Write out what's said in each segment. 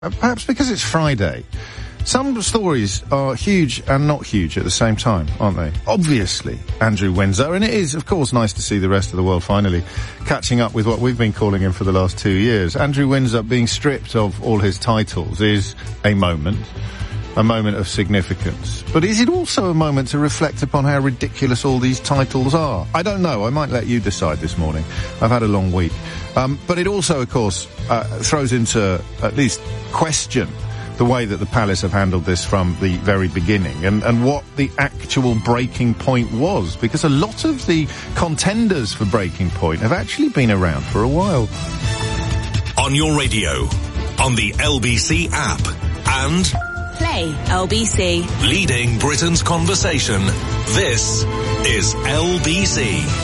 Perhaps because it's Friday, some stories are huge and not huge at the same time, aren't they? Obviously, Andrew Windsor, and it is, of course, nice to see the rest of the world finally catching up with what we've been calling him for the last 2 years. Andrew Windsor being stripped of all his titles is a moment of significance. But is it also a moment to reflect upon how ridiculous all these titles are? I don't know. I might let you decide this morning. I've had a long week. But it also, of course, throws into at least question the way that the Palace have handled this from the very beginning and what the actual breaking point was, because a lot of the contenders for breaking point have actually been around for a while. On your radio, on the LBC app, and Play LBC. Leading Britain's conversation. This is LBC.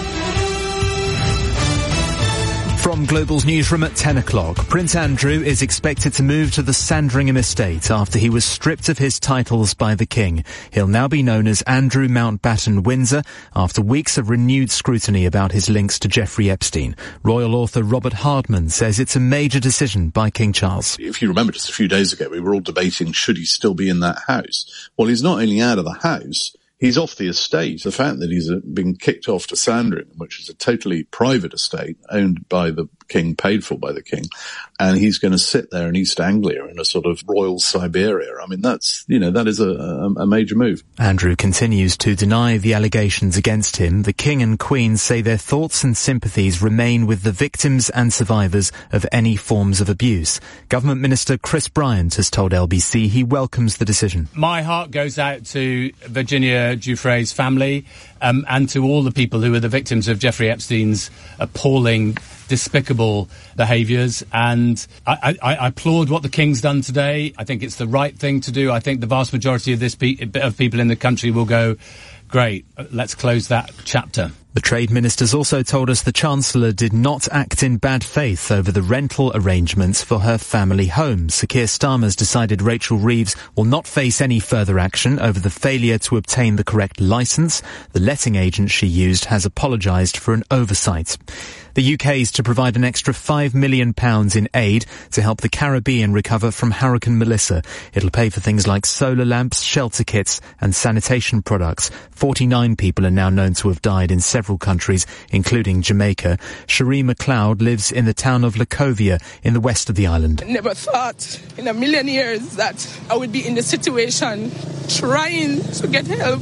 From Global's newsroom at 10 o'clock, Prince Andrew is expected to move to the Sandringham estate after he was stripped of his titles by the King. He'll now be known as Andrew Mountbatten Windsor after weeks of renewed scrutiny about his links to Jeffrey Epstein. Royal author Robert Hardman says it's a major decision by King Charles. If you remember just a few days ago, we were all debating, should he still be in that house? Well, he's not only out of the house, he's off the estate. The fact that he's been kicked off to Sandringham, which is a totally private estate owned by the King, paid for by the King, and he's going to sit there in East Anglia in a sort of royal Siberia. I mean, that is a major move. Andrew continues to deny the allegations against him. The King and Queen say their thoughts and sympathies remain with the victims and survivors of any forms of abuse. Government Minister Chris Bryant has told LBC he welcomes the decision. My heart goes out to Virginia Giuffre's family and to all the people who are the victims of Jeffrey Epstein's appalling, despicable behaviours, and I applaud what the King's done today. I think it's the right thing to do. I think the vast majority of people in the country will go, great, let's close that chapter. The Trade Minister's also told us the Chancellor did not act in bad faith over the rental arrangements for her family home. Sir Keir Starmer's decided Rachel Reeves will not face any further action over the failure to obtain the correct licence. The letting agent she used has apologised for an oversight. The UK is to provide an extra £5 million in aid to help the Caribbean recover from Hurricane Melissa. It'll pay for things like solar lamps, shelter kits and sanitation products. 49 people are now known to have died in several countries, including Jamaica. Cherie McLeod lives in the town of Lacovia in the west of the island. I never thought in a million years that I would be in this situation, trying to get help.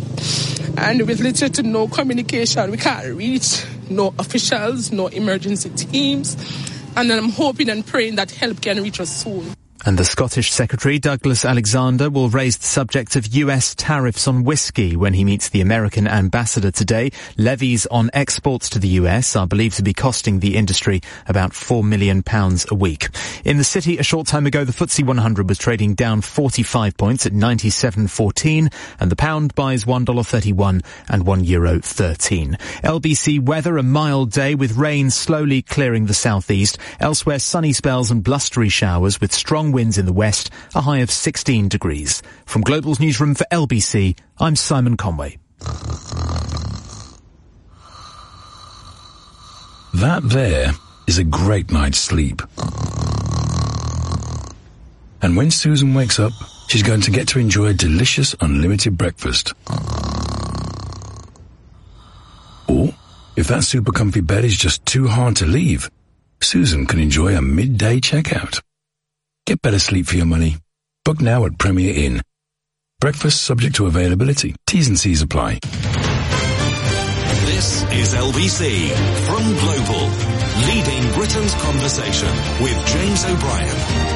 And with little to no communication, we can't reach no officials, no emergency teams. And I'm hoping and praying that help can reach us soon. And the Scottish Secretary, Douglas Alexander, will raise the subject of US tariffs on whiskey when he meets the American ambassador today. Levies on exports to the US are believed to be costing the industry about £4 million a week. In the city, a short time ago, the FTSE 100 was trading down 45 points at 97.14, and the pound buys $1.31 and €1.13. LBC weather, a mild day with rain slowly clearing the southeast. Elsewhere, sunny spells and blustery showers with strong winds in the west, a high of 16 degrees. From Global's newsroom for LBC, I'm Simon Conway. That there is a great night's sleep. And when Susan wakes up, she's going to get to enjoy a delicious unlimited breakfast. Or, if that super comfy bed is just too hard to leave, Susan can enjoy a midday checkout. Get better sleep for your money. Book now at Premier Inn. Breakfast subject to availability. T's and C's apply. This is LBC from Global, leading Britain's conversation with James O'Brien.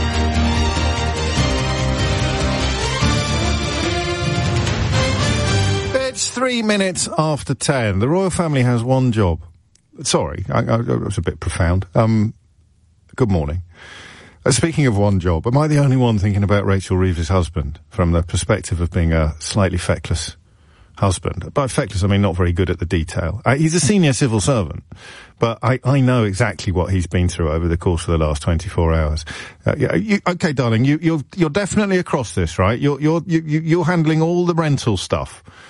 It's 3 minutes after 10. The royal family has one job. Sorry, I was a bit profound. Good morning. Speaking of one job, am I the only one thinking about Rachel Reeves' husband from the perspective of being a slightly feckless husband? By feckless, I mean not very good at the detail. He's a senior civil servant, but I know exactly what he's been through over the course of the last 24 hours. Okay, darling, you're definitely across this, right? You're handling all the rental stuff.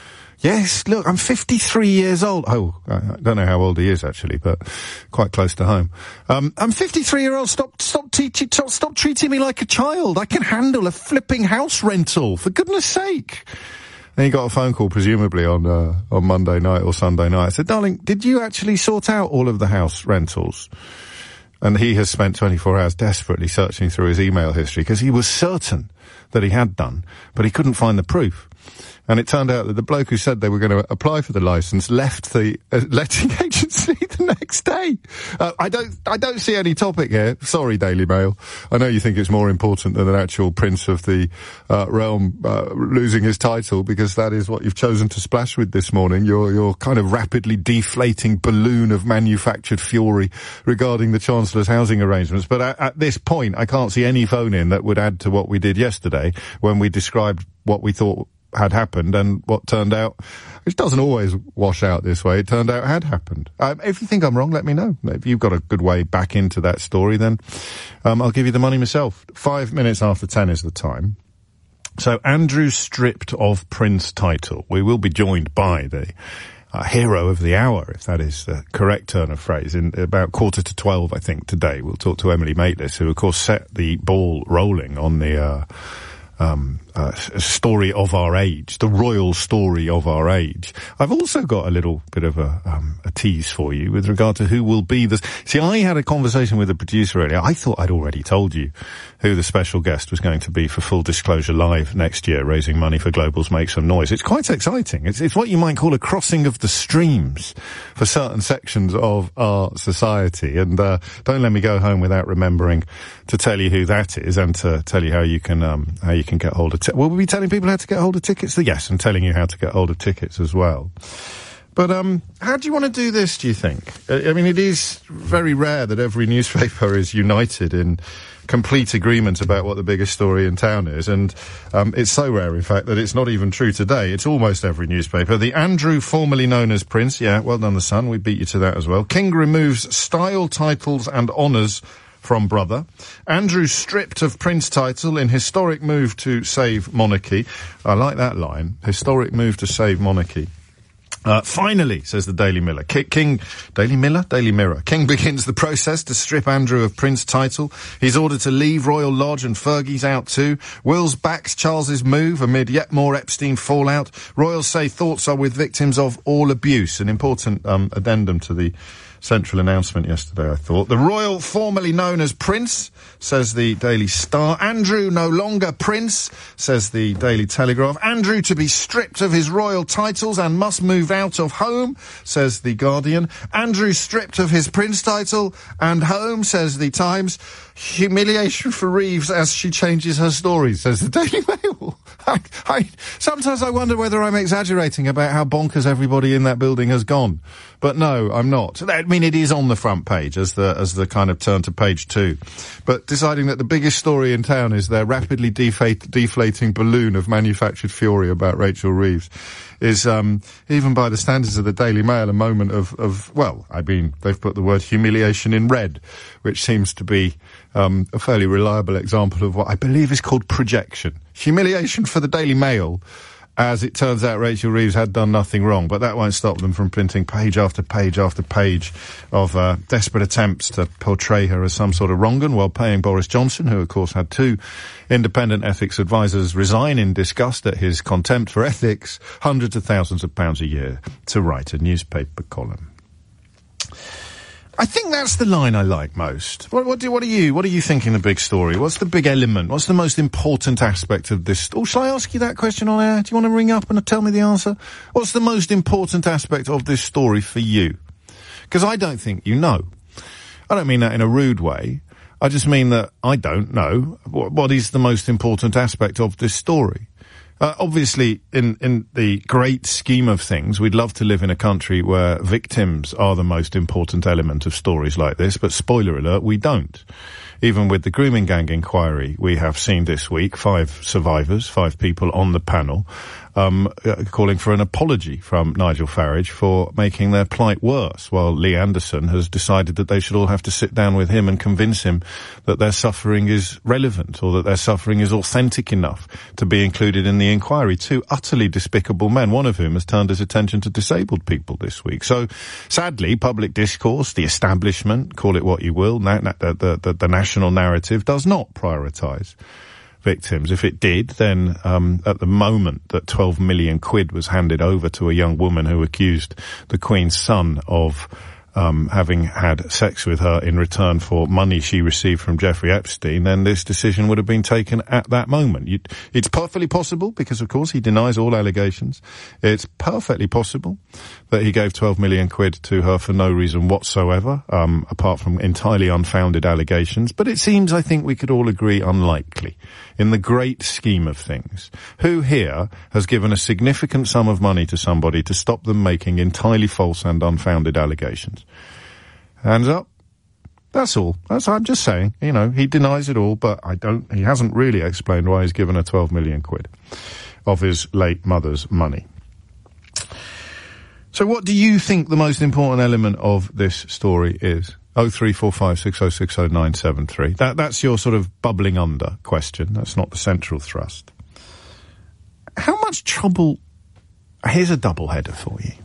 Yes, look, I'm 53 years old. Oh, I don't know how old he is, actually, but quite close to home. I'm 53-year-old. Stop treating me like a child. I can handle a flipping house rental, for goodness sake. Then he got a phone call, presumably on Monday night or Sunday night. I said, darling, did you actually sort out all of the house rentals? And he has spent 24 hours desperately searching through his email history because he was certain that he had done, but he couldn't find the proof. And it turned out that the bloke who said they were going to apply for the licence left the letting agency the next day. I don't see any topic here. Sorry, Daily Mail. I know you think it's more important than an actual prince of the realm losing his title, because that is what you've chosen to splash with this morning. Your kind of rapidly deflating balloon of manufactured fury regarding the Chancellor's housing arrangements. But at this point, I can't see any phone-in that would add to what we did yesterday when we described what we thought had happened and what turned out, which doesn't always wash out this way, it turned out had happened. If you think I'm wrong, let me know. If you've got a good way back into that story, then I'll give you the money myself. 5 minutes after 10 is the time. So Andrew stripped of Prince title. We will be joined by the hero of the hour, if that is the correct turn of phrase, in about 11:45, I think, today. We'll talk to Emily Maitlis, who of course set the ball rolling on the story of our age, the royal story of our age. I've also got a little bit of a tease for you with regard to who will be the... See, I had a conversation with the producer earlier. I thought I'd already told you who the special guest was going to be for Full Disclosure Live next year, raising money for Global's Make Some Noise. It's quite exciting. It's what you might call a crossing of the streams for certain sections of our society. And don't let me go home without remembering to tell you who that is and to tell you how you can get hold of Will we be telling people how to get hold of tickets? Yes, and telling you how to get hold of tickets as well. But how do you want to do this, do you think? I mean, it is very rare that every newspaper is united in complete agreement about what the biggest story in town is, and it's so rare, in fact, that it's not even true today. It's almost every newspaper. The Andrew, formerly known as Prince, yeah, well done, the Sun, we beat you to that as well. King removes style, titles and honours from brother. Andrew stripped of Prince title in historic move to save monarchy. I like that line. Historic move to save monarchy. Finally, says the Daily Mirror. Daily Mirror. King begins the process to strip Andrew of Prince title. He's ordered to leave Royal Lodge and Fergie's out too. Wills backs Charles's move amid yet more Epstein fallout. Royals say thoughts are with victims of all abuse. An important addendum to the central announcement yesterday, I thought. The royal formerly known as Prince, says the Daily Star. Andrew no longer Prince, says the Daily Telegraph. Andrew to be stripped of his royal titles and must move out of home, says the Guardian. Andrew stripped of his Prince title and home, says the Times. Humiliation for Reeves as she changes her stories, says the Daily Mail. Sometimes I wonder whether I'm exaggerating about how bonkers everybody in that building has gone. But no, I'm not. I mean, it is on the front page as the kind of turn to page 2. But deciding that the biggest story in town is their rapidly deflating balloon of manufactured fury about Rachel Reeves is, even by the standards of the Daily Mail, a moment of well, I mean, they've put the word humiliation in red, which seems to be a fairly reliable example of what I believe is called projection. Humiliation for the Daily Mail. As it turns out, Rachel Reeves had done nothing wrong, but that won't stop them from printing page after page after page of desperate attempts to portray her as some sort of wrong 'un, while paying Boris Johnson, who of course had 2 independent ethics advisors resign in disgust at his contempt for ethics, hundreds of thousands of pounds a year to write a newspaper column. I think that's the line I like most. What are you thinking the big story? What's the big element? What's the most important aspect of this? Oh, shall I ask you that question on air? Do you want to ring up and tell me the answer? What's the most important aspect of this story for you? Because I don't think you know. I don't mean that in a rude way. I just mean that I don't know what is the most important aspect of this story. Obviously, in the great scheme of things, we'd love to live in a country where victims are the most important element of stories like this, but spoiler alert, we don't. Even with the grooming gang inquiry we have seen this week, 5 survivors, 5 people on the panel, calling for an apology from Nigel Farage for making their plight worse, while Lee Anderson has decided that they should all have to sit down with him and convince him that their suffering is relevant or that their suffering is authentic enough to be included in the inquiry. Two utterly despicable men, one of whom has turned his attention to disabled people this week. So, sadly, public discourse, the establishment, call it what you will, the national narrative does not prioritise victims. If it did, then at the moment that 12 million quid was handed over to a young woman who accused the Queen's son of having had sex with her in return for money she received from Jeffrey Epstein, then this decision would have been taken at that moment. It's perfectly possible, because of course he denies all allegations, it's perfectly possible that he gave 12 million quid to her for no reason whatsoever, apart from entirely unfounded allegations. But it seems, I think we could all agree, unlikely. In the great scheme of things, who here has given a significant sum of money to somebody to stop them making entirely false and unfounded allegations? Hands up. That's all. I'm just saying, he denies it all, but he hasn't really explained why he's given her 12 million quid of his late mother's money. So what do you think the most important element of this story is? 03456060973. That's your sort of bubbling under question. That's not the central thrust. How much trouble... Here's a double header for you.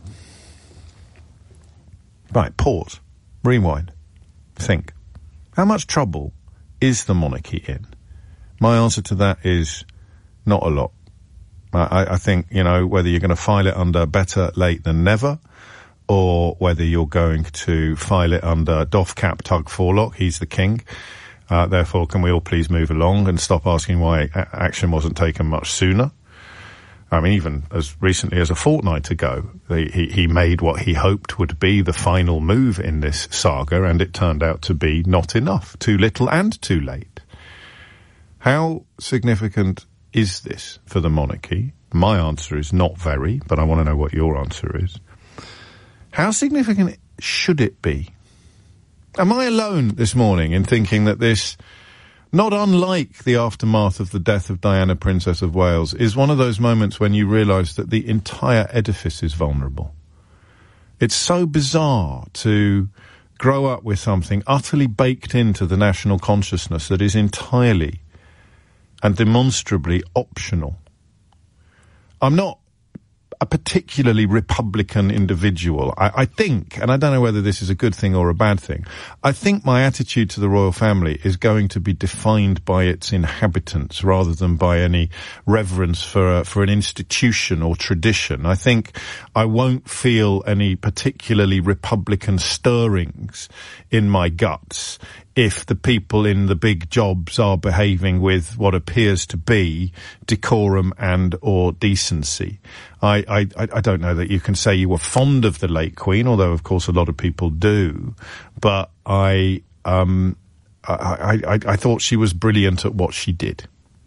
Right, pause. Rewind. Think. How much trouble is the monarchy in? My answer to that is not a lot. I think, whether you're going to file it under better late than never, or whether you're going to file it under doff cap tug forelock, he's the king. Therefore, can we all please move along and stop asking why action wasn't taken much sooner? I mean, even as recently as a fortnight ago, he made what he hoped would be the final move in this saga, and it turned out to be not enough. Too little and too late. How significant is this for the monarchy? My answer is not very, but I want to know what your answer is. How significant should it be? Am I alone this morning in thinking that this, not unlike the aftermath of the death of Diana, Princess of Wales, is one of those moments when you realise that the entire edifice is vulnerable? It's so bizarre to grow up with something utterly baked into the national consciousness that is entirely and demonstrably optional. I'm not a particularly Republican individual. I think, and I don't know whether this is a good thing or a bad thing, I think my attitude to the royal family is going to be defined by its inhabitants rather than by any reverence for an institution or tradition. I think I won't feel any particularly Republican stirrings in my guts if the people in the big jobs are behaving with what appears to be decorum and or decency. I don't know that you can say you were fond of the late Queen, although of course a lot of people do, but I thought she was brilliant at what she did.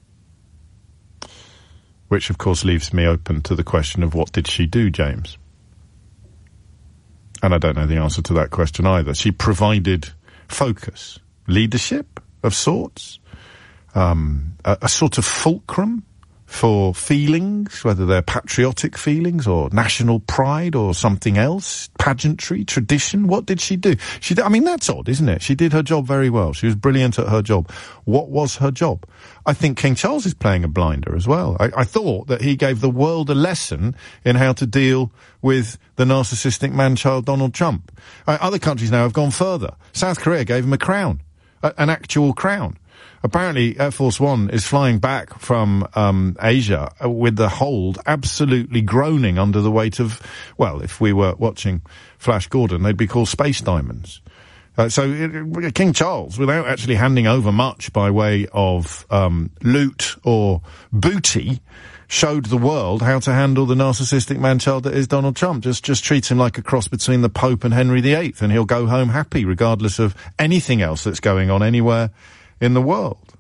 Which of course leaves me open to the question of what did she do, James? And I don't know the answer to that question either. She provided focus, leadership of sorts, a sort of fulcrum for feelings, whether they're patriotic feelings or national pride or something else, pageantry, tradition. What did she do? I mean, that's odd, isn't it? She did her job very well. She was brilliant at her job. What was her job? I think King Charles is playing a blinder as well. I thought that he gave the world a lesson in how to deal with the narcissistic man-child Donald Trump. Other countries now have gone further. South Korea gave him a crown, an actual crown. Apparently, Air Force One is flying back from Asia with the hold absolutely groaning under the weight of, well, if we were watching Flash Gordon, they'd be called space diamonds. So King Charles, without actually handing over much by way of loot or booty, showed the world how to handle the narcissistic man-child that is Donald Trump. Just treats him like a cross between the Pope and Henry VIII, and he'll go home happy regardless of anything else that's going on anywhere in the world.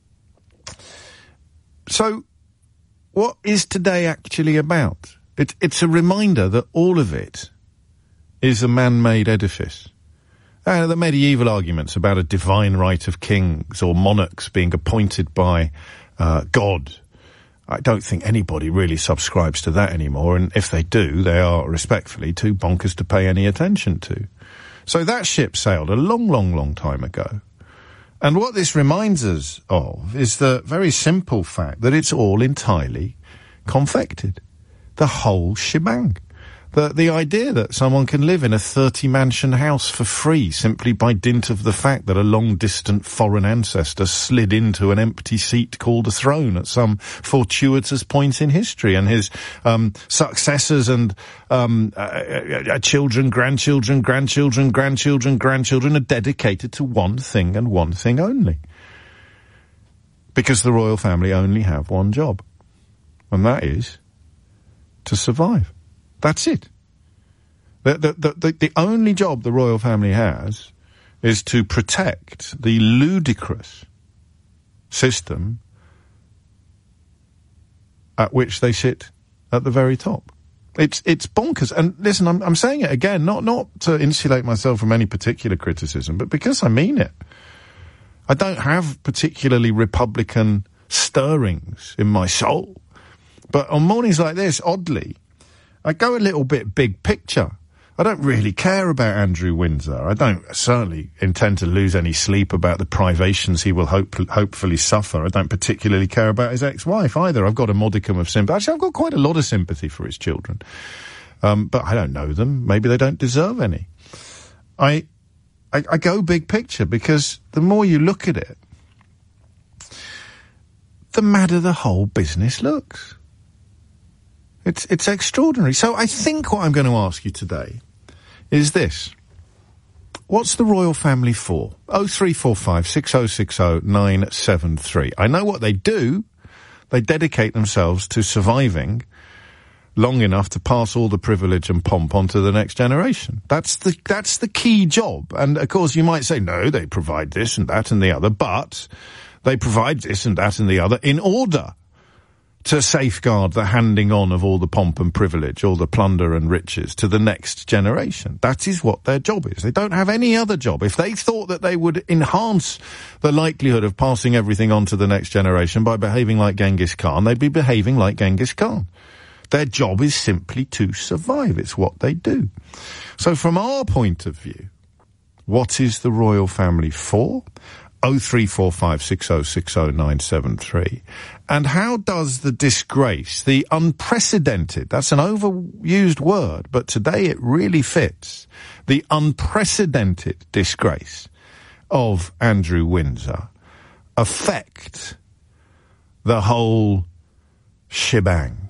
So, what is today actually about? It's a reminder that all of it is a man-made edifice. The medieval arguments about a divine right of kings or monarchs being appointed by God I don't think anybody really subscribes to that anymore, and if they do, they are respectfully too bonkers to pay any attention to. So that ship sailed a long, long, long time ago. And what this reminds us of is the very simple fact that it's all entirely confected. The whole shebang. The idea that someone can live in a 30-mansion house for free simply by dint of the fact that a long-distant foreign ancestor slid into an empty seat called a throne at some fortuitous point in history, and his successors and children, grandchildren, grandchildren are dedicated to one thing and one thing only. Because the royal family only have one job, and that is to survive. That's it. The only job the royal family has is to protect the ludicrous system at which they sit at the very top. It's bonkers. And listen, I'm saying it again, not to insulate myself from any particular criticism, but because I mean it. I don't have particularly Republican stirrings in my soul. But on mornings like this, oddly, I go a little bit big picture. I don't really care about Andrew Windsor. I don't certainly intend to lose any sleep about the privations he will hopefully suffer. I don't particularly care about his ex-wife either. I've got a modicum of sympathy. Actually, I've got quite a lot of sympathy for his children. But I don't know them. Maybe they don't deserve any. I go big picture because the more you look at it, the madder the whole business looks. It's extraordinary. So I think what I'm going to ask you today is this. What's the royal family for? 0345 6060 973. I know what they do. They dedicate themselves to surviving long enough to pass all the privilege and pomp on to the next generation. That's the key job. And of course you might say, no, they provide this and that and the other, but they provide this and that and the other in order to safeguard the handing on of all the pomp and privilege, all the plunder and riches to the next generation. That is what their job is. They don't have any other job. If they thought that they would enhance the likelihood of passing everything on to the next generation by behaving like Genghis Khan, they'd be behaving like Genghis Khan. Their job is simply to survive. It's what they do. So from our point of view, what is the royal family for? 0345 6060 973. And how does the disgrace, the unprecedented, that's an overused word, but today it really fits, the unprecedented disgrace of Andrew Windsor affect the whole shebang?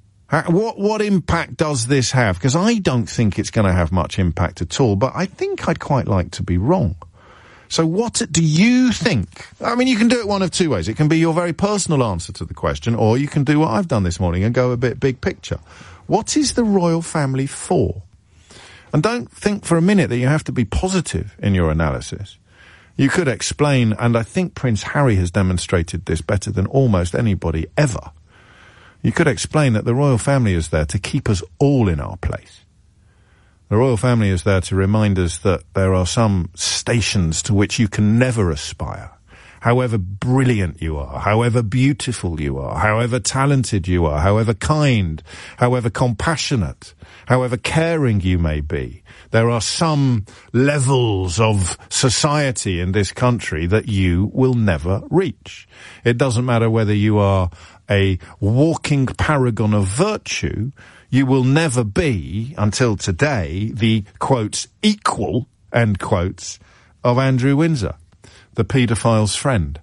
What impact does this have? Because I don't think it's going to have much impact at all, but I think I'd quite like to be wrong. So what do you think? I mean, you can do it one of two ways. It can be your very personal answer to the question, or you can do what I've done this morning and go a bit big picture. What is the royal family for? And don't think for a minute that you have to be positive in your analysis. You could explain, and I think Prince Harry has demonstrated this better than almost anybody ever. You could explain that the royal family is there to keep us all in our place. The royal family is there to remind us that there are some stations to which you can never aspire. However brilliant you are, however beautiful you are, however talented you are, however kind, however compassionate, however caring you may be, there are some levels of society in this country that you will never reach. It doesn't matter whether you are a walking paragon of virtue. You will never be, until today, the, quotes, equal, end quotes, of Andrew Windsor, the paedophile's friend.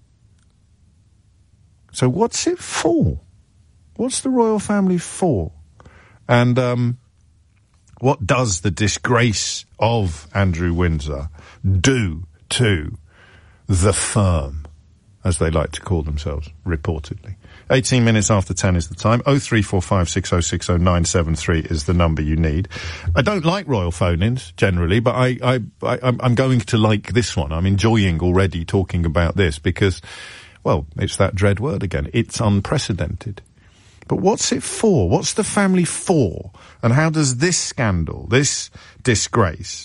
So what's it for? What's the royal family for? And what does the disgrace of Andrew Windsor do to the firm, as they like to call themselves, reportedly? 18 minutes after 10 is the time. 0345 6060 973 is the number you need. I don't like royal phone-ins, generally, but I'm going to like this one. I'm enjoying already talking about this because, well, it's that dread word again. It's unprecedented. But what's it for? What's the family for? And how does this scandal, this disgrace,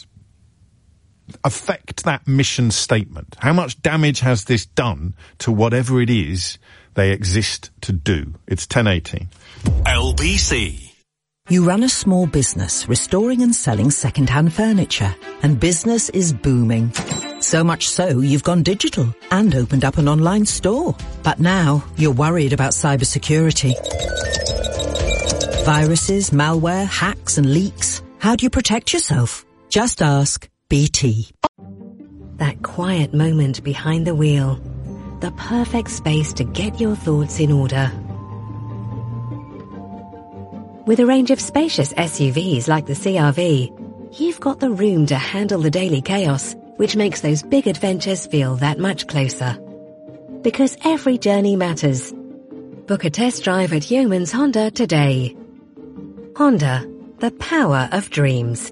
affect that mission statement? How much damage has this done to whatever it is they exist to do. It's 10:18. LBC. You run a small business restoring and selling second-hand furniture, and business is booming. So much so, you've gone digital and opened up an online store. But now, you're worried about cybersecurity. Viruses, malware, hacks and leaks. How do you protect yourself? Just ask BT. That quiet moment behind the wheel. The perfect space to get your thoughts in order. With a range of spacious SUVs like the CR-V, you've got the room to handle the daily chaos, which makes those big adventures feel that much closer. Because every journey matters. Book a test drive at Yeoman's Honda today. Honda, the power of dreams.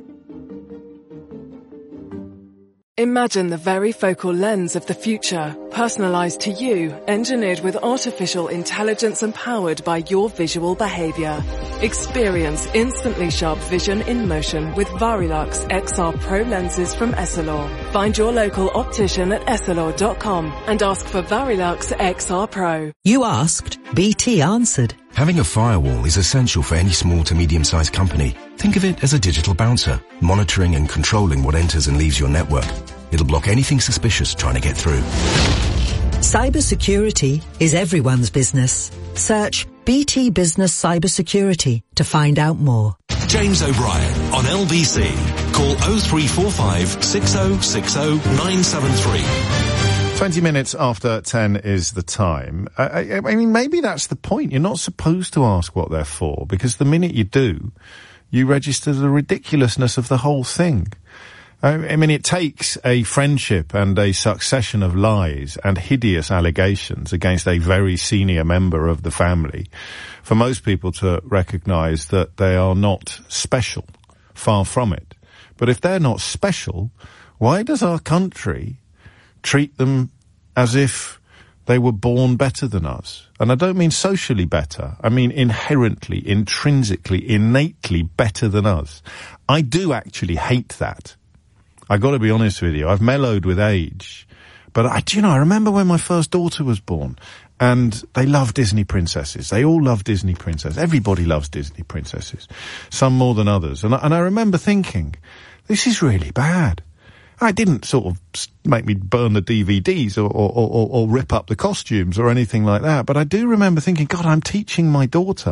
Imagine the very focal lens of the future, personalized to you, engineered with artificial intelligence and powered by your visual behavior. Experience instantly sharp vision in motion with Varilux XR Pro lenses from Essilor. Find your local optician at essilor.com and ask for Varilux XR Pro. You asked, BT answered. Having a firewall is essential for any small to medium-sized company. Think of it as a digital bouncer, monitoring and controlling what enters and leaves your network. It'll block anything suspicious trying to get through. Cybersecurity is everyone's business. Search BT Business Cybersecurity to find out more. James O'Brien on LBC. Call 0345 6060 973. 20 minutes after 10 is the time. I mean, maybe that's the point. You're not supposed to ask what they're for, because the minute you do, you register the ridiculousness of the whole thing. I mean, it takes a friendship and a succession of lies and hideous allegations against a very senior member of the family for most people to recognise that they are not special. Far from it. But if they're not special, why does our country treat them as if they were born better than us? And I don't mean socially better. I mean inherently, intrinsically, innately better than us. I do actually hate that. I got to be honest with you. I've mellowed with age. But I remember when my first daughter was born, and they love Disney princesses. They all love Disney princesses. Everybody loves Disney princesses. Some more than others. And I remember thinking, this is really bad. I didn't sort of make me burn the DVDs or rip up the costumes or anything like that. But I do remember thinking, God, I'm teaching my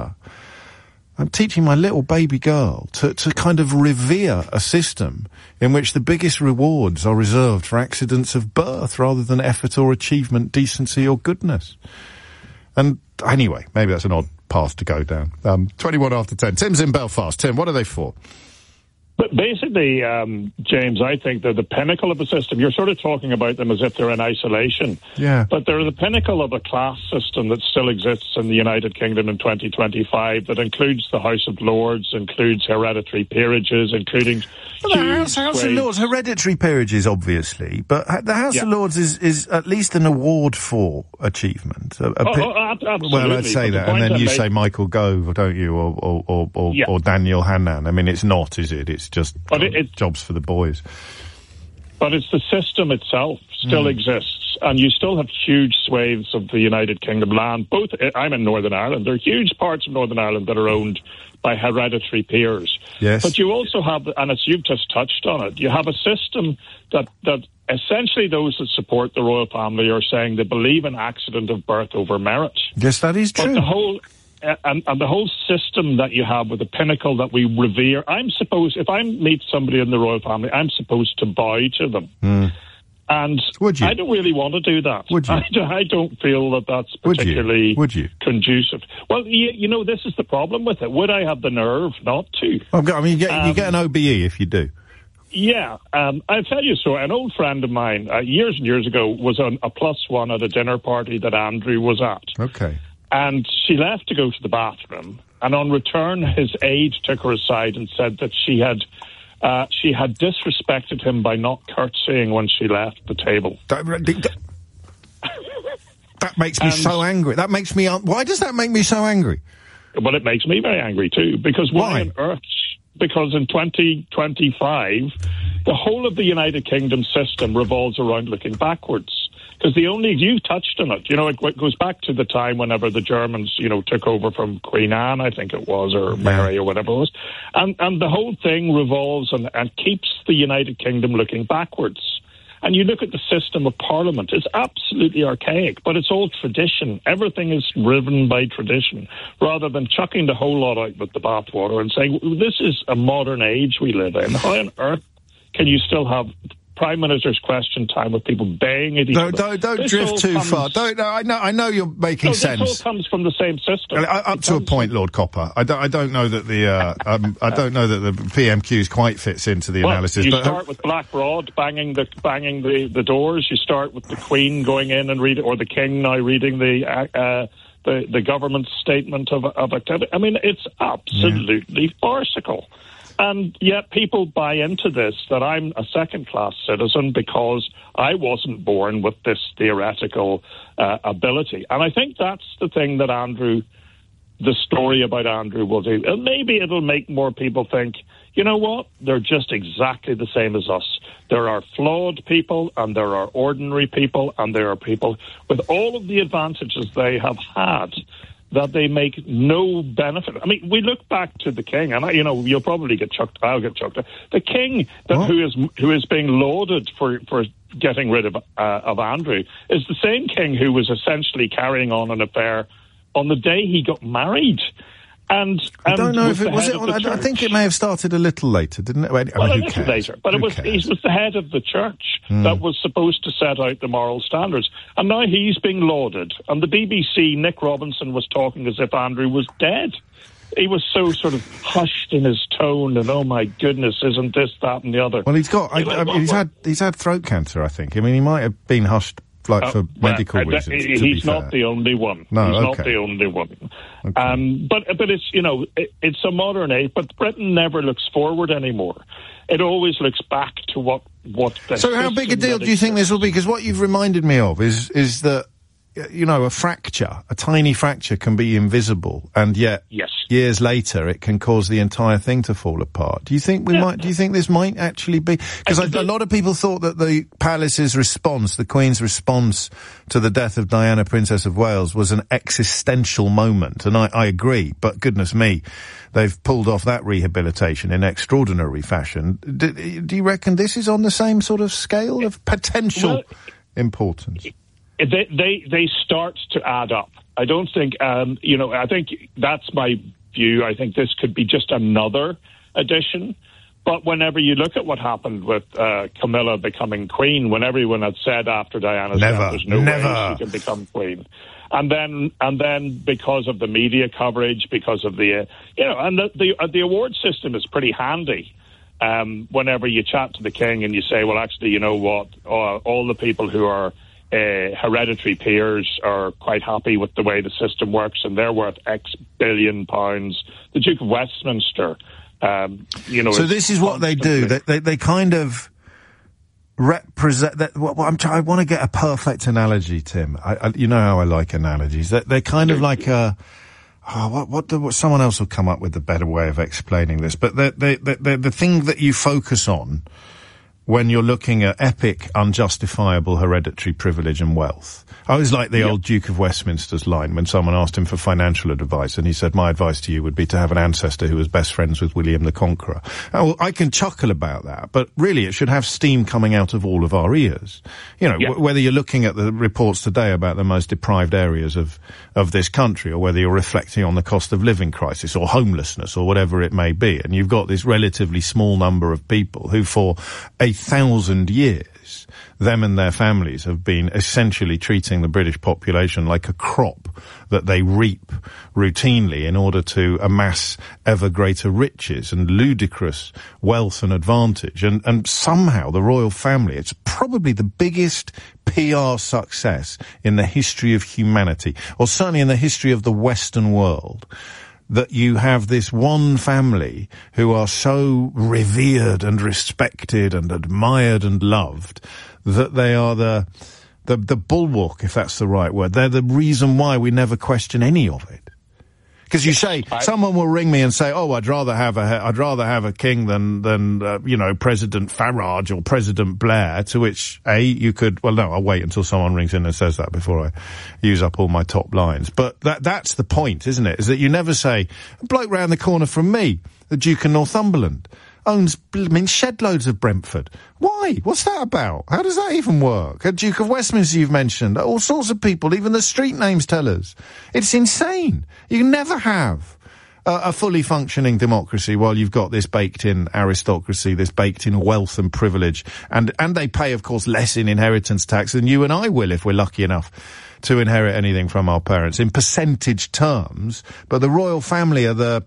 little baby girl to kind of revere a system in which the biggest rewards are reserved for accidents of birth rather than effort or achievement, decency or goodness. And anyway, maybe that's an odd path to go down. 21 after 10. Tim's in Belfast. Tim, what are they for? But basically, James, I think they're the pinnacle of the system. You're sort of talking about them as if they're in isolation. Yeah. But they're the pinnacle of a class system that still exists in the United Kingdom in 2025 that includes the House of Lords, includes hereditary peerages, including the House of Lords, hereditary peerages, obviously. But the House of Lords is at least an award for achievement. Absolutely. Well, I'd say that. And then you say Michael Gove, don't you? Or Daniel Hannan. I mean, it's not, is it? It's just jobs for the boys. But it's the system itself still exists, and you still have huge swathes of the United Kingdom land. I'm in Northern Ireland. There are huge parts of Northern Ireland that are owned by hereditary peers. Yes. But you also have, and as you've just touched on it, you have a system that essentially those that support the royal family are saying they believe in accident of birth over merit. Yes, that is true. But the whole system that you have with the pinnacle that we revere, if I meet somebody in the royal family, I'm supposed to bow to them. And I don't really want to do that. Would you? I don't feel that that's particularly Would you? Conducive. Well, this is the problem with it. Would I have the nerve not to? I mean, you get an OBE if you do. Yeah. I'll tell you so. An old friend of mine, years and years ago, was on a +1 at a dinner party that Andrew was at. Okay. And she left to go to the bathroom. And on return, his aide took her aside and said that she had disrespected him by not curtsying when she left the table. That makes me so angry. Why does that make me so angry? Well, it makes me very angry too. Because why on earth? Because in 2025, the whole of the United Kingdom system revolves around looking backwards. Because you touched on it, it goes back to the time whenever the Germans, took over from Queen Anne, I think it was, or Mary or whatever it was. And the whole thing revolves and keeps the United Kingdom looking backwards. And you look at the system of Parliament, it's absolutely archaic, but it's all tradition. Everything is driven by tradition, rather than chucking the whole lot out with the bathwater and saying, this is a modern age we live in. How on earth can you still have Prime Minister's question time with people baying at each other? Don't drift too far. I know you're making sense. This all comes from the same system. Up to a point, Lord Copper. I don't know that the PMQs quite fits into the analysis. You start with Black Rod banging the doors. You start with the Queen going in and reading, or the King now reading the government statement of activity. I mean, it's absolutely farcical. And yet people buy into this, that I'm a second-class citizen because I wasn't born with this theoretical ability. And I think that's the thing that the story about Andrew will do. And maybe it'll make more people think, you know what, they're just exactly the same as us. There are flawed people, and there are ordinary people, and there are people with all of the advantages they have had that they make no benefit. I mean, we look back to the King, and you'll probably get chucked. I'll get chucked. The King, who is being lauded for getting rid of Andrew, is the same King who was essentially carrying on an affair on the day he got married. And I don't know if it was it. I think it may have started a little later, didn't it? A little later, but he was the head of the church that was supposed to set out the moral standards, and now he's being lauded. And the BBC, Nick Robinson was talking as if Andrew was dead. He was so sort of hushed in his tone, and oh my goodness, isn't this, that, and the other? Well, he's had throat cancer, I think. I mean, he might have been hushed. For medical reasons. He's not the only one. No, he's not the only one. Okay. But it's it's a modern age. But Britain never looks forward anymore. It always looks back to what. So how big a deal do you think this will be? Because what you've reminded me of is that a fracture, a tiny fracture, can be invisible, and yet years later it can cause the entire thing to fall apart. Do you think Do you think this might actually be? Because a lot of people thought that the palace's response, the Queen's response to the death of Diana, Princess of Wales, was an existential moment, and I agree. But goodness me, they've pulled off that rehabilitation in extraordinary fashion. Do you reckon this is on the same sort of scale of potential importance? They start to add up. I don't think, I think that's my view. I think this could be just another addition. But whenever you look at what happened with Camilla becoming queen, when everyone had said after Diana's death, there's no way she can become queen. And then because of the media coverage, because of the award system is pretty handy. Whenever you chat to the King and you say, well, actually, you know what, all the people who are hereditary peers are quite happy with the way the system works, and they're worth X billion pounds. The Duke of Westminster, So this is what they do. They kind of represent that. I want to get a perfect analogy, Tim. You know how I like analogies. They're kind of like a. Someone else will come up with a better way of explaining this. But the thing that you focus on when you're looking at epic, unjustifiable hereditary privilege and wealth. I always like the old Duke of Westminster's line when someone asked him for financial advice, and he said, my advice to you would be to have an ancestor who was best friends with William the Conqueror. Oh, I can chuckle about that, but really it should have steam coming out of all of our ears. Whether you're looking at the reports today about the most deprived areas of this country, or whether you're reflecting on the cost of living crisis or homelessness or whatever it may be, and you've got this relatively small number of people who for 1,000 years, them and their families have been essentially treating the British population like a crop that they reap routinely in order to amass ever greater riches and ludicrous wealth and advantage. And somehow the royal family, it's probably the biggest PR success in the history of humanity, or certainly in the history of the Western world, that you have this one family who are so revered and respected and admired and loved that they are the bulwark, if that's the right word. They're the reason why we never question any of it. Because you say, someone will ring me and say, oh, I'd rather have a king than President Farage or President Blair, to which, I'll wait until someone rings in and says that before I use up all my top lines. But that's the point, isn't it? Is that you never say, a bloke round the corner from me, the Duke of Northumberland, owns shed loads of Brentford. Why? What's that about? How does that even work? A Duke of Westminster you've mentioned. All sorts of people, even the street names tell us. It's insane. You can never have a fully functioning democracy while you've got this baked-in aristocracy, this baked-in wealth and privilege. And they pay, of course, less in inheritance tax than you and I will if we're lucky enough to inherit anything from our parents in percentage terms. But the royal family are the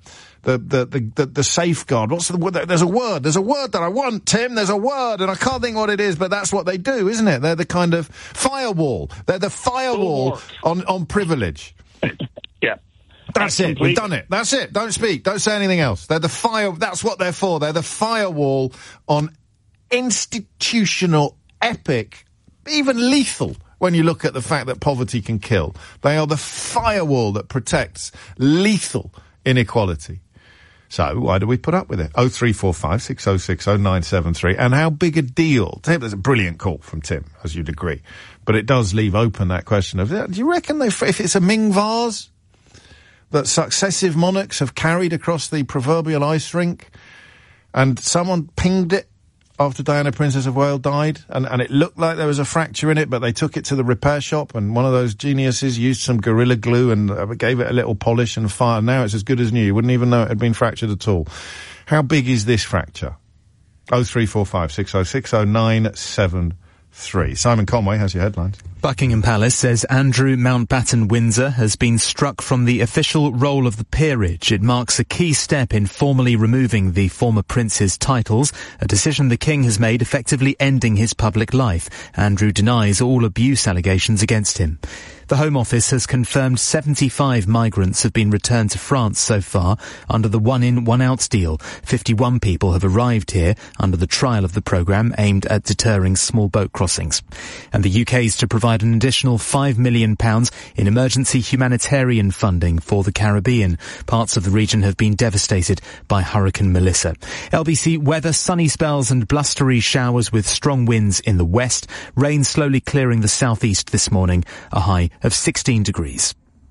safeguard. What's the word? There's a word that I want, Tim. There's a word, and I can't think what it is, but that's what they do, isn't it? They're the kind of firewall. They're the firewall on privilege. Yeah. That's it. We've done it. That's it. Don't speak. Don't say anything else. They're that's what they're for. They're the firewall on institutional, epic, even lethal, when you look at the fact that poverty can kill. They are the firewall that protects lethal inequality. So why do we put up with it? 0345 6060 973. And how big a deal? Tim, there's a brilliant call from Tim, as you'd agree. But it does leave open that question of, do you reckon if it's a Ming vase that successive monarchs have carried across the proverbial ice rink and someone pinged it after Diana, Princess of Wales, died, and it looked like there was a fracture in it, but they took it to the repair shop, and one of those geniuses used some Gorilla Glue and gave it a little polish and fire. Now it's as good as new. You wouldn't even know it had been fractured at all. How big is this fracture? 0345 6060 973. Simon Conway has your headlines. Buckingham Palace says Andrew Mountbatten Windsor has been struck from the official roll of the peerage. It marks a key step in formally removing the former prince's titles, a decision the king has made effectively ending his public life. Andrew denies all abuse allegations against him. The Home Office has confirmed 75 migrants have been returned to France so far under the one-in, one-out deal. 51 people have arrived here under the trial of the programme aimed at deterring small boat crossings. And the UK is to provide an additional £5 million in emergency humanitarian funding for the Caribbean. Parts of the region have been devastated by Hurricane Melissa. LBC weather, sunny spells and blustery showers with strong winds in the west. Rain slowly clearing the southeast this morning, a high of 16 degrees.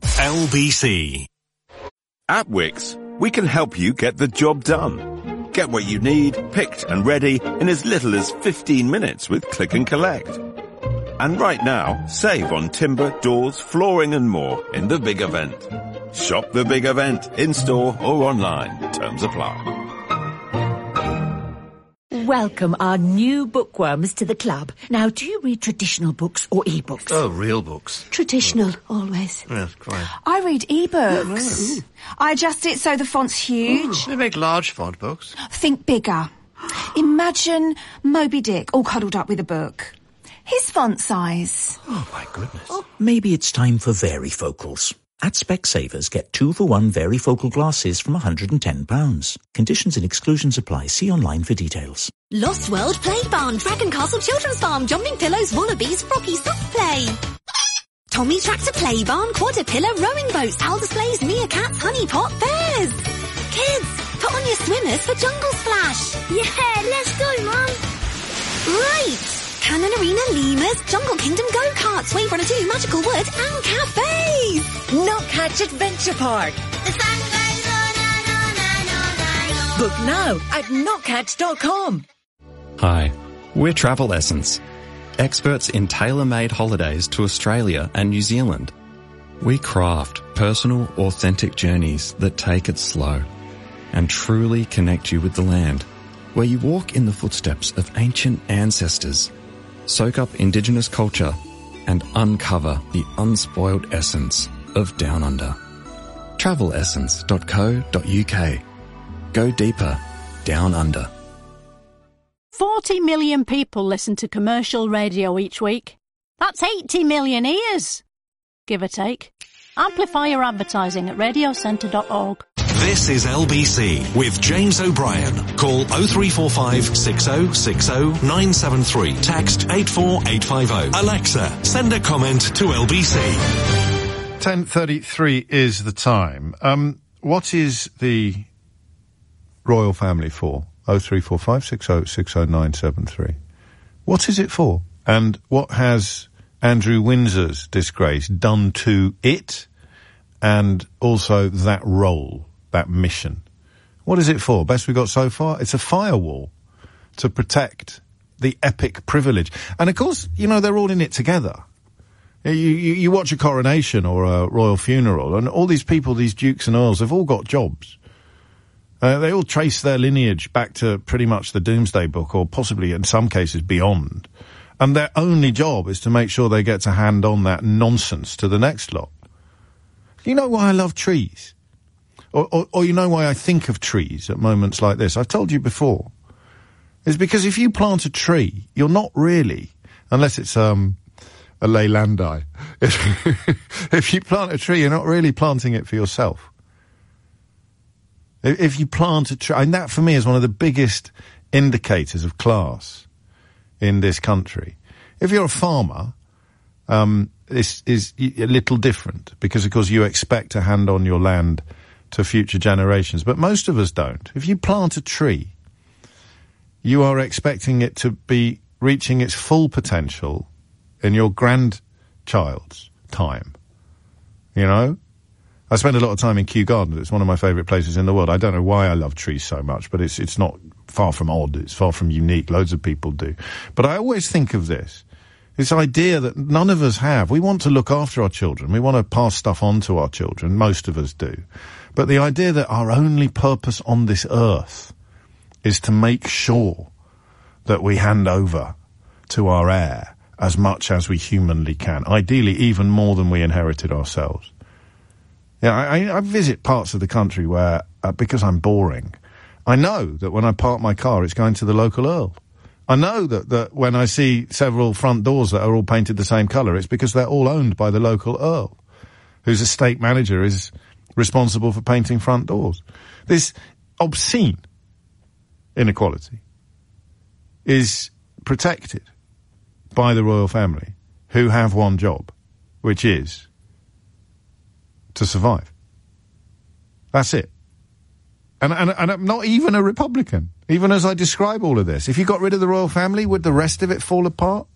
LBC. At Wix, we can help you get the job done. Get what you need, picked and ready in as little as 15 minutes with Click and Collect. And right now, save on timber, doors, flooring and more in the big event. Shop the big event in-store or online. Terms apply. Welcome our new bookworms to the club. Now, do you read traditional books or e-books? Oh, real books. Traditional, always. Yes, quite. I read e-books. I adjust it so the font's huge. They make large font books. Think bigger. Imagine Moby Dick all cuddled up with a book. His font size. Oh, my goodness. Oh, maybe it's time for varifocals. At Specsavers, get 2-for-1 varifocal glasses from £110. Conditions and exclusions apply. See online for details. Lost World Play Barn, Dragon Castle Children's Farm, Jumping Pillows, Wallabies, Froggy Soft Play. Tommy Tractor Play Barn, Quadripillar, Rowing Boats, Owl Displays, Meerkats, Honey Pot, Bears. Kids, put on your swimmers for Jungle Splash. Yeah, let's go, Mum. Right. Cannon Arena, Lemurs, Jungle Kingdom Go-Karts, Wave Runner 2, Magical Wood, and cafes. Notcatch Adventure Park. The sun goes on and on and on and on. Book now at notcatch.com. Hi, we're Travel Essence, experts in tailor-made holidays to Australia and New Zealand. We craft personal, authentic journeys that take it slow and truly connect you with the land, where you walk in the footsteps of ancient ancestors, soak up Indigenous culture, and uncover the unspoiled essence of Down Under. TravelEssence.co.uk. Go deeper, Down Under. 40 million people listen to commercial radio each week. That's 80 million ears, give or take. Amplify your advertising at radiocentre.org. This is LBC with James O'Brien. Call 0345 6060 973. Text 84850. Alexa, send a comment to LBC. 10:33 is the time. what is the royal family for? 0345 60 60973. What is it for? And what has Andrew Windsor's disgrace done to it and also that role, that mission? What is it for? Best we got so far? It's a firewall to protect the epic privilege. And of course, you know, they're all in it together. You watch a coronation or a royal funeral, and all these people, these dukes and earls, they've all got jobs. They all trace their lineage back to pretty much the Doomsday Book, or possibly in some cases beyond. And their only job is to make sure they get to hand on that nonsense to the next lot. You know why I love trees? Or you know why I think of trees at moments like this? I've told you before. It's because if you plant a tree, you're not really, unless it's a Leylandii. If you plant a tree, you're not really planting it for yourself. If you plant a tree, and that for me is one of the biggest indicators of class in this country. If you're a farmer, this is a little different because, of course, you expect to hand on your land to future generations, but most of us don't. If you plant a tree, you are expecting it to be reaching its full potential in your grandchild's time. You know? I spend a lot of time in Kew Gardens. It's one of my favourite places in the world. I don't know why I love trees so much, but it's not far from odd. It's far from unique. Loads of people do. But I always think of this idea that none of us have. We want to look after our children. We want to pass stuff on to our children. Most of us do. But the idea that our only purpose on this earth is to make sure that we hand over to our heir as much as we humanly can. Ideally, even more than we inherited ourselves. Yeah, I visit parts of the country where, because I'm boring, I know that when I park my car, it's going to the local earl. I know that when I see several front doors that are all painted the same colour, it's because they're all owned by the local earl, whose estate manager is responsible for painting front doors. This obscene inequality is protected by the royal family, who have one job, which is to survive. That's it. And I'm not even a Republican, even as I describe all of this. If you got rid of the royal family, would the rest of it fall apart?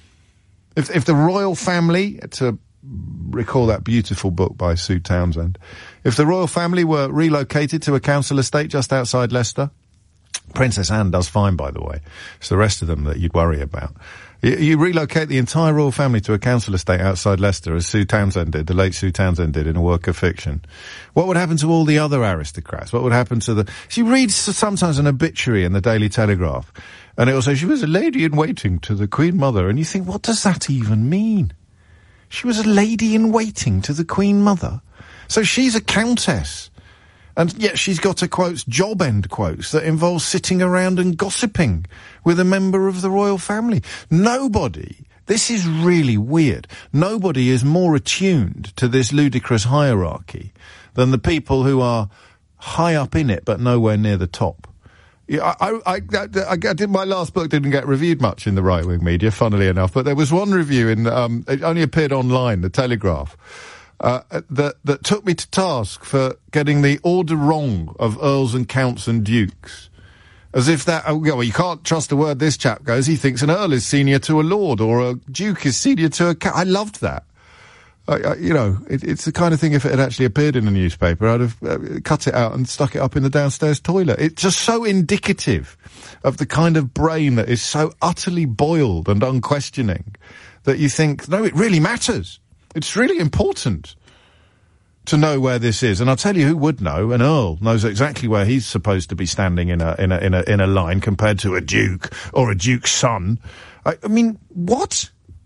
If the royal family, to recall that beautiful book by Sue Townsend, if the royal family were relocated to a council estate just outside Leicester, Princess Anne does fine, by the way. It's the rest of them that you'd worry about. You relocate the entire royal family to a council estate outside Leicester, as Sue Townsend did, the late Sue Townsend did in a work of fiction. What would happen to all the other aristocrats? What would happen to the... She reads sometimes an obituary in the Daily Telegraph, and it will say she was a lady in waiting to the Queen Mother, and you think, what does that even mean? She was a lady in waiting to the Queen Mother. So she's a countess. And yet she's got a, quotes, job end quotes that involves sitting around and gossiping with a member of the royal family. Nobody, this is really weird, nobody is more attuned to this ludicrous hierarchy than the people who are high up in it but nowhere near the top. Yeah, I did, my last book didn't get reviewed much in the right-wing media, funnily enough, but there was one review in, it only appeared online, the Telegraph, that took me to task for getting the order wrong of earls and counts and dukes. As if that, well, you can't trust a word this chap goes. He thinks an earl is senior to a lord or a duke is senior to a count. I loved that. You know, it's the kind of thing, if it had actually appeared in a newspaper, I'd have cut it out and stuck it up in the downstairs toilet. It's just so indicative of the kind of brain that is so utterly boiled and unquestioning that you think, no, it really matters. It's really important to know where this is. And I'll tell you who would know. An earl knows exactly where he's supposed to be standing in a line compared to a duke or a duke's son. I mean, what?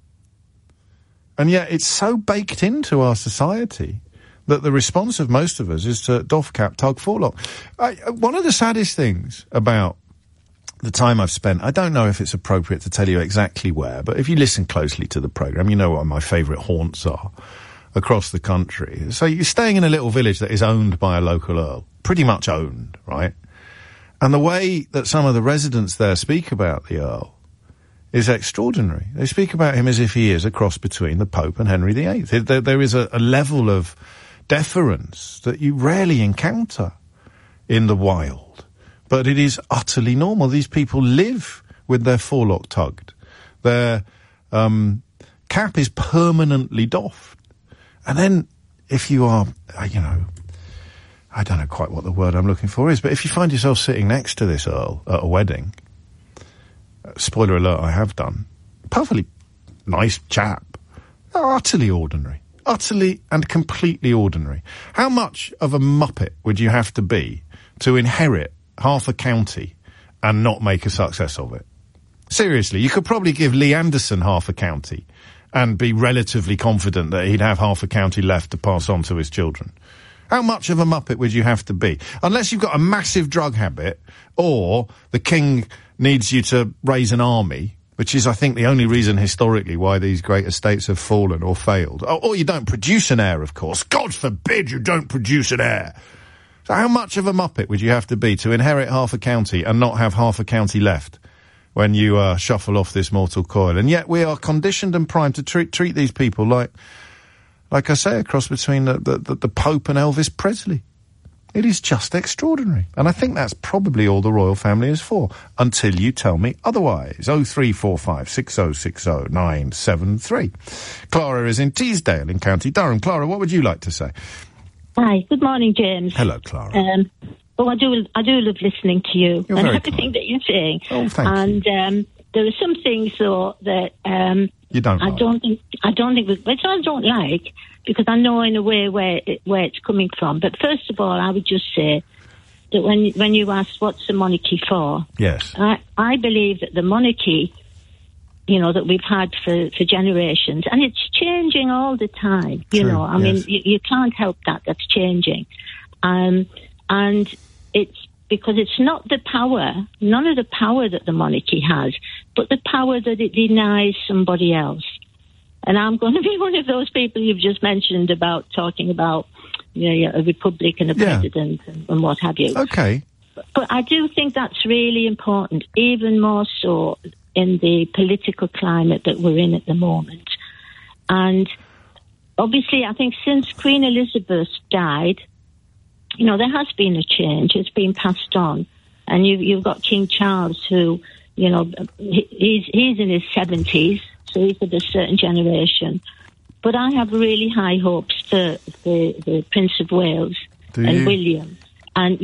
And yet it's so baked into our society that the response of most of us is to doff cap, tug forelock. One of the saddest things about the time I've spent, I don't know if it's appropriate to tell you exactly where, but if you listen closely to the programme, you know what my favourite haunts are across the country. So you're staying in a little village that is owned by a local earl, pretty much owned, right? And the way that some of the residents there speak about the earl is extraordinary. They speak about him as if he is a cross between the Pope and Henry VIII. There is a level of deference that you rarely encounter in the wild. But it is utterly normal. These people live with their forelock tugged. Their cap is permanently doffed. And then if you are, I don't know quite what the word I'm looking for is, but if you find yourself sitting next to this Earl at a wedding, spoiler alert, I have done, perfectly nice chap, utterly ordinary. Utterly and completely ordinary. How much of a muppet would you have to be to inherit half a county and not make a success of it? Seriously, you could probably give Lee Anderson half a county and be relatively confident that he'd have half a county left to pass on to his children. How much of a muppet would you have to be? Unless you've got a massive drug habit, or the king needs you to raise an army, which is, I think, the only reason historically why these great estates have fallen or failed. Or you don't produce an heir, of course. God forbid you don't produce an heir. So how much of a muppet would you have to be to inherit half a county and not have half a county left when you shuffle off this mortal coil? And yet we are conditioned and primed to treat these people like I say, a cross between the Pope and Elvis Presley. It is just extraordinary. And I think that's probably all the royal family is for, until you tell me otherwise. 0345 6060 973. Clara is in Teesdale in County Durham. Clara, what would you like to say? Hi, good morning, James. Hello, Clara. I do love listening to you You're and very everything that you're saying. Oh, thank you. And there are some things, though, that you don't I like. don't think, which I don't like, because I know in a way where it's coming from. But first of all, I would just say that when you asked what's the monarchy for, yes, I believe that the monarchy, that we've had for generations, and it's changing all the time. True, I mean, you can't help that. That's changing, and it's because it's not the power, none of the power that the monarchy has, but the power that it denies somebody else. And I'm going to be one of those people you've just mentioned about talking about a republic and a president and what have you. Okay. But I do think that's really important, even more so in the political climate that we're in at the moment. And obviously, I think since Queen Elizabeth died, there has been a change. It's been passed on. And you've got King Charles, who, he's in his 70s. So he's of a certain generation. But I have really high hopes for the Prince of Wales and William. And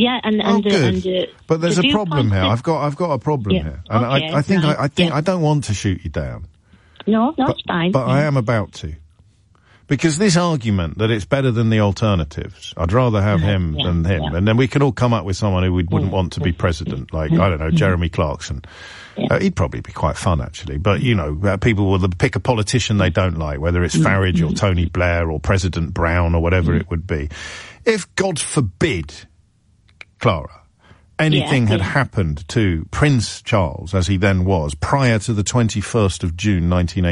but there's a problem here. I've got a problem here. And okay, I think I don't want to shoot you down. No, it's fine. But I am about to. Because this argument that it's better than the alternatives, I'd rather have him than him. Yeah. And then we can all come up with someone who we wouldn't want to be president, like, I don't know, Jeremy Clarkson. He'd probably be quite fun, actually. But, people will pick a politician they don't like, whether it's Farage or Tony Blair or President Brown or whatever it would be. If, God forbid, Clara, anything had happened to Prince Charles, as he then was, prior to the 21st of June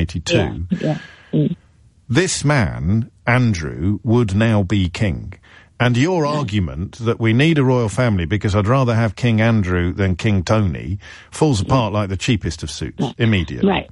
1982... this man, Andrew, would now be king. And your argument that we need a royal family because I'd rather have King Andrew than King Tony falls apart like the cheapest of suits immediately. Right.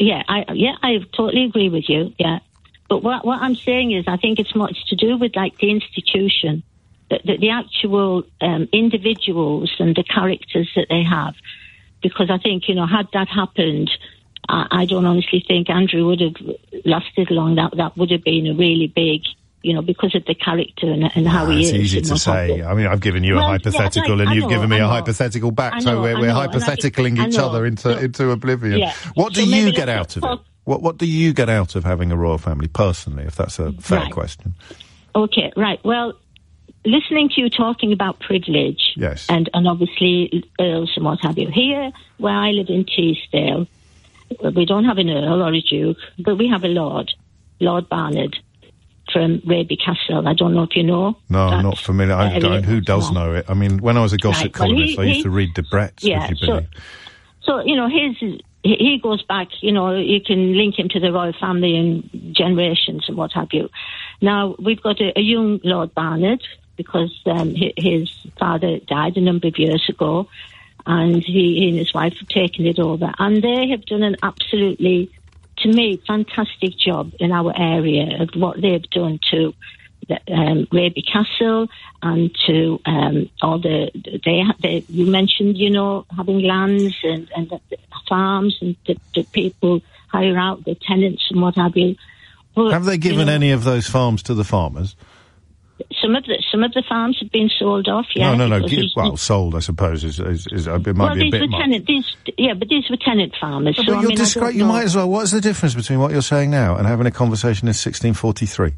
I totally agree with you, But what I'm saying is I think it's much to do with, like, the institution, the actual individuals and the characters that they have. Because I think, had that happened... I don't honestly think Andrew would have lasted long. That would have been a really big, because of the character and how he is. It's easy to say. I mean, I've given you a hypothetical and you've given me a hypothetical back, so we're hypotheticaling each other into oblivion. Yeah. What do you get out of it? What do you get out of having a royal family, personally, if that's a fair question? Okay, right. Well, listening to you talking about privilege, yes, and obviously earls and what have you. Here, where I live in Teesdale, we don't have an earl or a duke, but we have a Lord Barnard from Raby Castle. I don't know if you know. No, I'm not familiar. I don't. Who does know it? I mean, when I was a gossip columnist, I used to read Debrett's. Yeah, so he goes back, you can link him to the royal family and generations and what have you. Now, we've got a young Lord Barnard, because his father died a number of years ago, and he and his wife have taken it over. And they have done an absolutely, to me, fantastic job in our area of what they've done to Raby Castle and to all you mentioned, having lands and the farms and the people hire out the tenants and what have you. But, have they given any of those farms to the farmers? Some of the farms have been sold off. Yeah. No. Sold, I suppose, it might be a bit much. But these were tenant farmers. But you might as well. What is the difference between what you're saying now and having a conversation in 1643?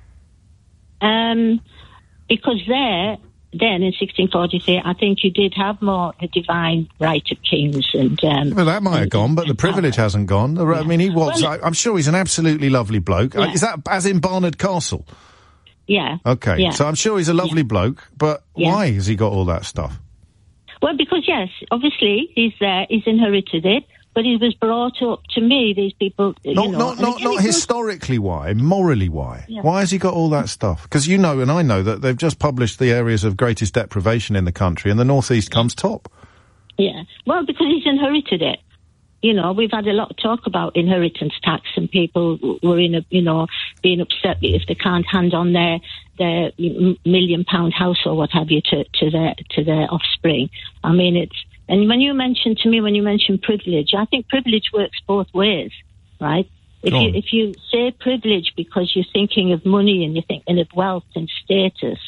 Because then in 1643, I think you did have more the divine right of kings and. Well, that might have gone, but the privilege hasn't gone. Yeah. I mean, he was. I'm sure he's an absolutely lovely bloke. Yeah. Is that as in Barnard Castle? Yeah. Okay. Yeah. So I'm sure he's a lovely bloke, but why has he got all that stuff? Well, because yes, obviously he's inherited it, but he was brought up. To me, these people, not historically. Why? Morally, why? Yeah. Why has he got all that stuff? Because and I know that they've just published the areas of greatest deprivation in the country, and the North East comes top. Yeah. Well, because he's inherited it. We've had a lot of talk about inheritance tax, and people were being upset if they can't hand on their £1 million house or what have you to their offspring. I mean, and when you mention privilege, I think privilege works both ways, right? If you say privilege because you're thinking of money and you're thinking of wealth and status,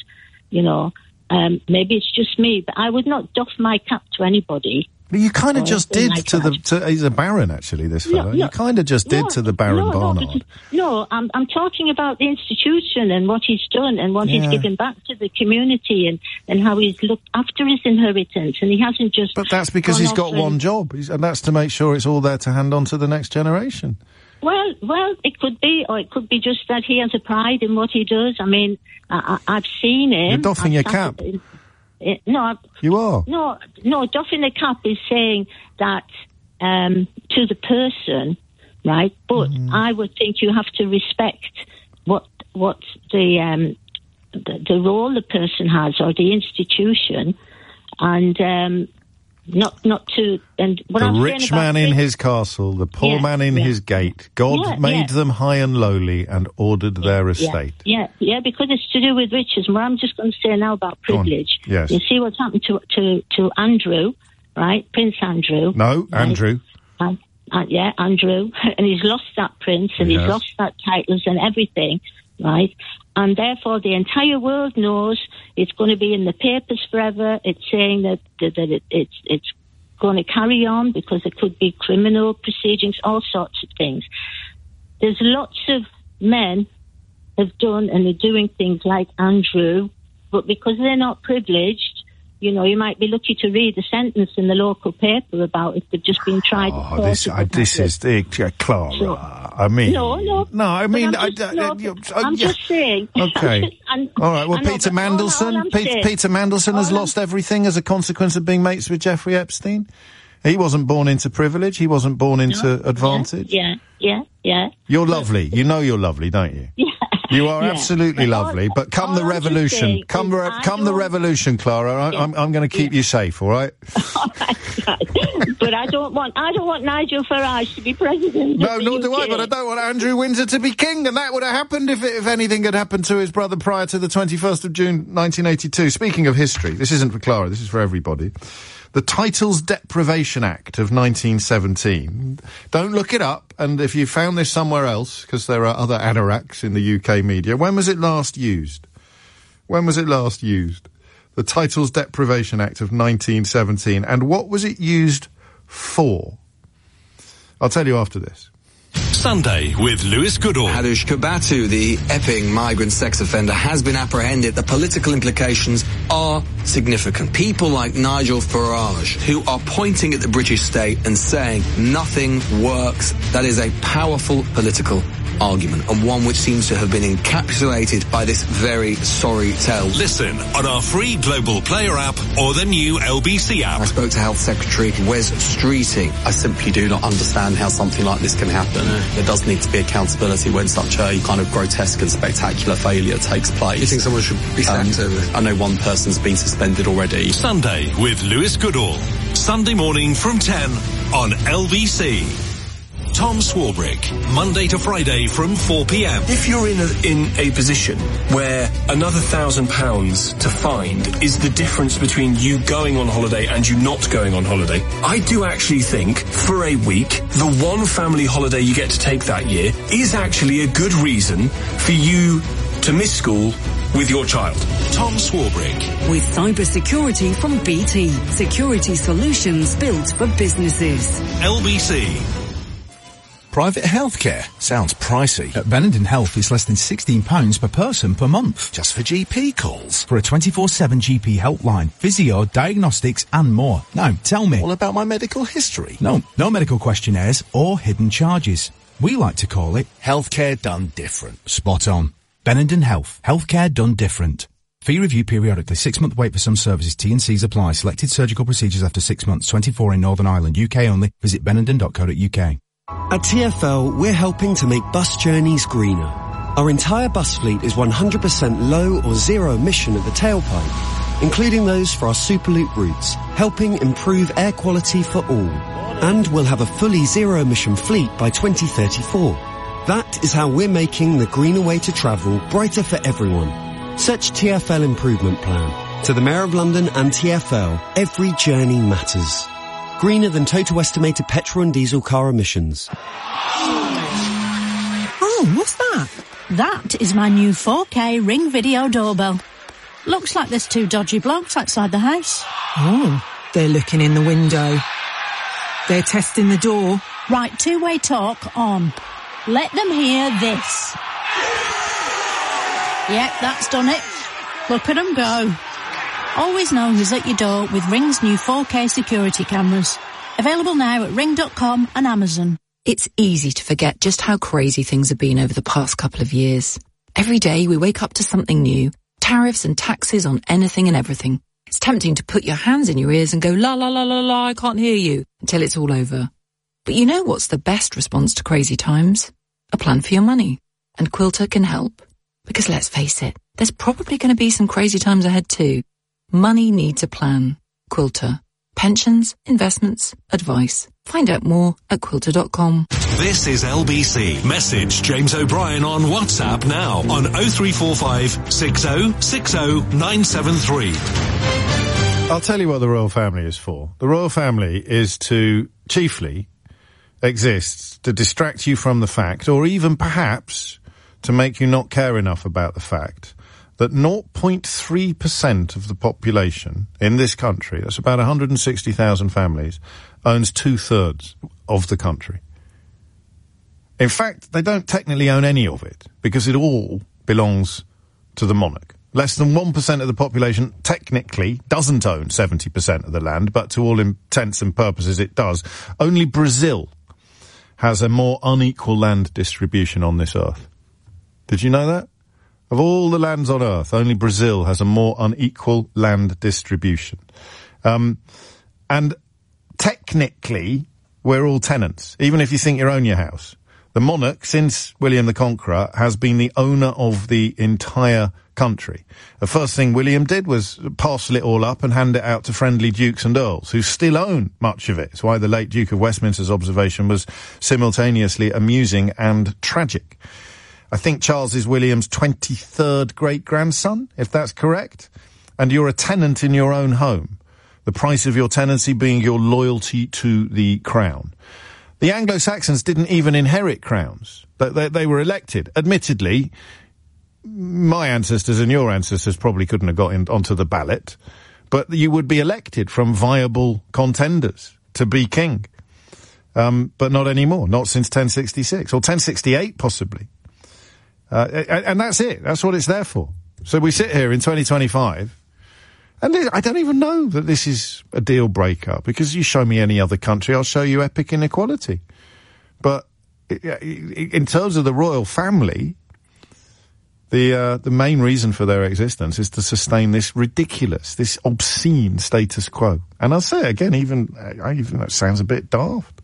maybe it's just me, but I would not doff my cap to anybody. But you kind of just did he's a baron, actually, this fellow. You kind of just did to the Baron Barnard. I'm talking about the institution and what he's done and what he's given back to the community and how he's looked after his inheritance, and he hasn't just... But that's because he's got one job, and that's to make sure it's all there to hand on to the next generation. Well, it could be, or it could be just that he has a pride in what he does. I mean, I've seen him... You're doffing your cap. You are. No, doffing the cap is saying that to the person, right? But I would think you have to respect what the role the person has or the institution, and not to. And what the rich man in his castle, the poor man in his gate. God made them high and lowly and ordered their estate. Yeah, because it's to do with riches. What I'm just going to say now about privilege. Yes. You see what's happened to Andrew, right? Prince Andrew. No, right? Andrew. Andrew. And he's lost that prince and he's lost that titles and everything, right? And therefore the entire world knows it's going to be in the papers forever. It's saying that it's going to carry on because it could be criminal proceedings, all sorts of things. There's lots of men have done and are doing things like Andrew, but because they're not privileged, you might be lucky to read a sentence in the local paper about if they've just been tried. Oh, this is Clara. So, I mean, no. I mean, I'm just saying. Okay. All right. Well, Peter Mandelson. Peter Mandelson has lost everything as a consequence of being mates with Jeffrey Epstein. He wasn't born into privilege. He wasn't born into advantage. Yeah. You're lovely. You know you're lovely, don't you? Yeah. You are absolutely lovely, but come the revolution, come the revolution, Clara. I'm going to keep you safe, all right? But I don't want Nigel Farage to be president. No, nor do I. But I don't want Andrew Windsor to be king, and that would have happened if anything had happened to his brother prior to the 21st of June 1982. Speaking of history, this isn't for Clara. This is for everybody. The Titles Deprivation Act of 1917. Don't look it up, and if you found this somewhere else, because there are other anoraks in the UK media, when was it last used? The Titles Deprivation Act of 1917. And what was it used for? I'll tell you after this. Sunday with Lewis Goodall. Hadush Kabatu, the Epping migrant sex offender, has been apprehended. The political implications are significant. People like Nigel Farage, who are pointing at the British state and saying nothing works. That is a powerful political argument, and one which seems to have been encapsulated by this very sorry tale. Listen on our free Global Player app or the new LBC app. I spoke to Health Secretary Wes Streeting. I simply do not understand how something like this can happen. There does need to be accountability when such a kind of grotesque and spectacular failure takes place. You think someone should be sacked over it? I know one person's been suspended already. Sunday with Lewis Goodall. Sunday morning from 10 on LBC. Tom Swarbrick, Monday to Friday from 4 p.m. If you're in a position where another £1,000 to find is the difference between you going on holiday and you not going on holiday, I do actually think for a week, the one family holiday you get to take that year is actually a good reason for you to miss school with your child. Tom Swarbrick. With cybersecurity from BT. Security solutions built for businesses. LBC. Private healthcare sounds pricey. At Benenden Health, it's less than £16 per person per month. Just for GP calls. For a 24/7 GP helpline, physio, diagnostics and more. Now, tell me. All about my medical history. No medical questionnaires or hidden charges. We like to call it healthcare done different. Spot on. Benenden Health. Healthcare done different. Fee review periodically. 6-month wait for some services. T&Cs apply. Selected surgical procedures after 6 months. 24 in Northern Ireland. UK only. Visit benenden.co.uk. At TfL, we're helping to make bus journeys greener. Our entire bus fleet is 100% low or zero emission at the tailpipe, including those for our Superloop routes, helping improve air quality for all. And we'll have a fully zero emission fleet by 2034. That is how we're making the greener way to travel brighter for everyone. Search TfL Improvement Plan. To the Mayor of London and TfL, every journey matters. Greener than total estimated petrol and diesel car emissions. Oh, what's that? That is my new 4K Ring Video doorbell. Looks like there's 2 dodgy blokes outside the house. Oh, they're looking in the window. They're testing the door. Right, 2-way talk on. Let them hear this. Yep, that's done it. Look at them go. Always know who's at your door with Ring's new 4K security cameras. Available now at ring.com and Amazon. It's easy to forget just how crazy things have been over the past couple of years. Every day we wake up to something new. Tariffs and taxes on anything and everything. It's tempting to put your hands in your ears and go, la la la la la, I can't hear you, until it's all over. But you know what's the best response to crazy times? A plan for your money. And Quilter can help. Because let's face it, there's probably going to be some crazy times ahead too. Money needs a plan. Quilter. Pensions, investments, advice. Find out more at quilter.com. This is LBC. Message James O'Brien on WhatsApp now on 0345 60 60 973. I'll tell you what the royal family is for. The royal family is to chiefly exists to distract you from the fact, or even perhaps to make you not care enough about the fact that 0.3% of the population in this country, that's about 160,000 families, owns 2/3 of the country. In fact, they don't technically own any of it, because it all belongs to the monarch. Less than 1% of the population technically doesn't own 70% of the land, but to all intents and purposes it does. Only Brazil has a more unequal land distribution on this earth. Did you know that? Of all the lands on earth, only Brazil has a more unequal land distribution. And technically, we're all tenants, even if you think you own your house. The monarch, since William the Conqueror, has been the owner of the entire country. The first thing William did was parcel it all up and hand it out to friendly dukes and earls, who still own much of it. It's why the late Duke of Westminster's observation was simultaneously amusing and tragic. I think Charles is William's 23rd great-grandson, if that's correct. And you're a tenant in your own home. The price of your tenancy being your loyalty to the crown. The Anglo-Saxons didn't even inherit crowns. They were elected. Admittedly, my ancestors and your ancestors probably couldn't have got onto the ballot, but you would be elected from viable contenders to be king. But not anymore. Not since 1066. Or 1068, possibly. And that's it. That's what it's there for. So we sit here in 2025, and I don't even know that this is a deal breaker, because you show me any other country, I'll show you epic inequality. But in terms of the royal family, the main reason for their existence is to sustain this ridiculous, this obscene status quo. And I'll say again, even that sounds a bit daft.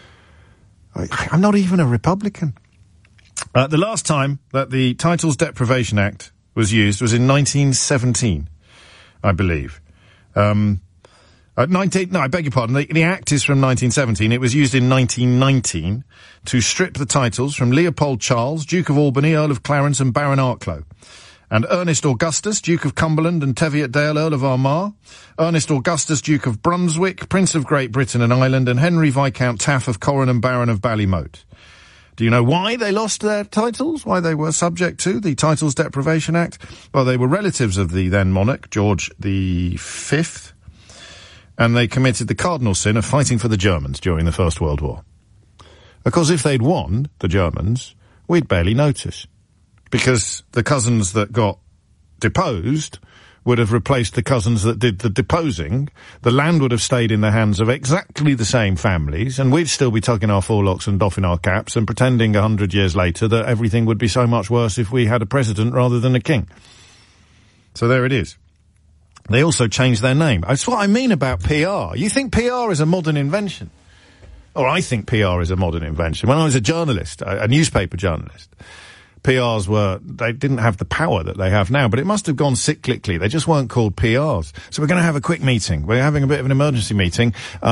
I'm not even a Republican. The last time that the Titles Deprivation Act was used was in 1917, I believe. I beg your pardon. The Act is from 1917. It was used in 1919 to strip the titles from Leopold Charles, Duke of Albany, Earl of Clarence and Baron Arklow, and Ernest Augustus, Duke of Cumberland and Teviotdale, Earl of Armagh, Ernest Augustus, Duke of Brunswick, Prince of Great Britain and Ireland, and Henry Viscount Taff of Corran and Baron of Ballymote. Do you know why they lost their titles? Why they were subject to the Titles Deprivation Act? Well, they were relatives of the then monarch, George V, and they committed the cardinal sin of fighting for the Germans during the First World War. Of course, if they'd won, the Germans, we'd barely notice. Because the cousins that got deposed would have replaced the cousins that did the deposing. The land would have stayed in the hands of exactly the same families, and we'd still be tugging our forelocks and doffing our caps and pretending 100 years later that everything would be so much worse if we had a president rather than a king. So there it is. They also changed their name. That's what I mean about PR. You think PR is a modern invention? Or I think PR is a modern invention. When I was a journalist, a newspaper journalist, PRs they didn't have the power that they have now, but it must have gone cyclically. They just weren't called PRs. So we're going to have a quick meeting. We're having a bit of an emergency meeting.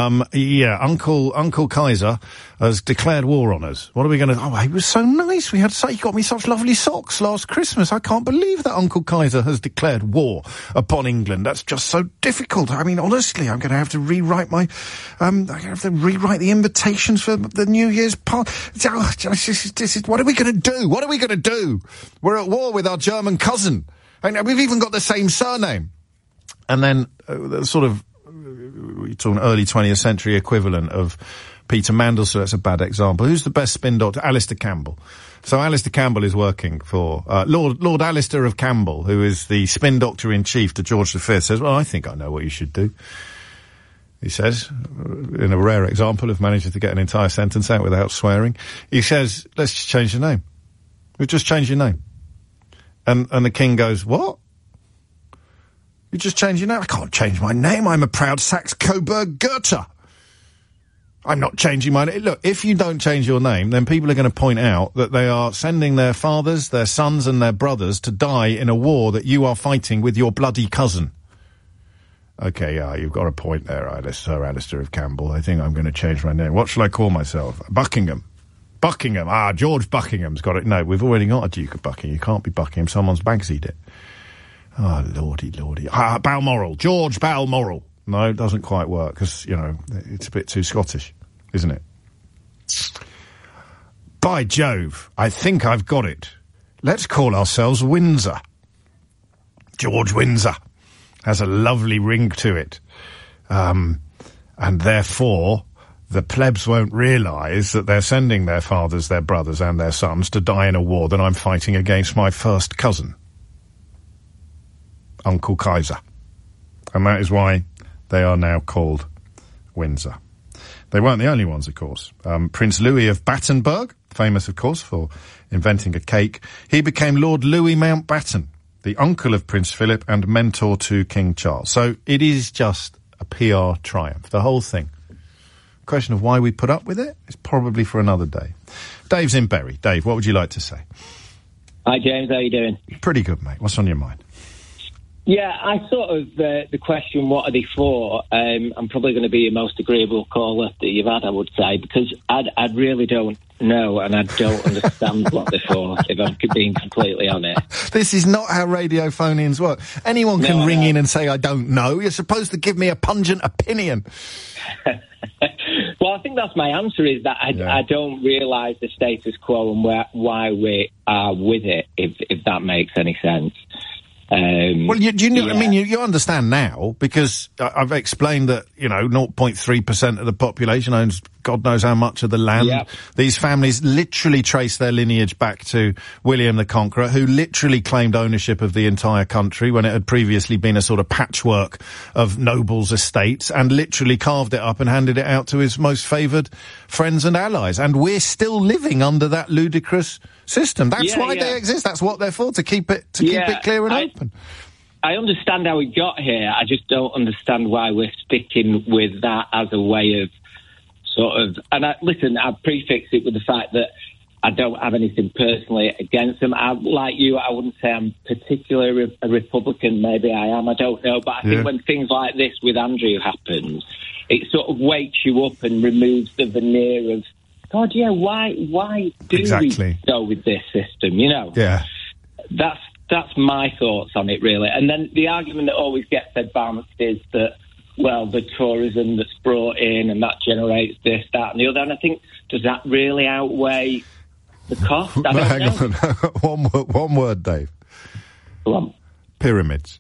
Uncle Kaiser has declared war on us. What are we going to... Oh, he was so nice. He got me such lovely socks last Christmas. I can't believe that Uncle Kaiser has declared war upon England. That's just so difficult. I mean, honestly, I'm going to have to rewrite my... I'm going to have to rewrite the invitations for the New Year's party. What are we going to do? What are we going to do? We're at war with our German cousin. And we've even got the same surname. And then sort of, you're talking early 20th century equivalent of Peter Mandel, so that's a bad example. Who's the best spin doctor? Alistair Campbell. So Alistair Campbell is working for Lord Alistair of Campbell, who is the spin doctor in chief to George V, says, well, I think I know what you should do. He says, in a rare example of managing to get an entire sentence out without swearing, he says, let's just change the name. We'll just change your name. And the king goes, what? You just change your name? I can't change my name. I'm a proud Saxe-Coburg-Gotha. I'm not changing my name. Look, if you don't change your name, then people are going to point out that they are sending their fathers, their sons and their brothers to die in a war that you are fighting with your bloody cousin. Okay, yeah, you've got a point there, Sir Alistair of Campbell. I think I'm going to change my name. What shall I call myself? Buckingham. George Buckingham's got it. No, we've already got a Duke of Buckingham. You can't be Buckingham. Someone's Bagsied it. Oh, lordy. Balmoral. George Balmoral. No, it doesn't quite work, because, it's a bit too Scottish, isn't it? By Jove, I think I've got it. Let's call ourselves Windsor. George Windsor has a lovely ring to it. And therefore, the plebs won't realise that they're sending their fathers, their brothers and their sons to die in a war that I'm fighting against my first cousin, Uncle Kaiser. And that is why they are now called Windsor. They weren't the only ones, of course. Prince Louis of Battenberg, famous, of course, for inventing a cake, he became Lord Louis Mountbatten, the uncle of Prince Philip and mentor to King Charles. So it is just a PR triumph, the whole thing. Question of why we put up with it is probably for another day. Dave's in Bury. Dave, what would you like to say? Hi, James. How you doing? Pretty good, mate. What's on your mind? Yeah, I sort of, the question, what are they for? I'm probably going to be your most agreeable caller that you've had, I would say, because I really don't know and I don't understand what they're for, if I'm being completely honest. This is not how radio phone-ins work. Anyone can ring in and say, I don't know. You're supposed to give me a pungent opinion. Well, I think that's my answer, is that I don't realise the status quo and why we are with it, if that makes any sense. Well, I mean, you understand now, because I've explained that, 0.3% of the population owns God knows how much of the land. Yep. These families literally trace their lineage back to William the Conqueror, who literally claimed ownership of the entire country when it had previously been a sort of patchwork of nobles' estates, and literally carved it up and handed it out to his most favoured friends and allies. And we're still living under that ludicrous system. That's why they exist. That's what they're for, to keep it clear and open. I understand how we got here. I just don't understand why we're sticking with that as a way of sort of... And I prefix it with the fact that I don't have anything personally against them. Like you, I wouldn't say I'm particularly a Republican. Maybe I am. I don't know. But I think when things like this with Andrew happens, it sort of wakes you up and removes the veneer of, God, yeah, why do we go with this system? You know? Yeah. That's my thoughts on it, really. And then the argument that always gets advanced is that, well, the tourism that's brought in and that generates this, that and the other. And I think, does that really outweigh the cost? I don't know. On. One word, Dave. Go on. Pyramids.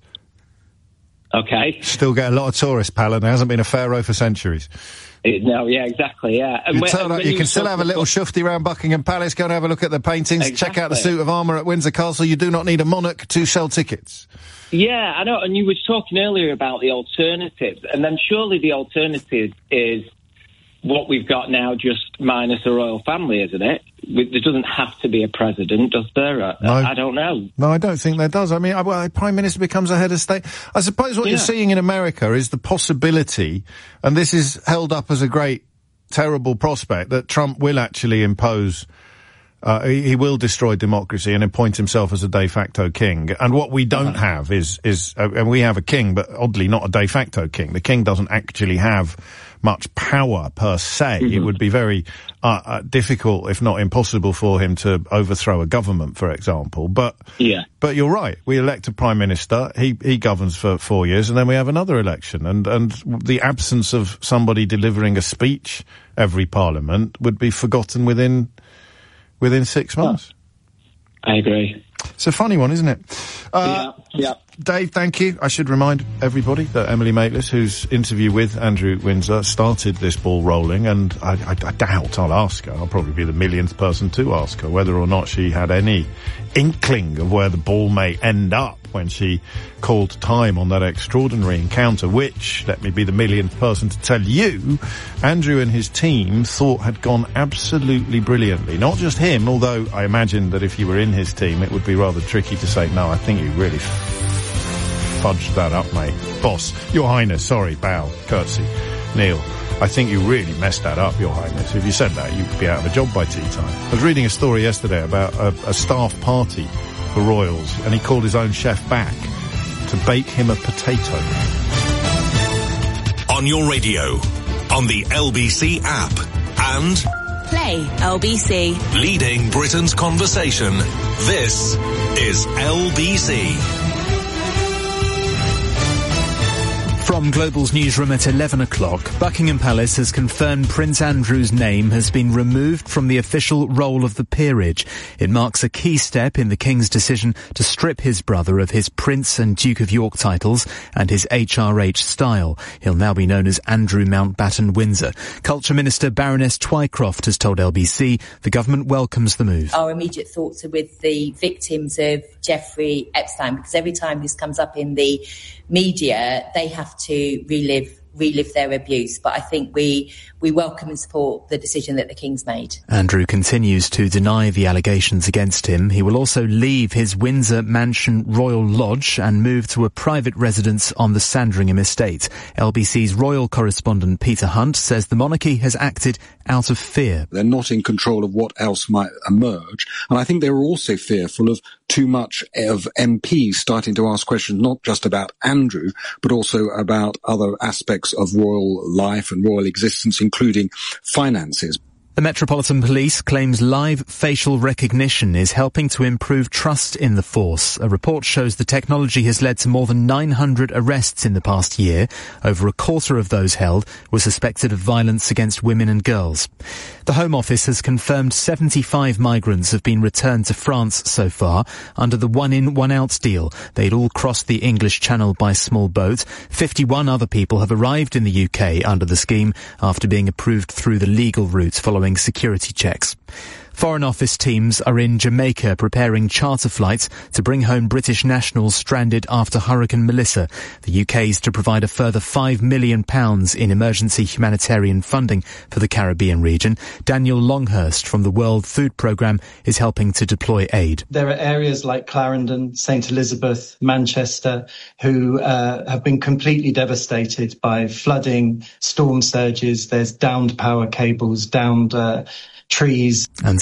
Okay. Still get a lot of tourists, pal, and there hasn't been a pharaoh for centuries. No, yeah, exactly, yeah. And you can still have a little shufty around Buckingham Palace, go and have a look at the paintings, check out the suit of armour at Windsor Castle. You do not need a monarch to sell tickets. Yeah, I know, and you were talking earlier about the alternatives, and then surely the alternative is what we've got now, just minus a royal family, isn't it? There doesn't have to be a president, does there? I don't know. No, I don't think there does. I mean, a Prime Minister becomes a head of state. I suppose what you're seeing in America is the possibility, and this is held up as a great, terrible prospect, that Trump will actually impose... he will destroy democracy and appoint himself as a de facto king. And what we don't have is and we have a king, but oddly not a de facto king. The king doesn't actually have much power per se. It would be very difficult, if not impossible, for him to overthrow a government, for example. But you're right. We elect a prime minister. He governs for 4 years, and then we have another election. And the absence of somebody delivering a speech every parliament would be forgotten within 6 months. I agree. It's a funny one, isn't it? Yeah. Dave, thank you. I should remind everybody that Emily Maitlis, whose interview with Andrew Windsor started this ball rolling, and I doubt I'll ask her. I'll probably be the millionth person to ask her whether or not she had any inkling of where the ball may end up when she called time on that extraordinary encounter, which, let me be the millionth person to tell you, Andrew and his team thought had gone absolutely brilliantly. Not just him, although I imagine that if you were in his team, it would be rather tricky to say, no, I think you really fudged that up, mate. Boss, Your Highness, sorry, bow, curtsy. Neil, I think you really messed that up, Your Highness. If you said that, you could be out of a job by tea time. I was reading a story yesterday about a staff party for royals, and he called his own chef back to bake him a potato. On your radio, on the LBC app, and Play LBC. Leading Britain's conversation. This is LBC. From Global's newsroom at 11 o'clock, Buckingham Palace has confirmed Prince Andrew's name has been removed from the official roll of the peerage. It marks a key step in the King's decision to strip his brother of his Prince and Duke of York titles and his HRH style. He'll now be known as Andrew Mountbatten Windsor. Culture Minister Baroness Twycroft has told LBC the government welcomes the move. Our immediate thoughts are with the victims of Jeffrey Epstein, because every time this comes up in the media, they have to relive their abuse. But I think we welcome and support the decision that the King's made. Andrew continues to deny the allegations against him. He will also leave his Windsor Mansion Royal Lodge and move to a private residence on the Sandringham estate. LBC's royal correspondent Peter Hunt says the monarchy has acted out of fear. They're not in control of what else might emerge. And I think they were also fearful of too much of MPs starting to ask questions not just about Andrew, but also about other aspects of royal life and royal existence, including finances. The Metropolitan Police claims live facial recognition is helping to improve trust in the force. A report shows the technology has led to more than 900 arrests in the past year. Over a quarter of those held were suspected of violence against women and girls. The Home Office has confirmed 75 migrants have been returned to France so far under the one-in, one-out deal. They'd all crossed the English Channel by small boat. 51 other people have arrived in the UK under the scheme after being approved through the legal route following security checks. Foreign Office teams are in Jamaica preparing charter flights to bring home British nationals stranded after Hurricane Melissa. The UK is to provide a further £5 million in emergency humanitarian funding for the Caribbean region. Daniel Longhurst from the World Food Programme is helping to deploy aid. There are areas like Clarendon, St Elizabeth, Manchester, who have been completely devastated by flooding, storm surges. There's downed power cables, downed trees. And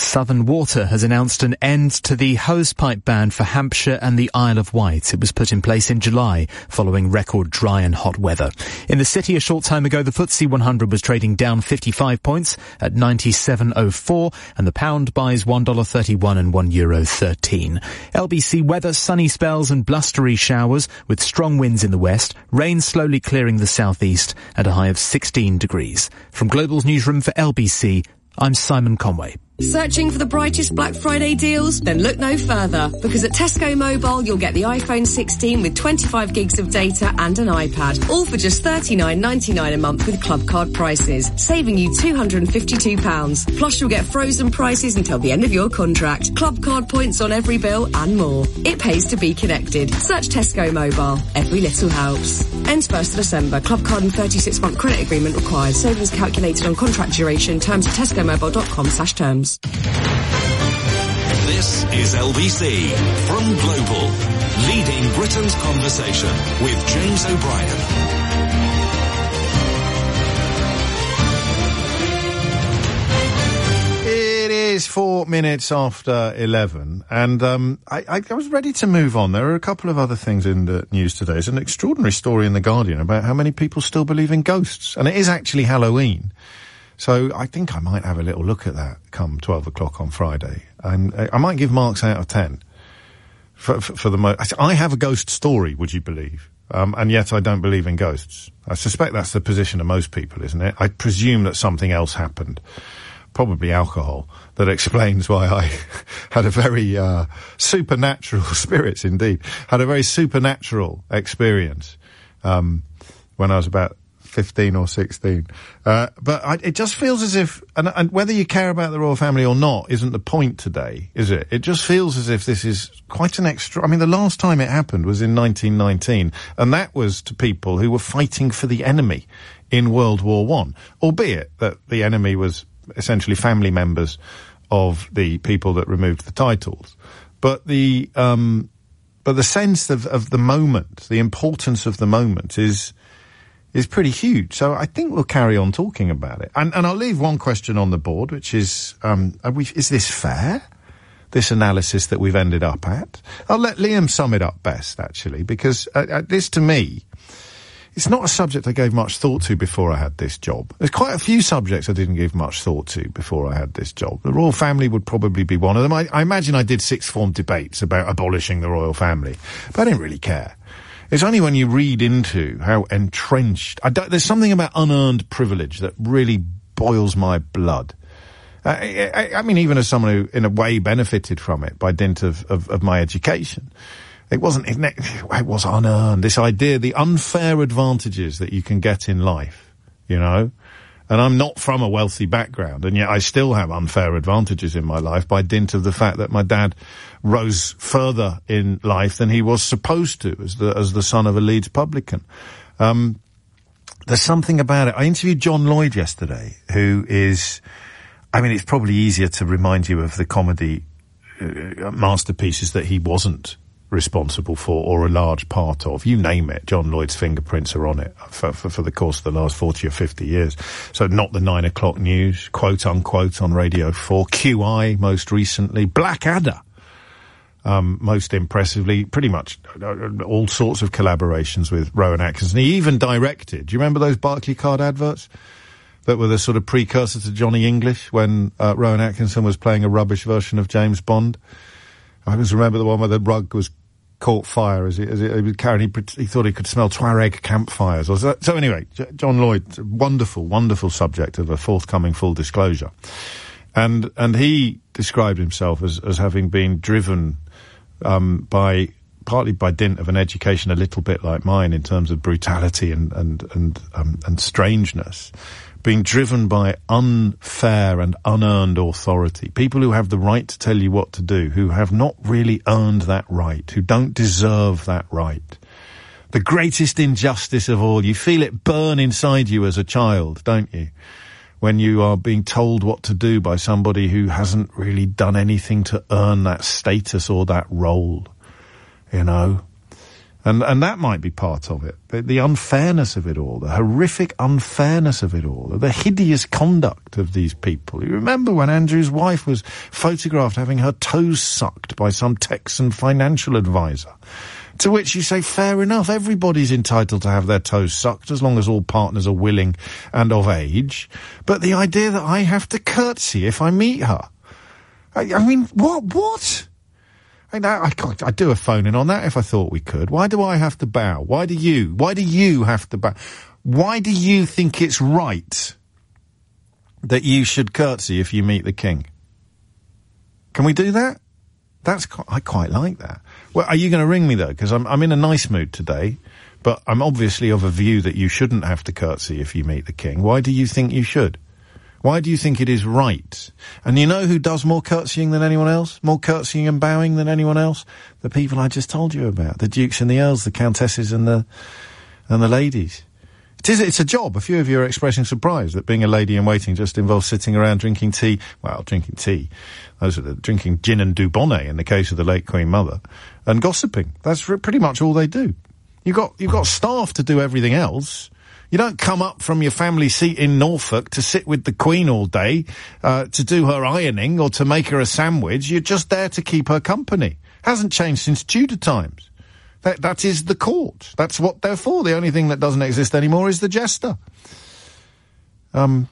Southern Water has announced an end to the hosepipe ban for Hampshire and the Isle of Wight. It was put in place in July, following record dry and hot weather. In the city a short time ago, the FTSE 100 was trading down 55 points at 97.04, and the pound buys $1.31 and €1.13. LBC weather, sunny spells and blustery showers with strong winds in the west, rain slowly clearing the southeast, and a high of 16 degrees. From Global's newsroom for LBC, I'm Simon Conway. Searching for the brightest Black Friday deals? Then look no further, because at Tesco Mobile you'll get the iPhone 16 with 25 gigs of data and an iPad, all for just $39.99 a month with Club Card prices, saving you £252. Plus you'll get frozen prices until the end of your contract, Club Card points on every bill and more. It pays to be connected. Search Tesco Mobile. Every little helps. Ends 1st of December. Club Card and 36-month credit agreement required. Savings calculated on contract duration. Terms at tescomobile.com/terms. This is LBC from Global, leading Britain's conversation with James O'Brien. It is 4 minutes after 11, and I was ready to move on. There are a couple of other things in the news today. There's an extraordinary story in The Guardian about how many people still believe in ghosts, and it is actually Halloween. So I think I might have a little look at that come 12 o'clock on Friday. And I might give marks out of 10 for the I have a ghost story, would you believe? And yet I don't believe in ghosts. I suspect that's the position of most people, isn't it? I presume that something else happened, probably alcohol, that explains why I had a very supernatural, spirits indeed, had a very supernatural experience when I was about 15 or 16. It just feels as if, and whether you care about the royal family or not isn't the point today, is it? It just feels as if this is quite an extra, I mean, the last time it happened was in 1919, and that was to people who were fighting for the enemy in World War I, albeit that the enemy was essentially family members of the people that removed the titles. But the sense of the moment, the importance of the moment is pretty huge. So I think we'll carry on talking about it. And I'll leave one question on the board, which is, is this fair? This analysis that we've ended up at? I'll let Liam sum it up best, actually, because this, to me, it's not a subject I gave much thought to before I had this job. There's quite a few subjects I didn't give much thought to before I had this job. The royal family would probably be one of them. I imagine I did sixth form debates about abolishing the royal family, but I didn't really care. It's only when you read into how entrenched... there's something about unearned privilege that really boils my blood. I mean, even as someone who, in a way, benefited from it by dint of my education, it was unearned. This idea, the unfair advantages that you can get in life, you know? And I'm not from a wealthy background, and yet I still have unfair advantages in my life by dint of the fact that my dad rose further in life than he was supposed to as the son of a Leeds publican. There's something about it. I interviewed John Lloyd yesterday, who is, I mean, it's probably easier to remind you of the comedy masterpieces that he wasn't responsible for or a large part of. You name it, John Lloyd's fingerprints are on it for the course of the last 40 or 50 years. So not the 9 o'clock news, quote unquote, on Radio 4, QI most recently, Blackadder, most impressively, pretty much all sorts of collaborations with Rowan Atkinson. He even directed, do you remember those Barclaycard adverts that were the sort of precursor to Johnny English when Rowan Atkinson was playing a rubbish version of James Bond? I always remember the one where the rug was caught fire as he was carrying. He thought he could smell Tuareg campfires. So anyway, John Lloyd, wonderful subject of a forthcoming full disclosure, and he described himself as having been driven partly by dint of an education a little bit like mine in terms of brutality and strangeness, being driven by unfair and unearned authority. People who have the right to tell you what to do, who have not really earned that right, who don't deserve that right. The greatest injustice of all. You feel it burn inside you as a child, don't you? When you are being told what to do by somebody who hasn't really done anything to earn that status or that role, you know? And that might be part of it. The unfairness of it all, the horrific unfairness of it all, the hideous conduct of these people. You remember when Andrew's wife was photographed having her toes sucked by some Texan financial advisor? To which you say, fair enough, everybody's entitled to have their toes sucked as long as all partners are willing and of age. But the idea that I have to curtsy if I meet her. I mean, what? I'd do a phone-in on that if I thought we could. Why do I have to bow? Why do you have to bow? Why do you think it's right that you should curtsy if you meet the king? Can we do that? I quite like that. Well, are you going to ring me, though? Because I'm in a nice mood today, but I'm obviously of a view that you shouldn't have to curtsy if you meet the king. Why do you think you should? Why do you think it is right? And you know who does more curtsying than anyone else? More curtsying and bowing than anyone else? The people I just told you about. The dukes and the earls, the countesses and the ladies. It's a job. A few of you are expressing surprise that being a lady in waiting just involves sitting around drinking tea. Well, drinking tea. Those are drinking gin and Dubonnet in the case of the late Queen Mother. And gossiping. That's pretty much all they do. You've got staff to do everything else. You don't come up from your family seat in Norfolk to sit with the Queen all day, to do her ironing or to make her a sandwich. You're just there to keep her company. Hasn't changed since Tudor times. That is the court. That's what they're for. The only thing that doesn't exist anymore is the jester. I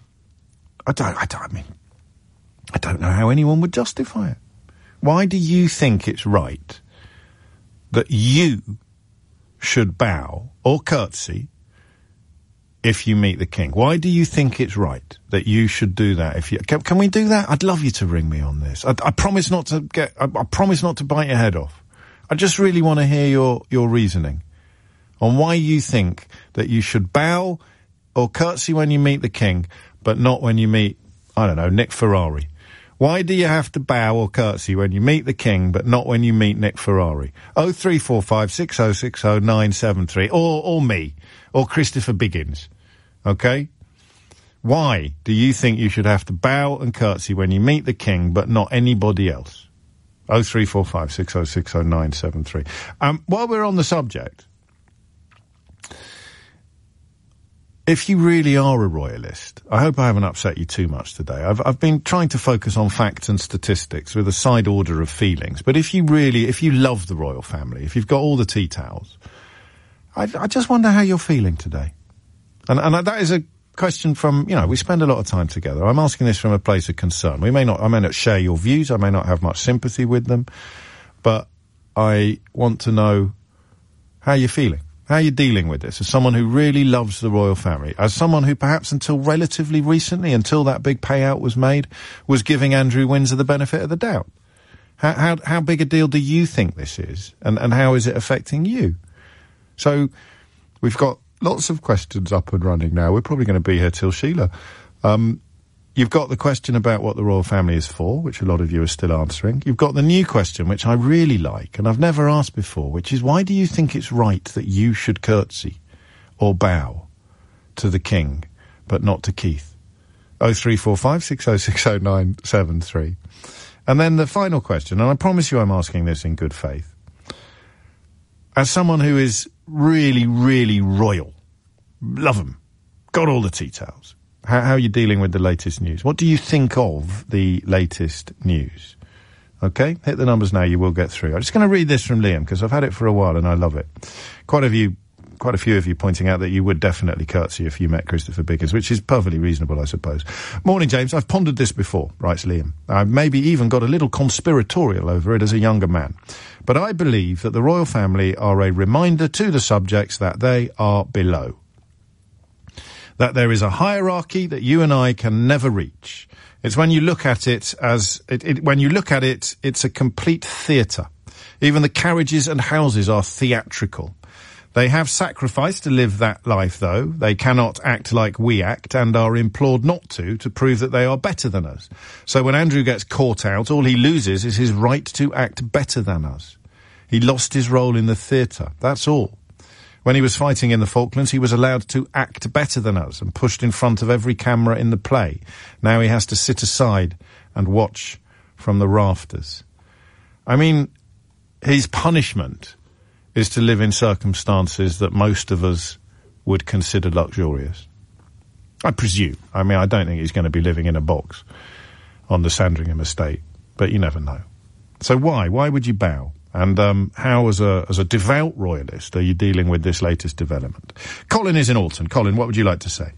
don't know how anyone would justify it. Why do you think it's right that you should bow or curtsy if you meet the king? Why do you think it's right that you should do that? Can we do that? I'd love you to ring me on this. I promise not to bite your head off. I just really want to hear your reasoning on why you think that you should bow or curtsy when you meet the king, but not when you meet, I don't know, Nick Ferrari. Why do you have to bow or curtsy when you meet the king, but not when you meet Nick Ferrari? 0345 6060 973, or me, or Christopher Biggins. Okay? Why do you think you should have to bow and curtsy when you meet the king, but not anybody else? 0345 6060 973. While we're on the subject, if you really are a royalist, I hope I haven't upset you too much today. I've been trying to focus on facts and statistics with a side order of feelings. But if you love the royal family, if you've got all the tea towels, I just wonder how you're feeling today. And that is a question from, we spend a lot of time together. I'm asking this from a place of concern. I may not share your views. I may not have much sympathy with them, but I want to know how you're feeling, how you're dealing with this as someone who really loves the royal family, as someone who perhaps until relatively recently, until that big payout was made, was giving Andrew Windsor the benefit of the doubt. How big a deal do you think this is? And how is it affecting you? So we've got lots of questions up and running now. We're probably going to be here till Sheila. You've got the question about what the royal family is for, which a lot of you are still answering. You've got the new question, which I really like, and I've never asked before, which is, why do you think it's right that you should curtsy or bow to the king, but not to Keith? 0345 6060 973. And then the final question, and I promise you I'm asking this in good faith. As someone who is really, really royal, love them, got all the tea towels, how are you dealing with the latest news? What do you think of the latest news? Okay, hit the numbers now, you will get through. I'm just going to read this from Liam, because I've had it for a while and I love it. Quite a few of you pointing out that you would definitely curtsy if you met Christopher Biggins, which is perfectly reasonable, I suppose. Morning, James. I've pondered this before, writes Liam. I've maybe even got a little conspiratorial over it as a younger man. But I believe that the royal family are a reminder to the subjects that they are below. That there is a hierarchy that you and I can never reach. It's when you look at it it's a complete theatre. Even the carriages and houses are theatrical. They have sacrificed to live that life, though. They cannot act like we act and are implored not to prove that they are better than us. So when Andrew gets caught out, all he loses is his right to act better than us. He lost his role in the theatre. That's all. When he was fighting in the Falklands, he was allowed to act better than us and pushed in front of every camera in the play. Now he has to sit aside and watch from the rafters. I mean, his punishment is to live in circumstances that most of us would consider luxurious. I presume. I mean, I don't think he's going to be living in a box on the Sandringham estate, but you never know. So why? Why would you bow? And how, as a devout royalist, are you dealing with this latest development? Colin is in Alton. Colin, what would you like to say?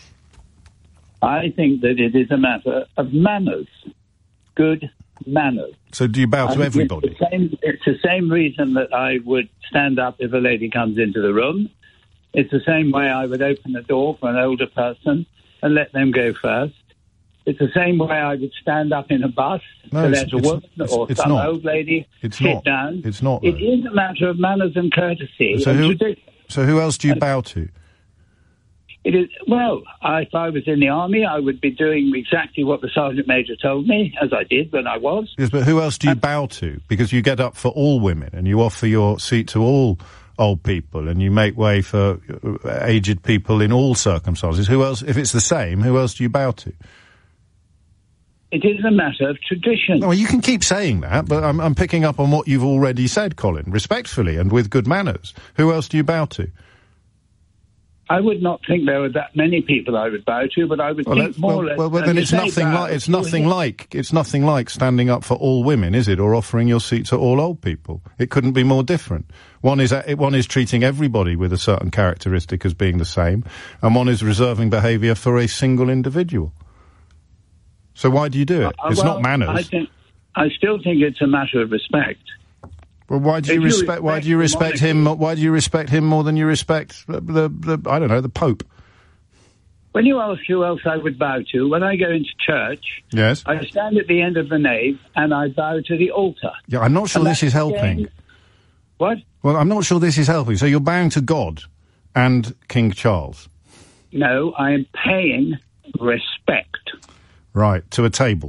I think that it is a matter of manners. Good manners. So do you bow to everybody? It's the same reason that I would stand up if a lady comes into the room. It's the same way I would open the door for an older person and let them go first. It's the same way I would stand up in a bus to let a woman or some old lady sit down. It's not. It is a matter of manners and courtesy and tradition. So who else do you bow to? It is, well, if I was in the army, I would be doing exactly what the Sergeant Major told me, as I did when I was. Yes, but who else do you bow to? Because you get up for all women and you offer your seat to all old people and you make way for aged people in all circumstances. Who else, if it's the same, who else do you bow to? It is a matter of tradition. Well, you can keep saying that, but I'm picking up on what you've already said, Colin, respectfully and with good manners. Who else do you bow to? I would not think there were that many people I would bow to, but I would think more or less. Well, then it's nothing like standing up for all women, is it, or offering your seat to all old people? It couldn't be more different. One is treating everybody with a certain characteristic as being the same, and one is reserving behaviour for a single individual. So why do you do it? It's not manners. I still think it's a matter of respect. Well, why do you respect him? Why do you respect him more than you respect the Pope? When you ask who else I would bow to, when I go into church, yes, I stand at the end of the nave and I bow to the altar. Yeah, I'm not sure this is helping. What? Well, I'm not sure this is helping. So you're bowing to God and King Charles? No, I am paying respect. Right, to a table.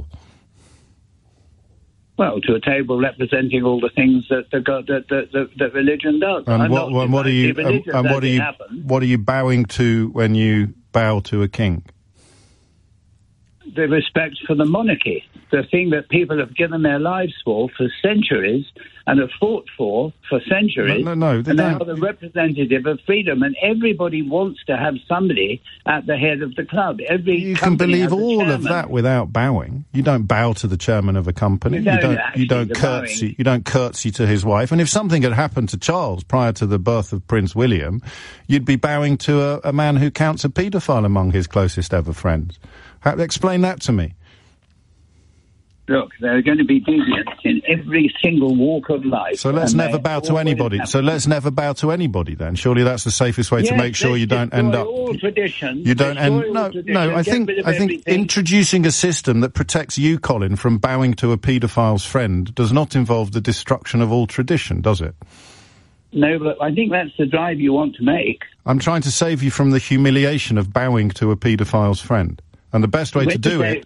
Well, to a table representing all the things that that religion does. And what are you bowing to when you bow to a king? The respect for the monarchy, the thing that people have given their lives for centuries and have fought for centuries. No, and they are the representative of freedom, and everybody wants to have somebody at the head of the club. You can believe all of that without bowing. You don't bow to the chairman of a company. You don't curtsy. You don't curtsy to his wife. And if something had happened to Charles prior to the birth of Prince William, you'd be bowing to a man who counts a paedophile among his closest ever friends. Explain that to me. Look, there are going to be deviants in every single walk of life. So let's never bow to anybody. So let's never bow to anybody then. Surely that's the safest way to make sure you don't end up. All traditions. You don't end. No. I think introducing a system that protects you, Colin, from bowing to a paedophile's friend does not involve the destruction of all tradition, does it? No, but I think that's the drive you want to make. I'm trying to save you from the humiliation of bowing to a paedophile's friend. And the best way to do it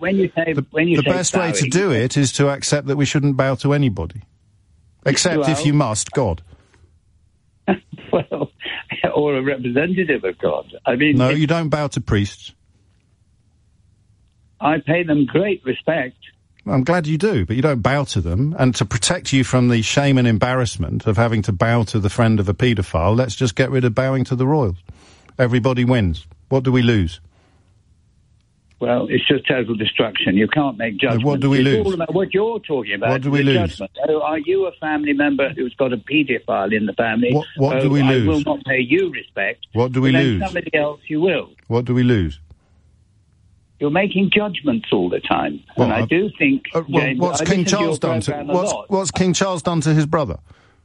is to accept that we shouldn't bow to anybody. Except if you must, God. Well, or a representative of God. I mean... No, you don't bow to priests. I pay them great respect. I'm glad you do, but you don't bow to them. And to protect you from the shame and embarrassment of having to bow to the friend of a paedophile, let's just get rid of bowing to the royals. Everybody wins. What do we lose? Well, it's just total destruction. You can't make judgments. What do we lose? It's all about what you're talking about. What do we lose? Judgment. So are you a family member who's got a paedophile in the family? What do we lose? I will not pay you respect. What do we lose? Then somebody else you will. What do we lose? You're making judgments all the time. And I do think... James, what's King Charles done to his brother?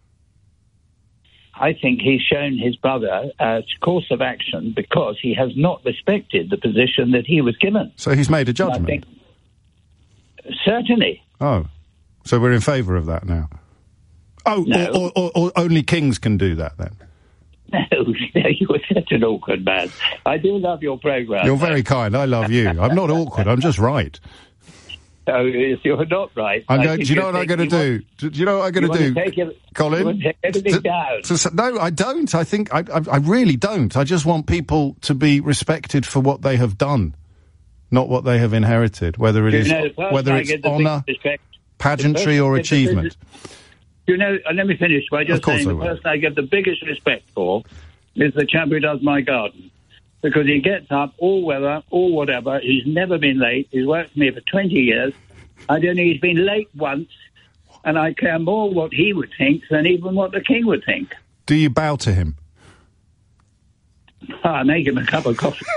I think he's shown his brother a course of action because he has not respected the position that he was given. So he's made a judgment? Certainly. Oh, so we're in favour of that now? Oh, no. or only kings can do that then? No, you are such an awkward man. I do love your programme. You're very kind. I love you. I'm not awkward. I'm just right. Oh, you're not right. Do you know what I'm going to do? Do you know what I'm going to do, Colin? You want to take everything down. No, I don't. I think I really don't. I just want people to be respected for what they have done, not what they have inherited, whether it's honour, pageantry or achievement. You know, and let me finish by just saying the person I get the biggest respect for is the chap who does my garden. Because he gets up, all weather, all whatever. He's never been late. He's worked for me for 20 years. I don't think he's been late once. And I care more what he would think than even what the king would think. Do you bow to him? I make him a cup of coffee.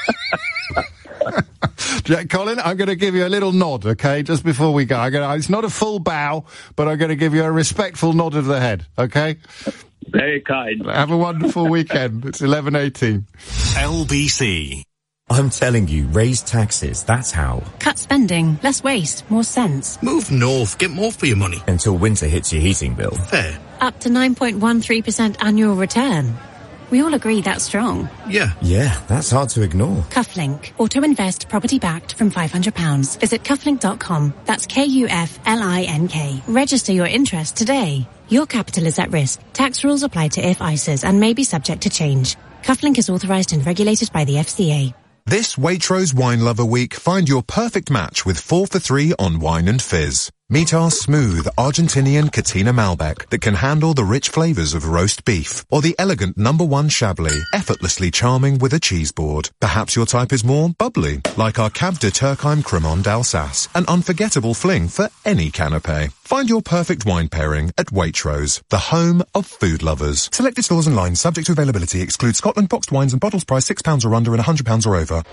Colin, I'm going to give you a little nod, okay, just before we go. It's not a full bow, but I'm going to give you a respectful nod of the head, okay? Very kind. Have a wonderful weekend. It's 11:18. LBC. I'm telling you, raise taxes, that's how. Cut spending, less waste, more sense. Move north, get more for your money. Until winter hits your heating bill. Fair. Up to 9.13% annual return. We all agree that's strong. Yeah. Yeah, that's hard to ignore. Cufflink. Auto-invest property backed from £500. Visit cufflink.com. That's Kuflink. Register your interest today. Your capital is at risk. Tax rules apply to IF ISAs and may be subject to change. Cufflink is authorised and regulated by the FCA. This Waitrose Wine Lover Week, find your perfect match with 4 for 3 on wine and fizz. Meet our smooth Argentinian Catina Malbec that can handle the rich flavours of roast beef, or the elegant No. 1 Chablis, effortlessly charming with a cheese board. Perhaps your type is more bubbly, like our Cab de Turckheim Cremant d'Alsace, an unforgettable fling for any canapé. Find your perfect wine pairing at Waitrose, the home of food lovers. Selected stores and lines subject to availability. Exclude Scotland boxed wines and bottles priced £6 or under and £100 or over.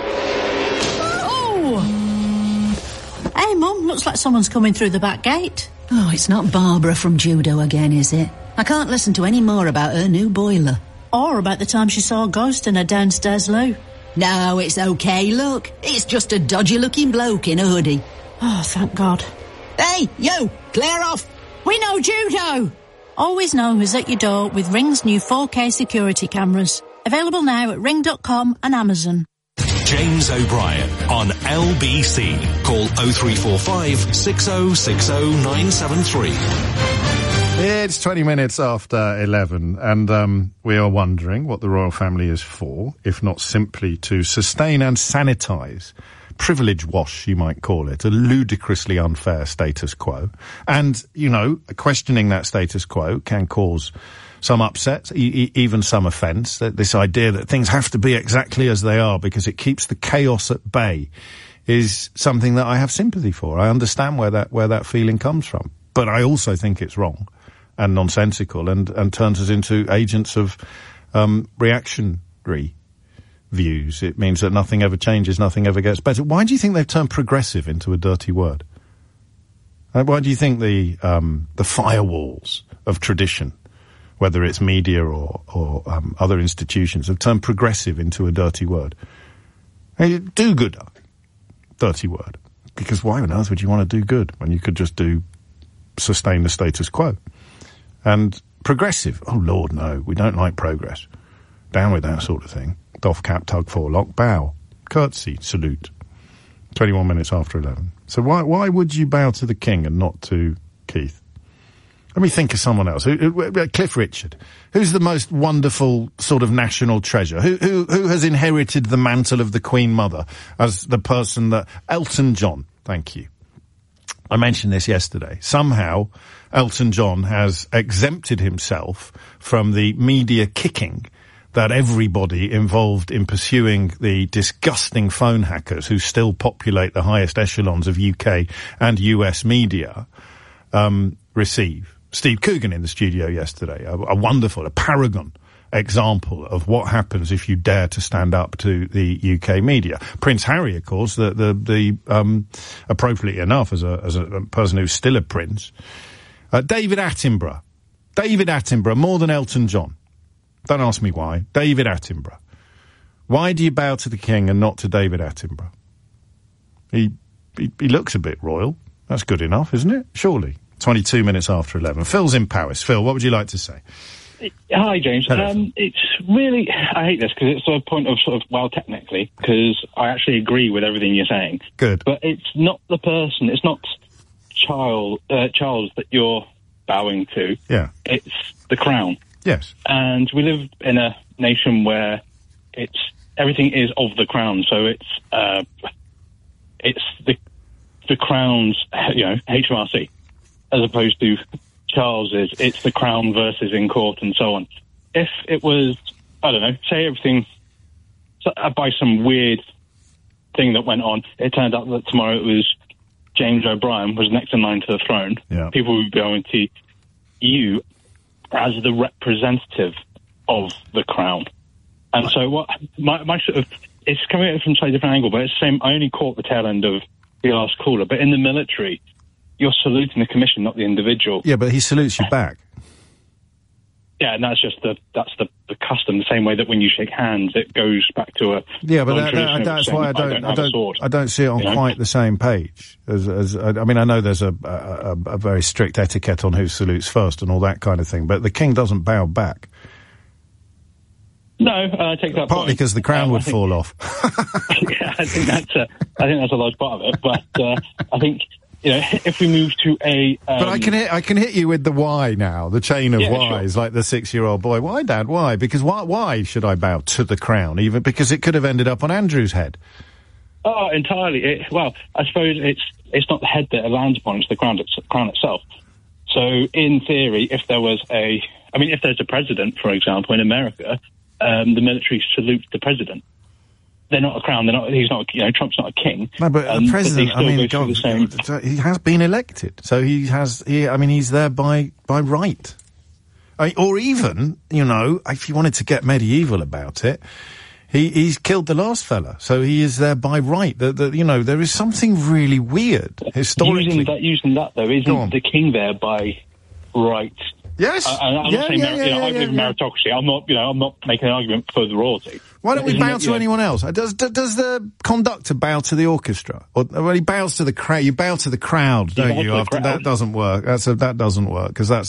Hey, Mum, looks like someone's coming through the back gate. Oh, it's not Barbara from Judo again, is it? I can't listen to any more about her new boiler. Or about the time she saw a ghost in her downstairs loo. No, it's okay, look. It's just a dodgy-looking bloke in a hoodie. Oh, thank God. Hey, you! Clear off! We know Judo! Always know who's at your door with Ring's new 4K security cameras. Available now at ring.com and Amazon. James O'Brien on LBC. Call 0345 6060 973. It's 20 minutes after 11, and we are wondering what the royal family is for, if not simply to sustain and sanitise, privilege wash, you might call it, a ludicrously unfair status quo. And, you know, questioning that status quo can cause some upset, even some offence. This idea that things have to be exactly as they are because it keeps the chaos at bay is something that I have sympathy for. I understand where that feeling comes from. But I also think it's wrong and nonsensical and turns us into agents of reactionary views. It means that nothing ever changes, nothing ever gets better. Why do you think they've turned progressive into a dirty word? Why do you think the firewalls of tradition, whether it's media or other institutions, have turned progressive into a dirty word? Do-gooder, dirty word. Because why on earth would you want to do good when you could just sustain the status quo? And progressive, oh Lord, no, we don't like progress. Down with that sort of thing. Doff cap, tug, forelock, bow, curtsy, salute. 21 minutes after 11. So why would you bow to the king and not to Keith? Let me think of someone else. Cliff Richard. Who's the most wonderful sort of national treasure? Who has inherited the mantle of the Queen Mother as the person that... Elton John. Thank you. I mentioned this yesterday. Somehow, Elton John has exempted himself from the media kicking that everybody involved in pursuing the disgusting phone hackers who still populate the highest echelons of UK and US media receive. Steve Coogan in the studio yesterday, a wonderful, a paragon example of what happens if you dare to stand up to the UK media. Prince Harry, of course, the appropriately enough, as a person who's still a prince. David Attenborough, more than Elton John. Don't ask me why. David Attenborough. Why do you bow to the king and not to David Attenborough? He looks a bit royal. That's good enough, isn't it? Surely. 22 minutes after 11. Phil's in Paris. Phil, what would you like to say? Hi, James. It's really... I hate this because it's a point of technically, because I actually agree with everything you're saying. Good. But it's not the person, it's not Charles that you're bowing to. Yeah. It's the crown. Yes. And we live in a nation where everything is of the crown, so it's the crown's, HMRC, as opposed to Charles is, it's the Crown versus in court and so on. If it was, I don't know, say everything, by some weird thing that went on, it turned out that tomorrow it was James O'Brien was next in line to the throne, people would be going to you as the representative of the Crown. And so what my sort of, it's coming at it from a slightly different angle, but it's the same. I only caught the tail end of the last caller, but in the military, you're saluting the commission, not the individual. Yeah, but he salutes you back. Yeah, and that's just the custom. The same way that when you shake hands, it goes back to a that's why I don't see it on quite the same page as I mean, I know there's a very strict etiquette on who salutes first and all that kind of thing, but the king doesn't bow back. No, I take that partly because the crown would fall off. Yeah, I think that's a large part of it. But I think, you know, if we move to a but I can hit you with the why now, the chain of whys, like the 6-year-old boy. Why, Dad? Why? Because why should I bow to the crown? Even because it could have ended up on Andrew's head. Oh, entirely. Well, I suppose it's not the head that it lands upon; it's the crown itself. So, in theory, if there's a president, for example, in America. The military salutes the president. They're not a crown. He's not. Trump's not a king. No, but the president. He has been elected, so he's there by right. Or even, if you wanted to get medieval about it, he's killed the last fella, so he is there by right. There is something really weird historically. Using that though, isn't the king there by right? Yes. I'm not saying I believe in meritocracy. I'm not making an argument for the royalty. Why don't we bow to anyone else? Does the conductor bow to the orchestra? Or he bows to the crowd. You bow to the crowd, don't you? After that doesn't work. That doesn't work because that's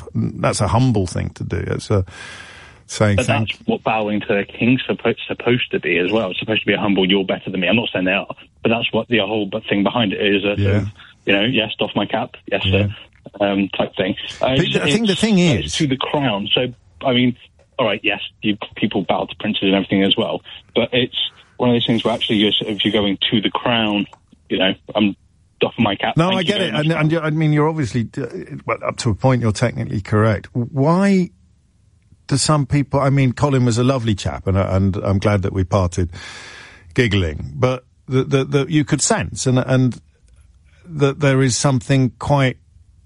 a humble thing to do. It's a saying. But that's what bowing to a king's supposed to be as well. It's supposed to be a humble. You're better than me. I'm not saying they are, but that's what the whole thing behind it is. Yes, doff my cap. Yes, sir. Type thing. I think the thing is to the crown. So, I mean, all right, yes, people bow to princes and everything as well, but it's one of those things where actually you're going to the crown. I'm doffing my cap. No, I get it, and I mean, you're obviously up to a point. You're technically correct. Why do some people? I mean, Colin was a lovely chap, and I'm glad that we parted giggling, but that you could sense and that there is something quite.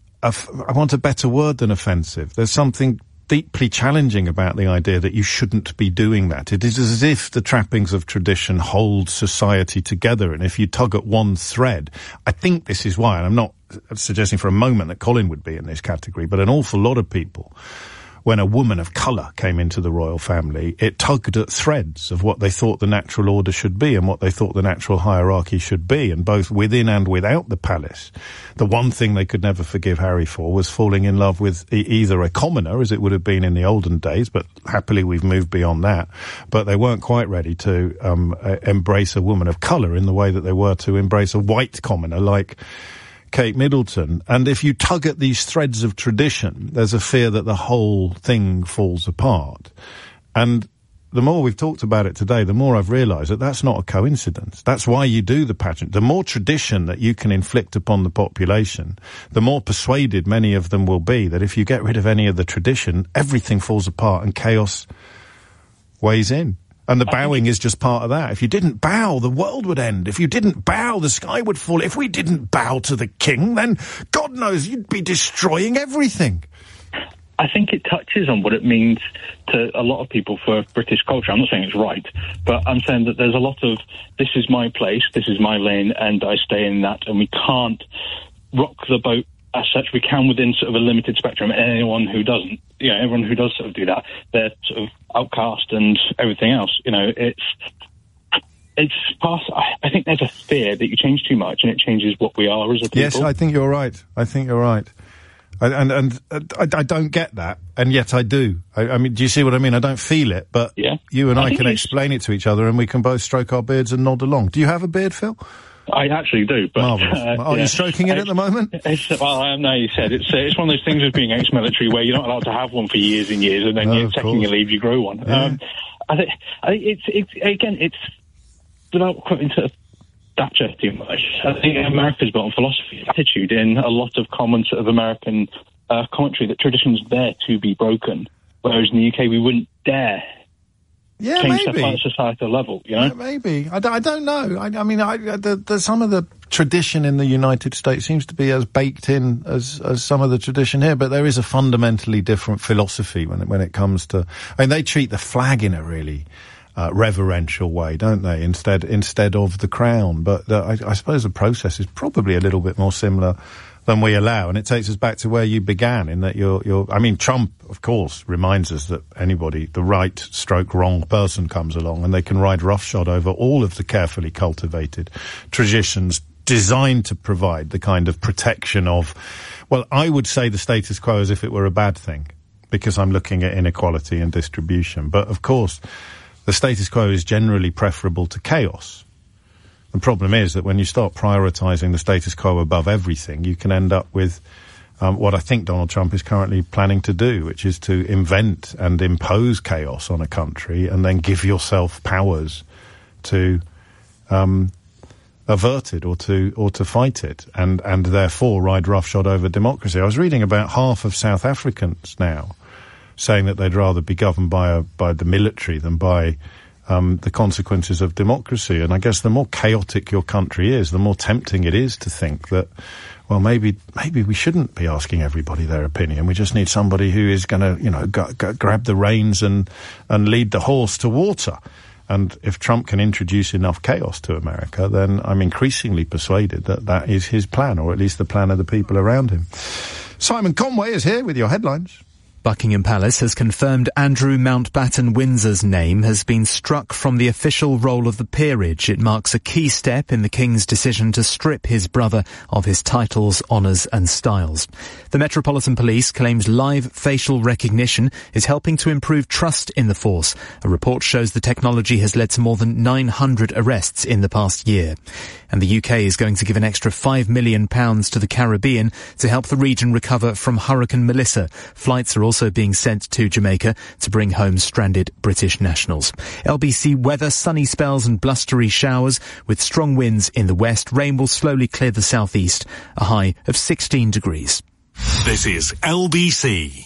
I want a better word than offensive. There's something deeply challenging about the idea that you shouldn't be doing that. It is as if the trappings of tradition hold society together, and if you tug at one thread, I think this is why, and I'm not suggesting for a moment that Colin would be in this category, but an awful lot of people, when a woman of colour came into the royal family, it tugged at threads of what they thought the natural order should be and what they thought the natural hierarchy should be, and both within and without the palace. The one thing they could never forgive Harry for was falling in love with either a commoner, as it would have been in the olden days, but happily we've moved beyond that, but they weren't quite ready to embrace a woman of colour in the way that they were to embrace a white commoner like Kate Middleton. And if you tug at these threads of tradition, there's a fear that the whole thing falls apart. And the more we've talked about it today, the more I've realised that that's not a coincidence. That's why you do the pageant. The more tradition that you can inflict upon the population, the more persuaded many of them will be that if you get rid of any of the tradition, everything falls apart and chaos weighs in. And the bowing is just part of that. If you didn't bow, the world would end. If you didn't bow, the sky would fall. If we didn't bow to the king, then God knows you'd be destroying everything. I think it touches on what it means to a lot of people for British culture. I'm not saying it's right, but I'm saying that there's a lot of, this is my place, this is my lane, and I stay in that, and we can't rock the boat as such. We can within sort of a limited spectrum, and anyone who doesn't, everyone who does sort of do that, they're sort of outcast and everything else. It's past. I think there's a fear that you change too much and it changes what we are as a people. Yes, I think you're right. And I don't get that, and yet I do. I mean, do you see what I mean? I don't feel it, but you and I can explain it to each other, and we can both stroke our beards and nod along. Do you have a beard, Phil? I actually do, but marvellous. Are you stroking it at the moment? Well, I know you said it's one of those things of being ex-military where you're not allowed to have one for years and years, and then the second you leave, you grow one. Yeah. I think it's without quoting to Thatcher too much. I think America's built on philosophy, attitude in a lot of common sort of American commentary that tradition's there to be broken, whereas in the UK we wouldn't dare change stuff at a societal level, you know? Yeah, maybe. I don't know. I mean, some of the tradition in the United States seems to be as baked in as some of the tradition here, but there is a fundamentally different philosophy when it comes to... I mean, they treat the flag in a really reverential way, don't they, instead of the crown. But I suppose the process is probably a little bit more similar than we allow, and it takes us back to where you began, in that I mean, Trump, of course, reminds us that anybody, the right/wrong person comes along and they can ride roughshod over all of the carefully cultivated traditions designed to provide the kind of protection of, well, I would say the status quo as if it were a bad thing, because I'm looking at inequality and distribution. But, of course, the status quo is generally preferable to chaos. The problem is that when you start prioritising the status quo above everything, you can end up with what I think Donald Trump is currently planning to do, which is to invent and impose chaos on a country and then give yourself powers to avert it or to fight it, and therefore ride roughshod over democracy. I was reading about half of South Africans now saying that they'd rather be governed by the military than by the consequences of democracy. And I guess the more chaotic your country is, the more tempting it is to think that, well, maybe we shouldn't be asking everybody their opinion. We just need somebody who is going to, grab the reins and lead the horse to water. And if Trump can introduce enough chaos to America, then I'm increasingly persuaded that is his plan, or at least the plan of the people around him. Simon Conway is here with your headlines. Buckingham Palace has confirmed Andrew Mountbatten Windsor's name has been struck from the official roll of the peerage. It marks a key step in the King's decision to strip his brother of his titles, honours and styles. The Metropolitan Police claims live facial recognition is helping to improve trust in the force. A report shows the technology has led to more than 900 arrests in the past year. And the UK is going to give an extra £5 million to the Caribbean to help the region recover from Hurricane Melissa. Flights are also being sent to Jamaica to bring home stranded British nationals. LBC weather, sunny spells and blustery showers with strong winds in the west. Rain will slowly clear the southeast, a high of 16 degrees. This is LBC.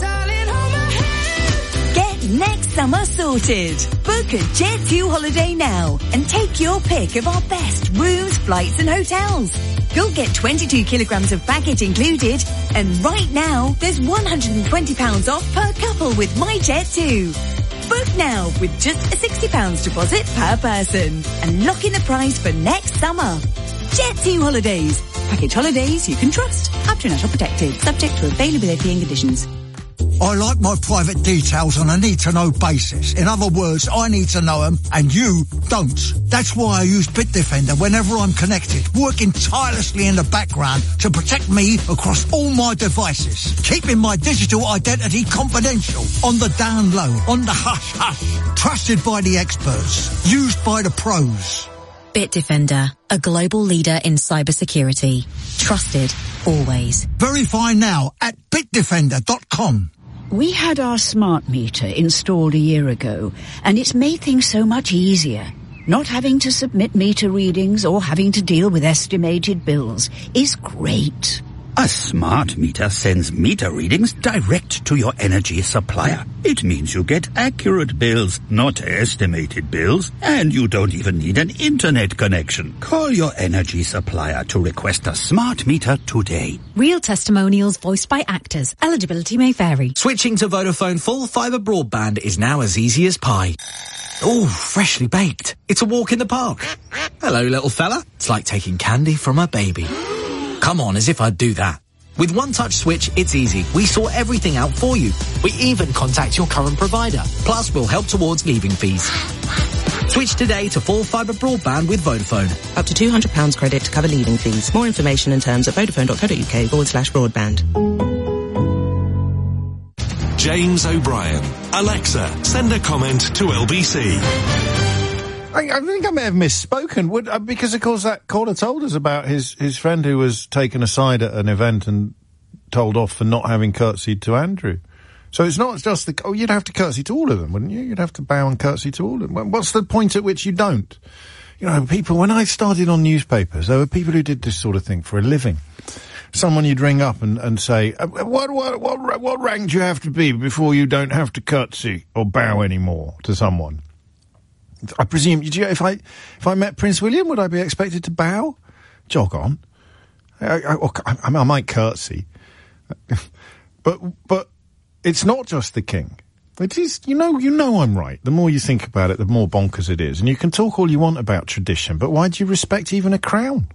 Next summer sorted. Book a Jet2 holiday now and take your pick of our best rooms, flights and hotels. You'll get 22 kilograms of baggage included, and right now there's £120 off per couple with MyJet2. Book now with just a £60 deposit per person and lock in the price for next summer. Jet2 Holidays. Package holidays you can trust. Up to national protected. Subject to availability and conditions. I like my private details on a need-to-know basis. In other words, I need to know them, and you don't. That's why I use Bitdefender whenever I'm connected, working tirelessly in the background to protect me across all my devices, keeping my digital identity confidential, on the down low, on the hush-hush, trusted by the experts, used by the pros. Bitdefender, a global leader in cybersecurity. Trusted, always. Verify now at bitdefender.com. We had our smart meter installed a year ago, and it's made things so much easier. Not having to submit meter readings or having to deal with estimated bills is great. A smart meter sends meter readings direct to your energy supplier. It means you get accurate bills, not estimated bills, and you don't even need an internet connection. Call your energy supplier to request a smart meter today. Real testimonials voiced by actors. Eligibility may vary. Switching to Vodafone full fibre broadband is now as easy as pie. Oh, freshly baked. It's a walk in the park. Hello, little fella. It's like taking candy from a baby. Come on, as if I'd do that. With One Touch Switch, it's easy. We sort everything out for you. We even contact your current provider. Plus, we'll help towards leaving fees. Switch today to full fibre broadband with Vodafone. Up to £200 credit to cover leaving fees. More information and terms at vodafone.co.uk/broadband. James O'Brien. Alexa, send a comment to LBC. I think I may have misspoken, because of course that caller told us about his friend who was taken aside at an event and told off for not having curtsied to Andrew. So it's not just you'd have to curtsy to all of them, wouldn't you? You'd have to bow and curtsy to all of them. What's the point at which you don't? You know, people, when I started on newspapers, there were people who did this sort of thing for a living. someone you'd ring up and say, what rank do you have to be before you don't have to curtsy or bow anymore to someone? I presume, if I met Prince William, would I be expected to bow? Jog on. I might curtsy. But it's not just the king. It is, you know I'm right. The more you think about it, the more bonkers it is. And you can talk all you want about tradition, but why do you respect even a crown?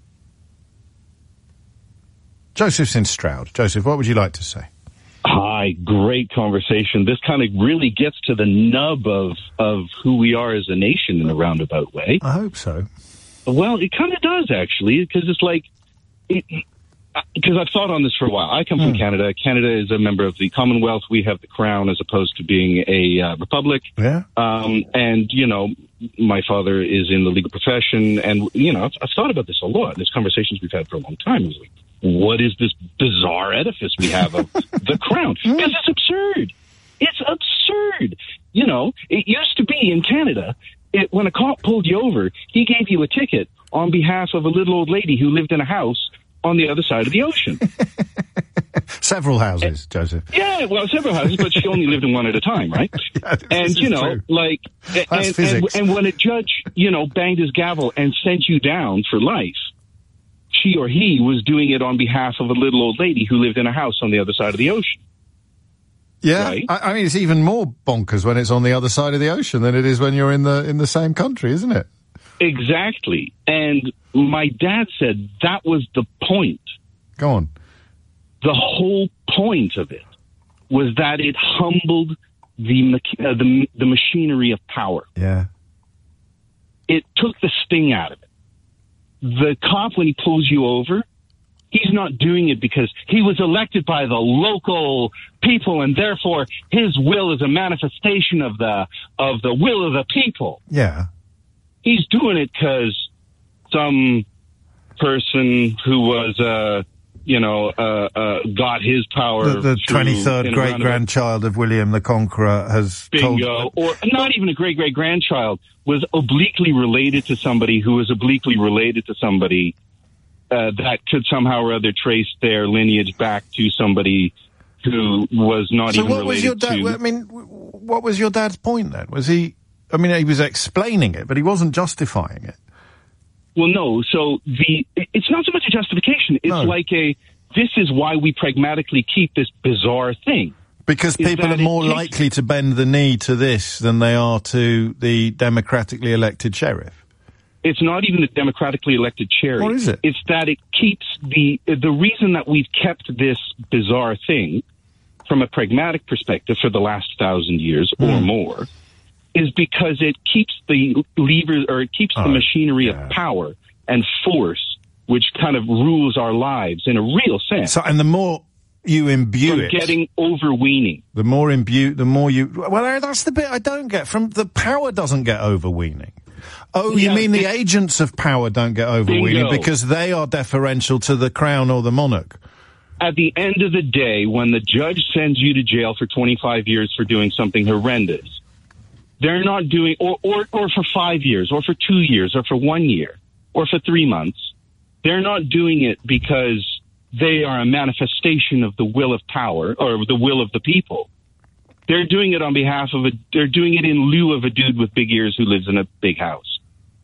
Joseph's in Stroud. Joseph, what would you like to say? Hi, great conversation. This kind of really gets to the nub of who we are as a nation in a roundabout way. I hope so. Well, it kind of does, actually, because it's like... Because I've thought on this for a while. I come from Canada. Canada is a member of the Commonwealth. We have the crown as opposed to being a republic. Yeah. And, my father is in the legal profession. And, I've thought about this a lot. There's conversations we've had for a long time. It's like, what is this bizarre edifice we have of the crown? Because it's absurd. It's absurd. It used to be in Canada, when a cop pulled you over, he gave you a ticket on behalf of a little old lady who lived in a house on the other side of the ocean. Several houses, Joseph. Yeah, well, several houses, but she only lived in one at a time, right? Yeah, and, true. And when a judge, banged his gavel and sent you down for life, she or he was doing it on behalf of a little old lady who lived in a house on the other side of the ocean. Yeah, right? I mean, it's even more bonkers when it's on the other side of the ocean than it is when you're in the same country, isn't it? Exactly. And my dad said that was the point. Go on. The whole point of it was that it humbled the machinery of power. Yeah. It took the sting out of it. The cop, when he pulls you over, he's not doing it because he was elected by the local people and therefore his will is a manifestation of the will of the people. Yeah. He's doing it because some person who was, got his power. The 23rd great-grandchild of William the Conqueror has Bingo. Or not even a great-great-grandchild, was obliquely related to somebody who was obliquely related to somebody that could somehow or other trace their lineage back to somebody who was not even related to... So what was your dad... what was your dad's point then? Was he... he was explaining it, but he wasn't justifying it. Well, no. So it's not so much a justification. It's this is why we pragmatically keep this bizarre thing. Because people are more likely to bend the knee to this than they are to the democratically elected sheriff. It's not even the democratically elected sheriff. What is it? It's that it keeps the reason that we've kept this bizarre thing from a pragmatic perspective for the last 1,000 years or more is because it keeps the levers, or it keeps the machinery of power and force, which kind of rules our lives in a real sense. So, and the more you imbue it, getting overweening. The more you. Well, that's the bit I don't get. From the power doesn't get overweening. Oh, you mean the agents of power don't get overweening because they are deferential to the crown or the monarch? At the end of the day, when the judge sends you to jail for 25 years for doing something horrendous, they're not doing, or for 5 years, or for 2 years, or for 1 year, or for 3 months. They're not doing it because they are a manifestation of the will of power, or the will of the people. They're doing it on behalf of they're doing it in lieu of a dude with big ears who lives in a big house.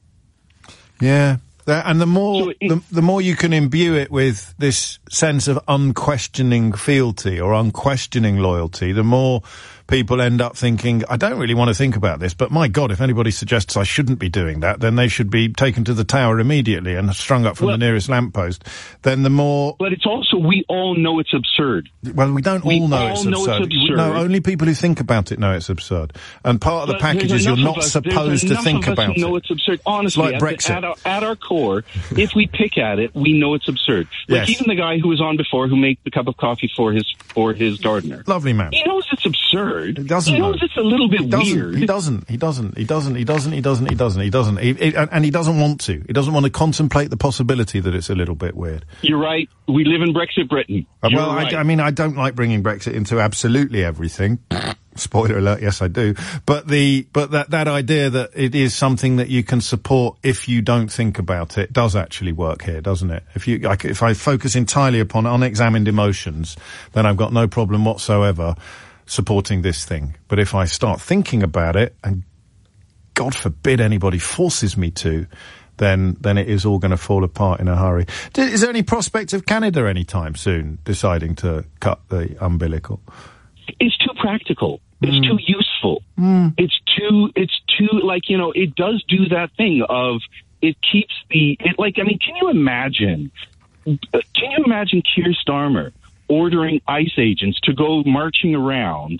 Yeah. And the more you can imbue it with this sense of unquestioning fealty or unquestioning loyalty, the more people end up thinking, I don't really want to think about this, but my God, if anybody suggests I shouldn't be doing that, then they should be taken to the tower immediately and strung up from the nearest lamppost. Then the more... But it's also, we all know it's absurd. Well, we don't all know it's absurd. No, only people who think about it know it's absurd. And part of the package is you're not supposed to think about it. There's enough of us who know it's absurd. Honestly, it's like Brexit. At our core, if we pick at it, we know it's absurd. Like even the guy who was on before, who made the cup of coffee for his gardener. Lovely man. He knows it's absurd. weird. He doesn't. He knows it's a little bit weird. He doesn't. And he doesn't want to. He doesn't want to contemplate the possibility that it's a little bit weird. You're right. We live in Brexit Britain. Well, right. I mean, I don't like bringing Brexit into absolutely everything. Spoiler alert, yes I do. But that idea that it is something that you can support if you don't think about it does actually work here, doesn't it? If I focus entirely upon unexamined emotions, then I've got no problem whatsoever supporting this thing. But if I start thinking about it, and God forbid anybody forces me to, then it is all going to fall apart in a hurry. Is there any prospect of Canada anytime soon deciding to cut the umbilical? It's too practical. It's too useful. It's too, like, you know, it does do that thing of, it keeps can you imagine Keir Starmer ordering ICE agents to go marching around,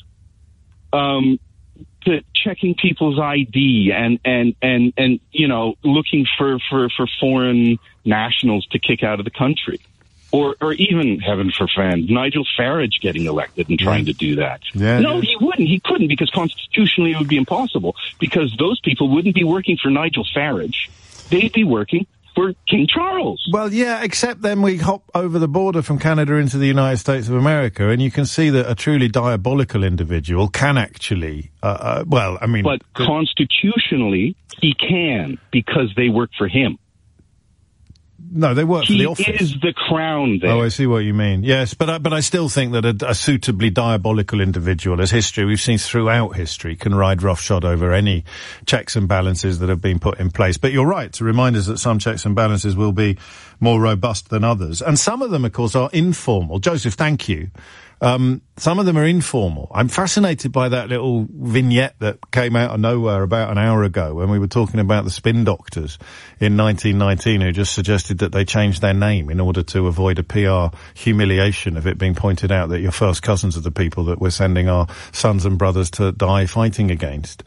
to checking people's ID and, you know, looking for foreign nationals to kick out of the country? Or even, heaven forfend, Nigel Farage getting elected and trying to do that. No, he wouldn't. He couldn't, because constitutionally it would be impossible, because those people wouldn't be working for Nigel Farage. They'd be working for King Charles. Well, yeah, except then we hop over the border from Canada into the United States of America, and you can see that a truly diabolical individual can actually, But constitutionally, he can, because they work for him. No, they work for the office. He is the crown there. Oh, I see what you mean. Yes, but I still think that a suitably diabolical individual, as history, we've seen throughout history, can ride roughshod over any checks and balances that have been put in place. But you're right to remind us that some checks and balances will be more robust than others. And some of them, of course, are informal. Joseph, thank you. Some of them are informal. I'm fascinated by that little vignette that came out of nowhere about an hour ago when we were talking about the spin doctors in 1919 who just suggested that they changed their name in order to avoid a PR humiliation of it being pointed out that your first cousins are the people that we're sending our sons and brothers to die fighting against.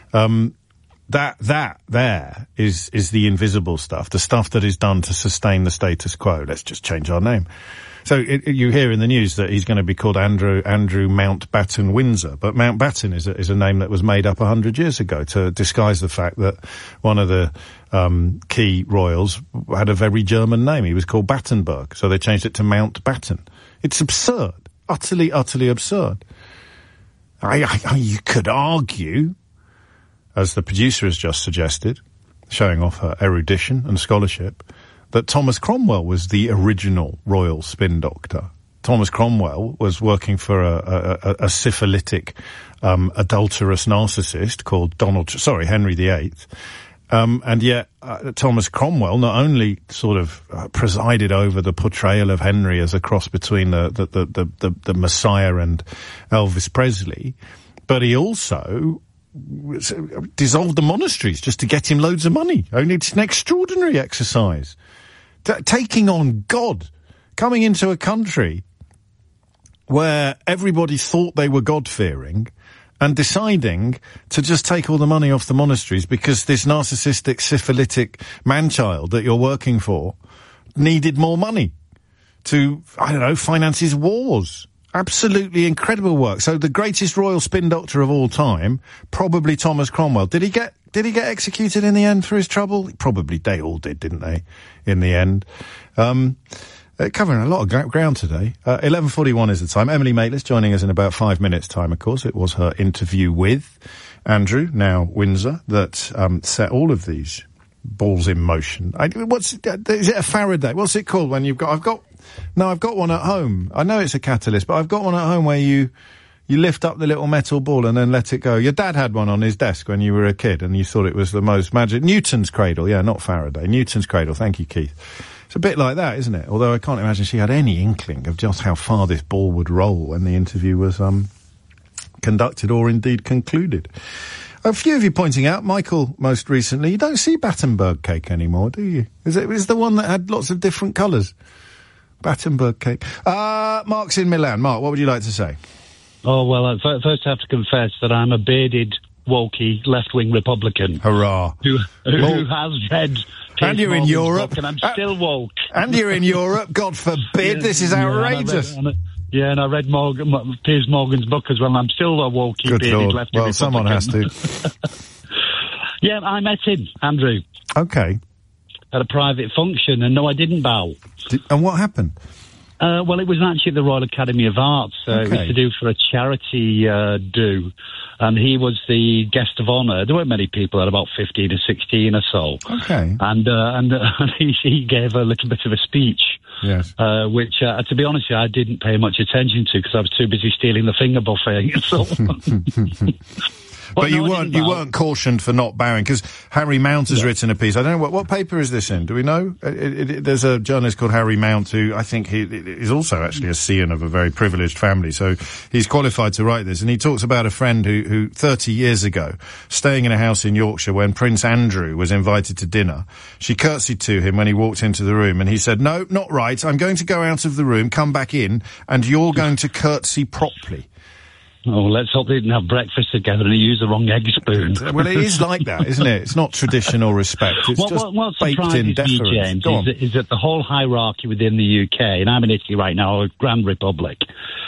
That there is the invisible stuff, the stuff that is done to sustain the status quo. Let's just change our name. So you hear in the news that he's going to be called Andrew Mountbatten Windsor, but Mountbatten is a name that was made up 100 years ago to disguise the fact that one of the key royals had a very German name. He was called Battenberg, so they changed it to Mountbatten. It's absurd, utterly absurd. You could argue, as the producer has just suggested, showing off her erudition and scholarship, that Thomas Cromwell was the original royal spin doctor. Thomas Cromwell was working for a syphilitic, adulterous narcissist called Henry VIII. And yet, Thomas Cromwell not only sort of presided over the portrayal of Henry as a cross between the Messiah and Elvis Presley, but he also dissolved the monasteries just to get him loads of money. I mean, it's an extraordinary exercise. Taking on God, coming into a country where everybody thought they were God-fearing and deciding to just take all the money off the monasteries because this narcissistic, syphilitic man-child that you're working for needed more money to, finance his wars. Absolutely incredible work. So the greatest royal spin doctor of all time, probably Thomas Cromwell. Did he get executed in the end for his trouble? Probably they all did, didn't they, in the end? Covering a lot of ground today. 11:41 is the time. Emily Maitlis joining us in about 5 minutes' time, of course. It was her interview with Andrew, now Windsor, that set all of these balls in motion. Is it a Faraday? What's it called when you've got... I've got one at home. I know it's a catalyst, but I've got one at home where you lift up the little metal ball and then let it go. Your dad had one on his desk when you were a kid and you thought it was the most magic. Newton's cradle. Yeah, not Faraday. Newton's cradle. Thank you, Keith. It's a bit like that, isn't it? Although I can't imagine she had any inkling of just how far this ball would roll when the interview was conducted or indeed concluded. A few of you pointing out, Michael most recently, you don't see Battenberg cake anymore, do you? Is the one that had lots of different colours? Battenberg cake. Mark's in Milan. Mark, what would you like to say? Oh, well, first I have to confess that I'm a bearded, wokey, left-wing Republican. Hurrah. Who has read... And you're in Europe. And I'm still woke. And you're in Europe. God forbid. This is outrageous. Yeah, and I read Piers Morgan's book as well, and I'm still a walkie Good bearded Lord. lefty Well, someone has to. Yeah, I met him, Andrew. Okay. At a private function, and no, I didn't bow. And what happened? Well, it was actually at the Royal Academy of Arts. It was to do for a charity do, and he was the guest of honour. There weren't many people, at about 15 or 16 or so. Okay. And he gave a little bit of a speech. Yes. Which, to be honest, I didn't pay much attention to because I was too busy stealing the finger buffet. So. But you weren't cautioned for not bowing, because Harry Mount has written a piece. I don't know, what paper is this in? Do we know? There's a journalist called Harry Mount who I think he is also actually a scion of a very privileged family, so he's qualified to write this. And he talks about a friend who 30 years ago, staying in a house in Yorkshire when Prince Andrew was invited to dinner, she curtsied to him when he walked into the room, and he said, "No, not right. I'm going to go out of the room, come back in, and you're going to curtsy properly." Oh, let's hope they didn't have breakfast together and he used the wrong egg spoon. Well, it is like that, isn't it? It's not traditional respect. It's what baked-in deference. Me, James, is that the whole hierarchy within the UK, and I'm in Italy right now, a Grand Republic,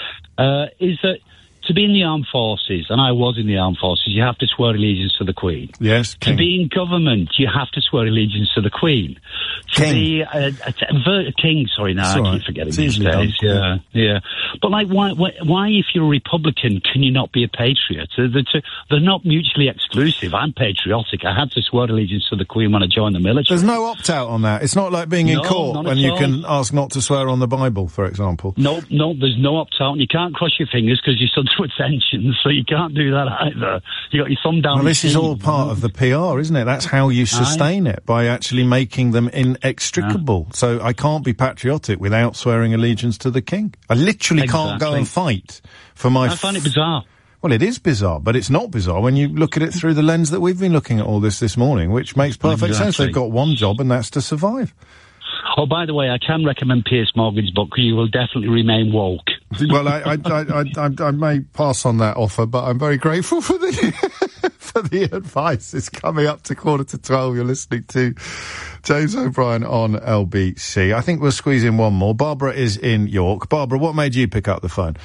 is that to be in the armed forces, and I was in the armed forces, you have to swear allegiance to the Queen. Yes, King. To be in government, you have to swear allegiance to the Queen. To be a king, sorry, now I keep forgetting these days. Yeah. But like, why, if you're a Republican, can you not be a patriot? They're not mutually exclusive. I'm patriotic. I had to swear allegiance to the Queen when I joined the military. There's no opt-out on that. It's not like being in court when you can ask not to swear on the Bible, for example. No, there's no opt-out, and you can't cross your fingers because you're under attention, so you can't do that either. You got your thumb down. Well, this is all part of the PR, isn't it? That's how you sustain it, by actually making them inextricable. So I can't be patriotic without swearing allegiance to the King. I literally can't go and fight for my... I find it bizarre. Well, it is bizarre, but it's not bizarre when you look at it through the lens that we've been looking at all this morning, which makes perfect sense. They've got one job, and that's to survive. Oh, by the way, I can recommend Piers Morgan's book. You will definitely remain woke. Well, I may pass on that offer, but I'm very grateful for the for the advice. It's coming up to 11:45. You're listening to James O'Brien on LBC. I think we'll squeeze in one more. Barbara is in York. Barbara, what made you pick up the phone?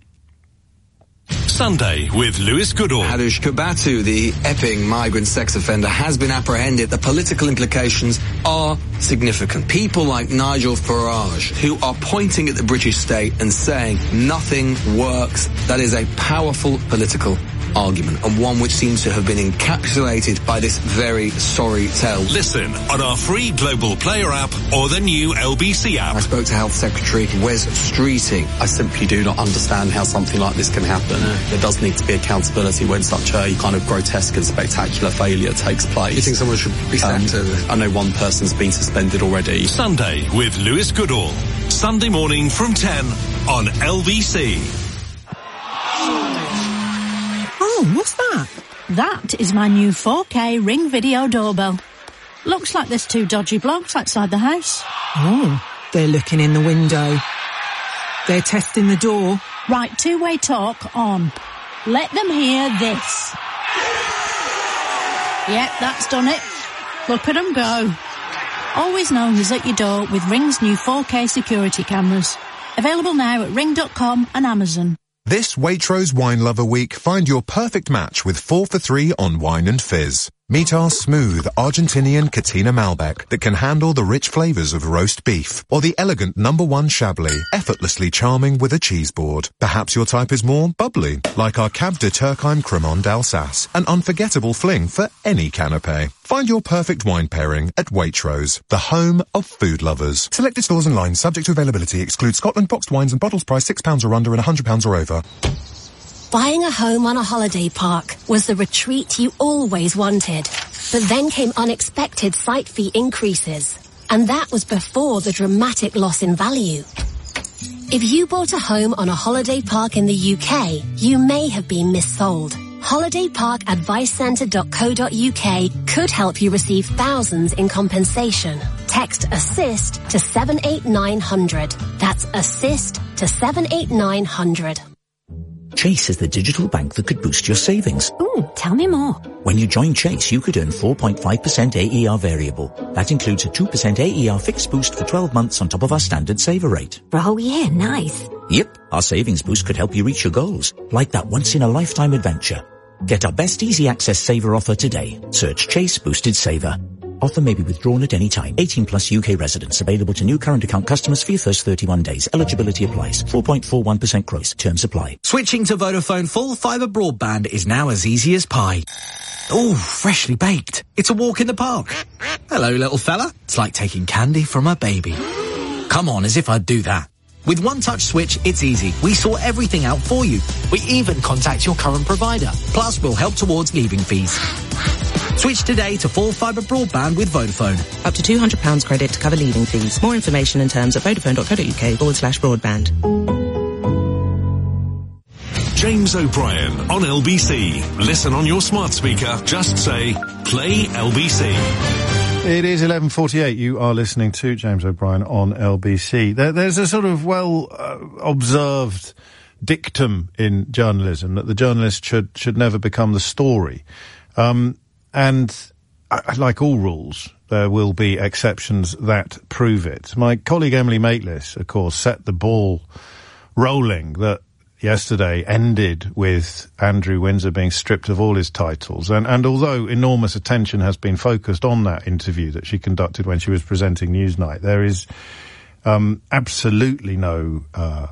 Sunday with Lewis Goodall. Hadush Kabatu, the Epping migrant sex offender, has been apprehended. The political implications are significant. People like Nigel Farage, who are pointing at the British state and saying nothing works. That is a powerful political argument, and one which seems to have been encapsulated by this very sorry tale. Listen on our free Global Player app or the new LBC app. I spoke to Health Secretary Wes Streeting. I simply do not understand how something like this can happen. There does need to be accountability when such a kind of grotesque and spectacular failure takes place. You think someone should be sacked? I know one person's been suspended already. Sunday with Lewis Goodall. Sunday morning from 10 on LBC. Oh, what's that? That is my new 4K Ring Video Doorbell. Looks like there's two dodgy blokes outside the house. Oh, they're looking in the window. They're testing the door. Right, two-way talk on. Let them hear this. Yep, that's done it. Look at them go. Always know who's at your door with Ring's new 4K security cameras. Available now at ring.com and Amazon. This Waitrose Wine Lover Week, find your perfect match with 4 for 3 on wine and fizz. Meet our smooth Argentinian Catina Malbec that can handle the rich flavours of roast beef, or the elegant No. 1 Chablis, effortlessly charming with a cheese board. Perhaps your type is more bubbly, like our Cab de Turckheim Cremant d'Alsace, an unforgettable fling for any canapé. Find your perfect wine pairing at Waitrose, the home of food lovers. Selected stores and lines subject to availability. Exclude Scotland boxed wines and bottles priced £6 or under and £100 or over. Buying a home on a holiday park was the retreat you always wanted. But then came unexpected site fee increases. And that was before the dramatic loss in value. If you bought a home on a holiday park in the UK, you may have been missold. HolidayParkAdviceCentre.co.uk could help you receive thousands in compensation. Text ASSIST to 78900. That's ASSIST to 78900. Chase is the digital bank that could boost your savings. Ooh, tell me more. When you join Chase, you could earn 4.5% AER variable. That includes a 2% AER fixed boost for 12 months on top of our standard saver rate. Oh yeah, nice. Yep, our savings boost could help you reach your goals, like that once-in-a-lifetime adventure. Get our best easy access saver offer today. Search Chase Boosted Saver. Offer may be withdrawn at any time. 18 plus UK residents. Available to new current account customers for your first 31 days. Eligibility applies. 4.41% gross. Terms apply. Switching to Vodafone full fibre broadband is now as easy as pie. Oh, freshly baked. It's a walk in the park. Hello, little fella. It's like taking candy from a baby. Come on, as if I'd do that. With One Touch Switch, it's easy. We sort everything out for you. We even contact your current provider. Plus, we'll help towards leaving fees. Switch today to full fibre broadband with Vodafone. Up to £200 credit to cover leaving fees. More information and terms at vodafone.co.uk/broadband. James O'Brien on LBC. Listen on your smart speaker. Just say, play LBC. It is 11:48. You are listening to James O'Brien on LBC. There's a sort of observed dictum in journalism that the journalist should never become the story. And like all rules, there will be exceptions that prove it. My colleague Emily Maitlis, of course, set the ball rolling that yesterday ended with Andrew Windsor being stripped of all his titles. And although enormous attention has been focused on that interview that she conducted when she was presenting Newsnight, there is absolutely no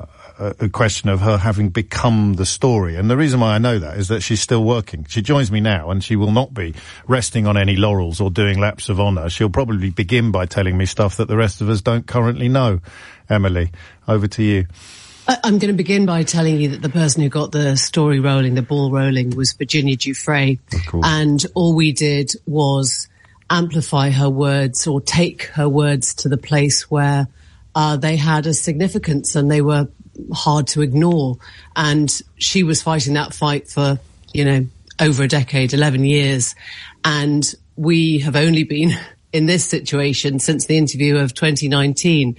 a question of her having become the story. And the reason why I know that is that she's still working. She joins me now, and she will not be resting on any laurels or doing laps of honour. She'll probably begin by telling me stuff that the rest of us don't currently know. Emily, over to you. I'm going to begin by telling you that the person who got the story rolling, the ball rolling, was Virginia Giuffre. And all we did was amplify her words or take her words to the place where they had a significance and they were hard to ignore. And she was fighting that fight for, over a decade, 11 years. And we have only been in this situation since the interview of 2019.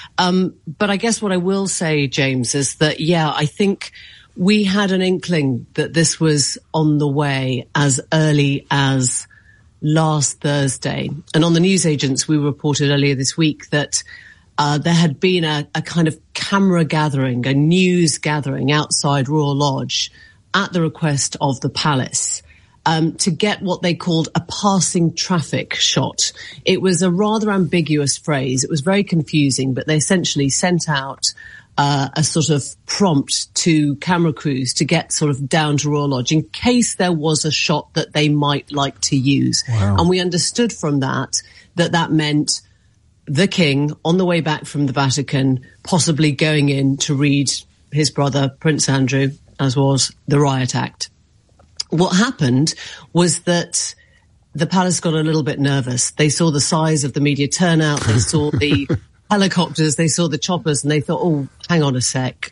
But I guess what I will say, James, is that, I think we had an inkling that this was on the way as early as last Thursday. And on the newsagents, we reported earlier this week that there had been a kind of camera gathering, a news gathering outside Royal Lodge at the request of the palace. To get what they called a passing traffic shot. It was a rather ambiguous phrase. It was very confusing, but they essentially sent out a sort of prompt to camera crews to get sort of down to Royal Lodge in case there was a shot that they might like to use. Wow. And we understood from that meant the King on the way back from the Vatican, possibly going in to read his brother, Prince Andrew, as was the Riot Act. What happened was that the palace got a little bit nervous. They saw the size of the media turnout, they saw the helicopters, they saw the choppers, and they thought, oh, hang on a sec,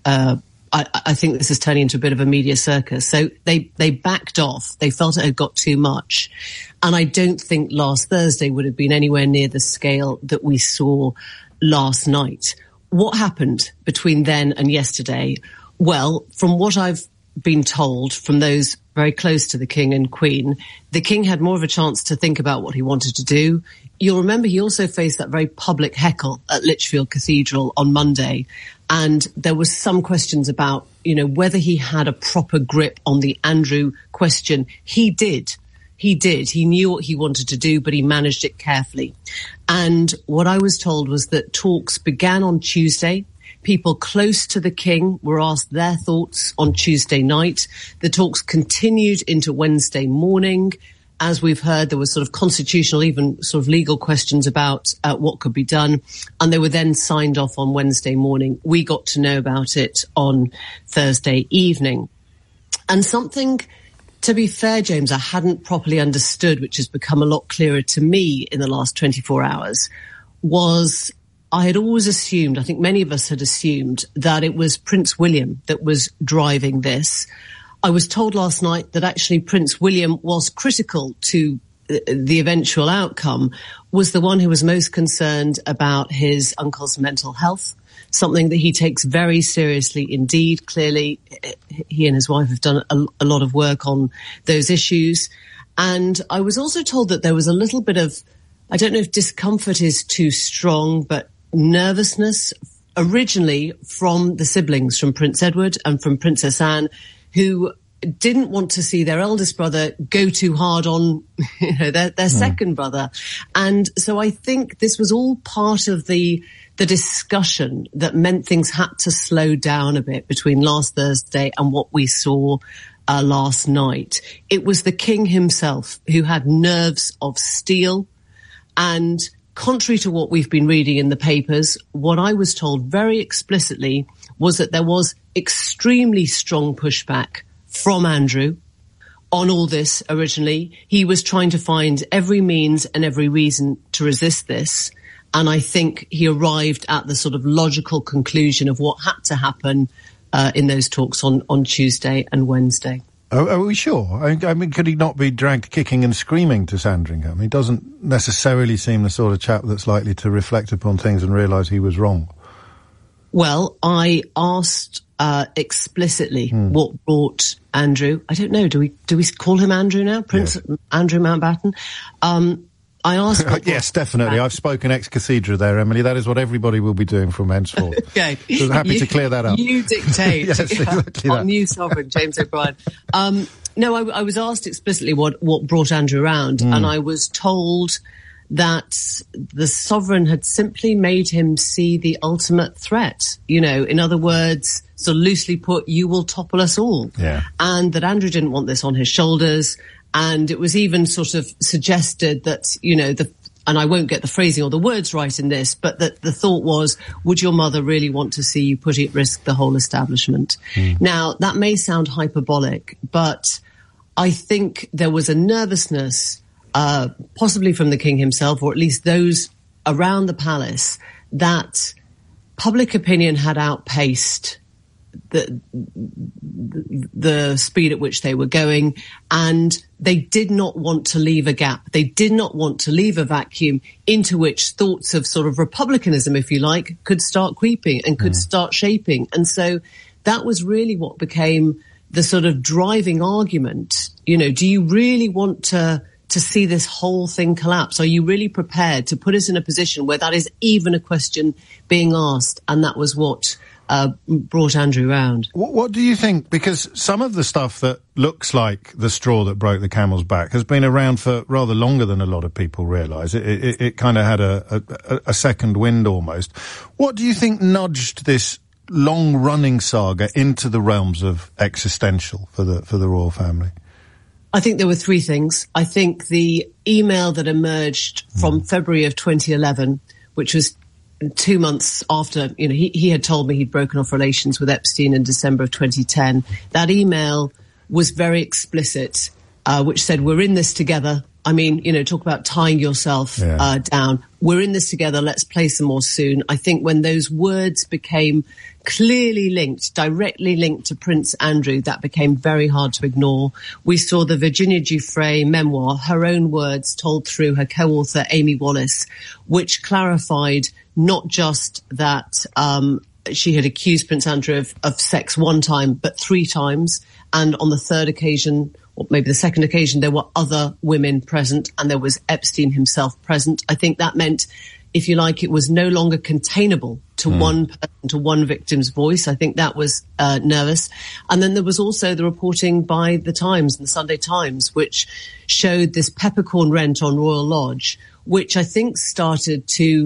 I think this is turning into a bit of a media circus. So they backed off. They felt it had got too much. And I don't think last Thursday would have been anywhere near the scale that we saw last night. What happened between then and yesterday? Well, from what I've been told from those very close to the King and Queen, the King had more of a chance to think about what he wanted to do. You'll remember he also faced that very public heckle at Lichfield Cathedral on Monday. And there was some questions about, whether he had a proper grip on the Andrew question. He did. He knew what he wanted to do, but he managed it carefully. And what I was told was that talks began on Tuesday. People close to the King were asked their thoughts on Tuesday night. The talks continued into Wednesday morning. As we've heard, there was sort of constitutional, even sort of legal questions about what could be done. And they were then signed off on Wednesday morning. We got to know about it on Thursday evening. And something, to be fair, James, I hadn't properly understood, which has become a lot clearer to me in the last 24 hours, was I had always assumed, I think many of us had assumed, that it was Prince William that was driving this. I was told last night that actually Prince William was critical to the eventual outcome, was the one who was most concerned about his uncle's mental health, something that he takes very seriously indeed. Clearly, he and his wife have done a lot of work on those issues. And I was also told that there was a little bit of, I don't know if discomfort is too strong, but nervousness originally from the siblings, from Prince Edward and from Princess Anne, who didn't want to see their eldest brother go too hard on their second brother. And so I think this was all part of the discussion that meant things had to slow down a bit between last Thursday and what we saw last night. It was the King himself who had nerves of steel, and contrary to what we've been reading in the papers, what I was told very explicitly was that there was extremely strong pushback from Andrew on all this originally. He was trying to find every means and every reason to resist this. And I think he arrived at the sort of logical conclusion of what had to happen in those talks on Tuesday and Wednesday. Are we sure? I mean, could he not be dragged kicking and screaming to Sandringham? He doesn't necessarily seem the sort of chap that's likely to reflect upon things and realise he was wrong. Well, I asked explicitly what brought Andrew. I don't know. Do we call him Andrew now? Prince Andrew Mountbatten. I asked. Yes, definitely. I've spoken ex cathedra there, Emily. That is what everybody will be doing from henceforth. Okay. So happy to clear that up. You dictate. Yes, exactly our new sovereign, James O'Brien. No, I was asked explicitly what brought Andrew around, and I was told that the sovereign had simply made him see the ultimate threat. In other words, so loosely put, you will topple us all. Yeah. And that Andrew didn't want this on his shoulders. And it was even sort of suggested that, and I won't get the phrasing or the words right in this, but that the thought was, would your mother really want to see you put at risk the whole establishment? Now, that may sound hyperbolic, but I think there was a nervousness, possibly from the King himself, or at least those around the palace, that public opinion had outpaced the speed at which they were going, and they did not want to leave a gap. They did not want to leave a vacuum into which thoughts of sort of republicanism, if you like, could start creeping and could start shaping. And so that was really what became the sort of driving argument. Do you really want to see this whole thing collapse? Are you really prepared to put us in a position where that is even a question being asked? And that was what brought Andrew round. What do you think? Because some of the stuff that looks like the straw that broke the camel's back has been around for rather longer than a lot of people realise. It kind of had a second wind almost. What do you think nudged this long-running saga into the realms of existential for the royal family? I think there were three things. I think the email that emerged from February of 2011, which was 2 months after, he had told me he'd broken off relations with Epstein in December of 2010. That email was very explicit, which said, we're in this together. I mean, talk about tying yourself down. We're in this together. Let's play some more soon. I think when those words became clearly linked, directly linked to Prince Andrew, that became very hard to ignore. We saw the Virginia Giuffre memoir, her own words told through her co-author Amy Wallace, which clarified not just that she had accused Prince Andrew of sex one time, but 3 times. And on the third occasion, or maybe the second occasion, there were other women present, and there was Epstein himself present. I think that meant, if you like, it was no longer containable to one person, to one victim's voice. I think that was nervous. And then there was also the reporting by the Times and the Sunday Times, which showed this peppercorn rent on Royal Lodge, which I think started to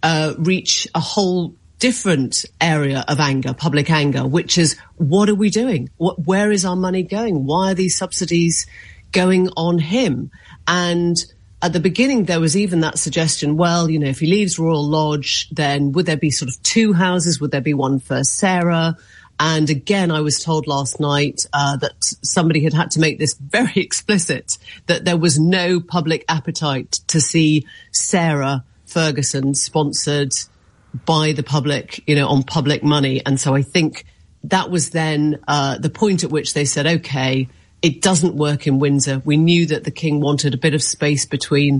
reach a whole different area of anger, public anger, which is, what are we doing? Where is our money going? Why are these subsidies going on him? And at the beginning, there was even that suggestion, well, if he leaves Royal Lodge, then would there be sort of 2 houses? Would there be one for Sarah? And again, I was told last night that somebody had to make this very explicit, that there was no public appetite to see Sarah Ferguson sponsored by the public, on public money. And so I think that was then the point at which they said, OK, it doesn't work in Windsor. We knew that the King wanted a bit of space between,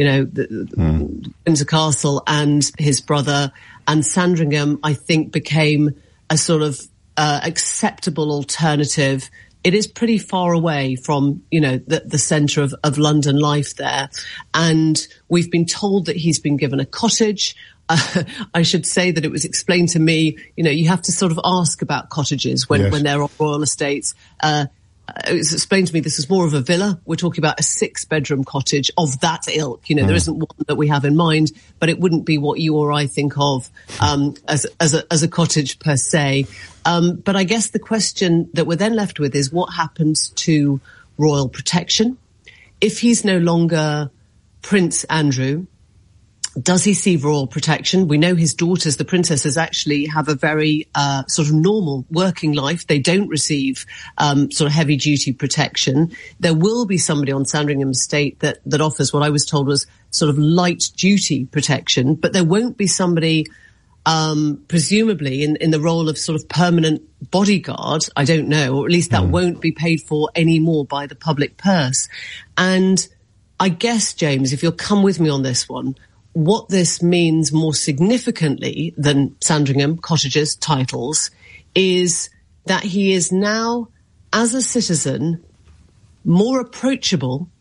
Windsor Castle and his brother. And Sandringham, I think, became a sort of acceptable alternative it is pretty far away from, the centre of London life there. And we've been told that he's been given a cottage. I should say that it was explained to me, you have to sort of ask about cottages when they're on royal estates. It was explained to me this is more of a villa. We're talking about a 6-bedroom cottage of that ilk. There isn't one that we have in mind, but it wouldn't be what you or I think of as a cottage per se. But I guess the question that we're then left with is what happens to royal protection? If he's no longer Prince Andrew, does he see royal protection? We know his daughters, the princesses, actually have a very sort of normal working life. They don't receive sort of heavy-duty protection. There will be somebody on Sandringham Estate that offers what I was told was sort of light-duty protection, but there won't be somebody presumably in the role of sort of permanent bodyguard. I don't know, or at least that won't be paid for anymore by the public purse. And I guess, James, if you'll come with me on this one, what this means more significantly than Sandringham, cottages, titles, is that he is now, as a citizen, more approachable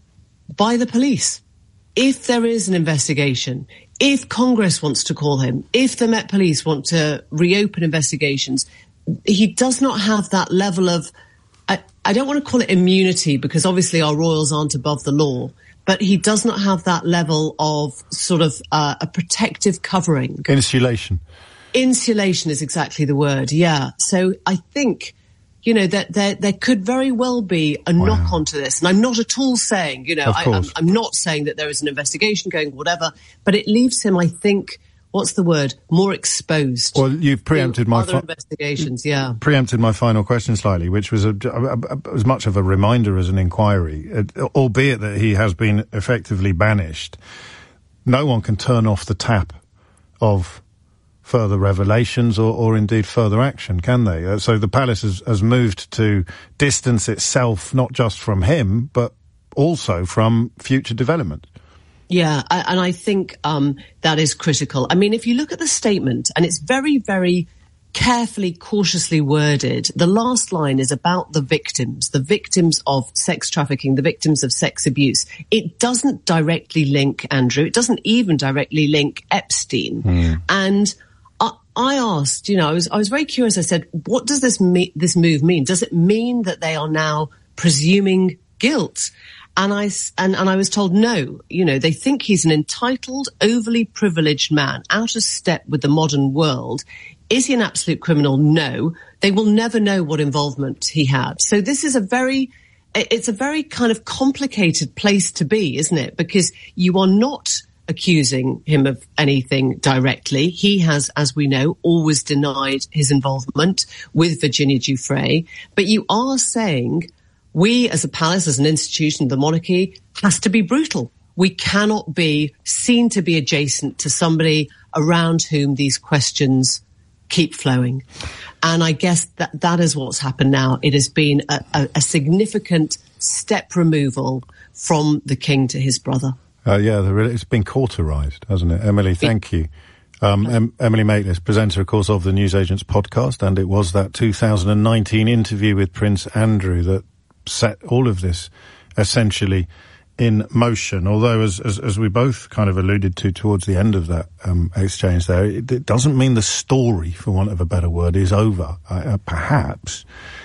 by the police. If there is an investigation, if Congress wants to call him, if the Met Police want to reopen investigations, he does not have that level of, I don't want to call it immunity because obviously our royals aren't above the law, but he does not have that level of sort of a protective covering. Insulation. Insulation is exactly the word, yeah. So I think, that there could very well be a knock-on to this. And I'm not at all saying, I'm not saying that there is an investigation going, whatever, but it leaves him, I think, what's the word? More exposed. Well, you've preempted my other investigations, yeah. Preempted my final question slightly, which was as much of a reminder as an inquiry, albeit that he has been effectively banished. No one can turn off the tap of further revelations or indeed further action, can they? So the palace has moved to distance itself not just from him, but also from future development. Yeah, and I think that is critical. I mean, if you look at the statement, and it's very, very carefully, cautiously worded, the last line is about the victims of sex trafficking, the victims of sex abuse. It doesn't directly link Andrew. It doesn't even directly link Epstein. And I asked, I was very curious. I said, what does this move mean? Does it mean that they are now presuming guilt? And I was told no, they think he's an entitled, overly privileged man, out of step with the modern world. Is he an absolute criminal? No. They will never know what involvement he had. So this is it's a very kind of complicated place to be, isn't it? Because you are not accusing him of anything directly. He has, as we know, always denied his involvement with Virginia Giuffre. But you are saying we, as a palace, as an institution, the monarchy, has to be brutal. We cannot be seen to be adjacent to somebody around whom these questions keep flowing. And I guess that is what's happened now. It has been a significant step removal from the king to his brother. It's been cauterized, hasn't it? Emily, thank you. Emily Maitlis, presenter, of course, of the Newsagents podcast, and it was that 2019 interview with Prince Andrew that set all of this essentially in motion. Although, as we both kind of alluded to towards the end of that exchange there, it doesn't mean the story, for want of a better word, is over. Perhaps.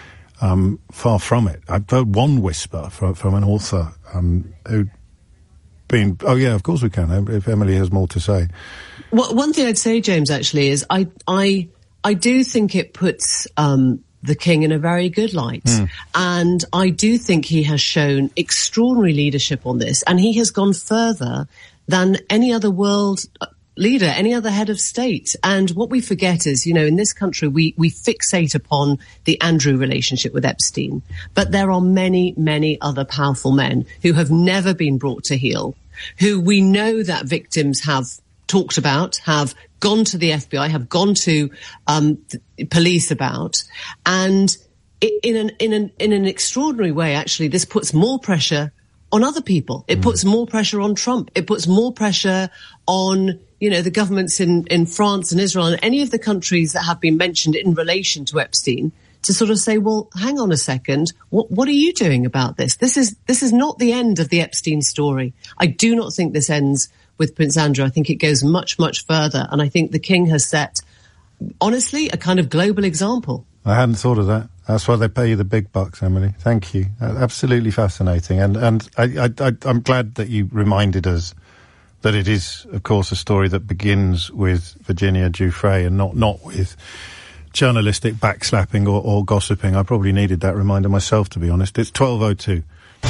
Far from it. I've heard one whisper from an author who'd been... Oh, yeah, of course we can, if Emily has more to say. Well, one thing I'd say, James, actually, is I do think it puts the king in a very good light. And I do think he has shown extraordinary leadership on this. And he has gone further than any other world leader, any other head of state. And what we forget is, in this country, we fixate upon the Andrew relationship with Epstein. But there are many, many other powerful men who have never been brought to heel, who we know that victims have talked about, have gone to the FBI, have gone to police about, and in an extraordinary way, actually, this puts more pressure on other people. It puts more pressure on Trump. It puts more pressure on, the governments in France and Israel and any of the countries that have been mentioned in relation to Epstein to sort of say, well, hang on a second, what are you doing about this? This is not the end of the Epstein story. I do not think this ends with Prince Andrew. I think it goes much, much further. And I think the King has set, honestly, a kind of global example. I hadn't thought of that. That's why they pay you the big bucks, Emily. Thank you. Absolutely fascinating. And I'm glad that you reminded us that it is, of course, a story that begins with Virginia Giuffre and not with journalistic backslapping or gossiping. I probably needed that reminder myself, to be honest. It's 12:02.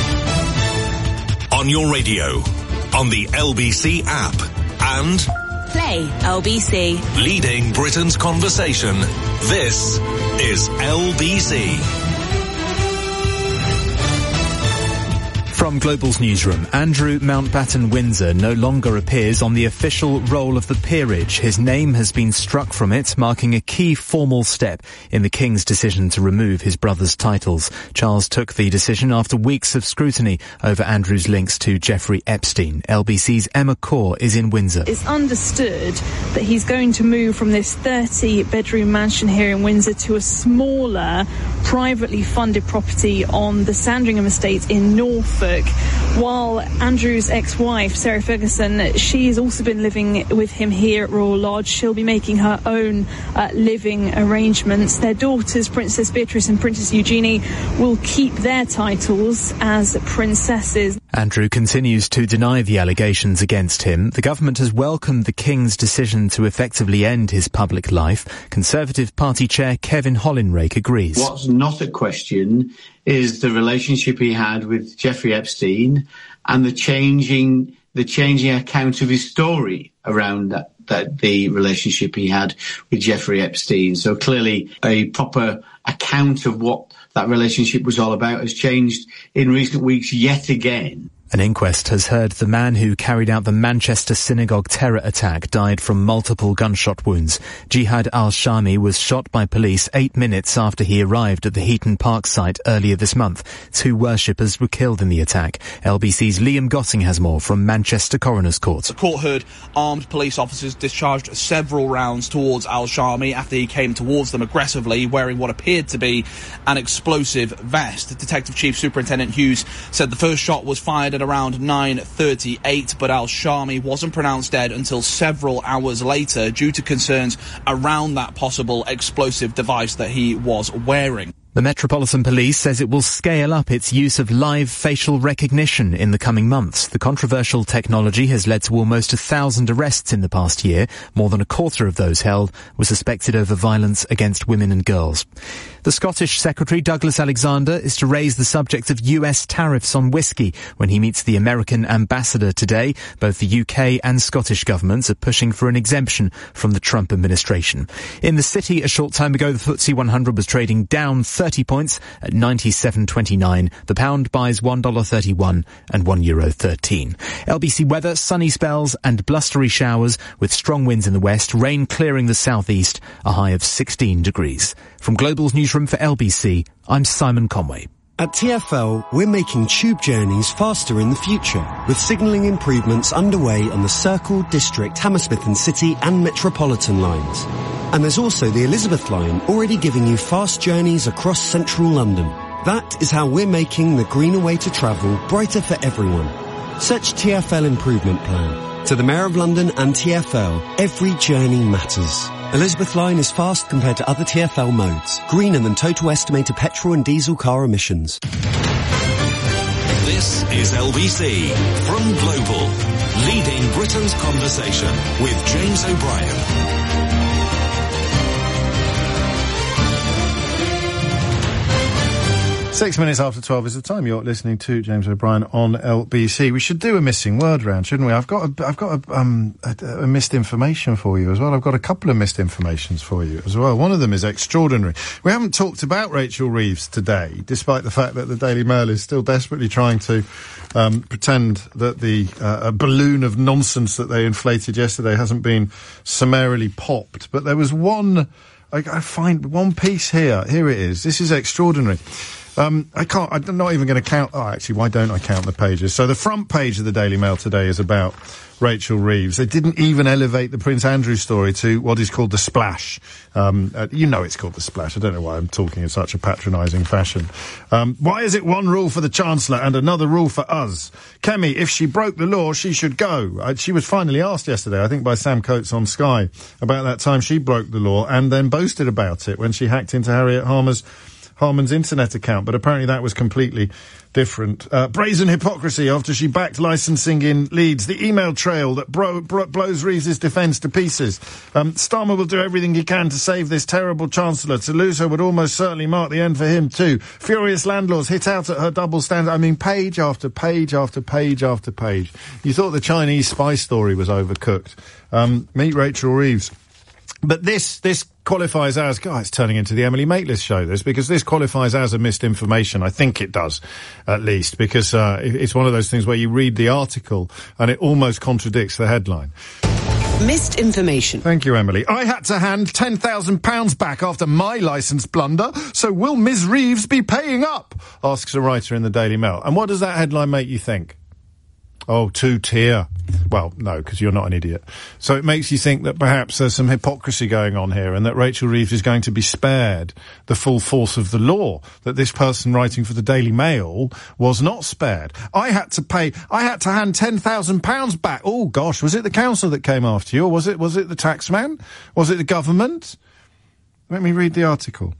On your radio, on the LBC app, and Play LBC. Leading Britain's conversation. This is LBC. From Global's newsroom, Andrew Mountbatten Windsor no longer appears on the official roll of the peerage. His name has been struck from it, marking a key formal step in the King's decision to remove his brother's titles. Charles took the decision after weeks of scrutiny over Andrew's links to Jeffrey Epstein. LBC's Emma Core is in Windsor. It's understood that he's going to move from this 30-bedroom mansion here in Windsor to a smaller, privately funded property on the Sandringham estate in Norfolk. While Andrew's ex-wife, Sarah Ferguson, she's also been living with him here at Royal Lodge. She'll be making her own living arrangements. Their daughters, Princess Beatrice and Princess Eugenie, will keep their titles as princesses. Andrew continues to deny the allegations against him. The government has welcomed the King's decision to effectively end his public life. Conservative Party Chair Kevin Hollinrake agrees. What's not a question is the relationship he had with Jeffrey Epstein and the changing account of his story around the relationship he had with Jeffrey Epstein. So clearly a proper account of what that relationship was all about has changed in recent weeks yet again. An inquest has heard the man who carried out the Manchester synagogue terror attack died from multiple gunshot wounds. Jihad al-Shami was shot by police 8 minutes after he arrived at the Heaton Park site earlier this month. 2 worshippers were killed in the attack. LBC's Liam Gotting has more from Manchester Coroner's Court. The court heard armed police officers discharged several rounds towards al-Shami after he came towards them aggressively, wearing what appeared to be an explosive vest. Detective Chief Superintendent Hughes said the first shot was fired at around 9:38, but al-Shami wasn't pronounced dead until several hours later due to concerns around that possible explosive device that he was wearing. The Metropolitan Police says it will scale up its use of live facial recognition in the coming months. The controversial technology has led to almost 1,000 arrests in the past year. More than a quarter of those held were suspected over violence against women and girls. The Scottish Secretary, Douglas Alexander, is to raise the subject of US tariffs on whiskey when he meets the American ambassador today. Both the UK and Scottish governments are pushing for an exemption from the Trump administration. In the city a short time ago, the FTSE 100 was trading down 30 points at 97.29. The pound buys $1.31 and €1.13. LBC weather, sunny spells and blustery showers with strong winds in the west, rain clearing the southeast, a high of 16 degrees. From Global's newsroom for LBC, I'm Simon Conway. At TfL, we're making tube journeys faster in the future, with signalling improvements underway on the Circle, District, Hammersmith and City and Metropolitan lines. And there's also the Elizabeth line, already giving you fast journeys across central London. That is how we're making the greener way to travel brighter for everyone. Search TfL Improvement Plan. To the Mayor of London and TfL, every journey matters. Elizabeth line is fast compared to other TfL modes. Greener than total estimated petrol and diesel car emissions. This is LBC from Global, leading Britain's conversation with James O'Brien. 6 minutes after 12 is the time. You're listening to James O'Brien on LBC. We should do a missing word round, shouldn't we? I've got a missed information for you as well. I've got a couple of missed informations for you as well. One of them is extraordinary. We haven't talked about Rachel Reeves today, despite the fact that the Daily Mail is still desperately trying to pretend that the balloon of nonsense that they inflated yesterday hasn't been summarily popped. But there was one... I find one piece here. Here it is. This is extraordinary. I'm not even going to count. Oh, actually, why don't I count the pages? So the front page of the Daily Mail today is about Rachel Reeves. They didn't even elevate the Prince Andrew story to what is called the splash. It's called the splash. I don't know why I'm talking in such a patronising fashion. Why is it one rule for the Chancellor and another rule for us? Kemi, if she broke the law, she should go. She was finally asked yesterday, I think by Sam Coates on Sky, about that time she broke the law and then boasted about it when she hacked into Harriet Harman's internet account, but apparently that was completely different. Brazen hypocrisy after she backed licensing in Leeds. The email trail that blows Reeves' defence to pieces. Starmer will do everything he can to save this terrible Chancellor. To lose her would almost certainly mark the end for him too. Furious landlords hit out at her double standard. I mean, page after page after page after page. You thought the Chinese spy story was overcooked. Meet Rachel Reeves. But this qualifies as, it's turning into the Emily Maitlis show, because this qualifies as a misinformation. I think it does, at least, because it's one of those things where you read the article and it almost contradicts the headline. Missed information. Thank you, Emily. I had to hand £10,000 back after my licence blunder, so will Ms. Reeves be paying up? Asks a writer in the Daily Mail. And what does that headline make you think? Oh, two-tier. Well, no, because you're not an idiot. So it makes you think that perhaps there's some hypocrisy going on here and that Rachel Reeves is going to be spared the full force of the law, that this person writing for the Daily Mail was not spared. I had to hand £10,000 back. Oh, gosh, was it the council that came after you, or was it the taxman? Was it the government? Let me read the article.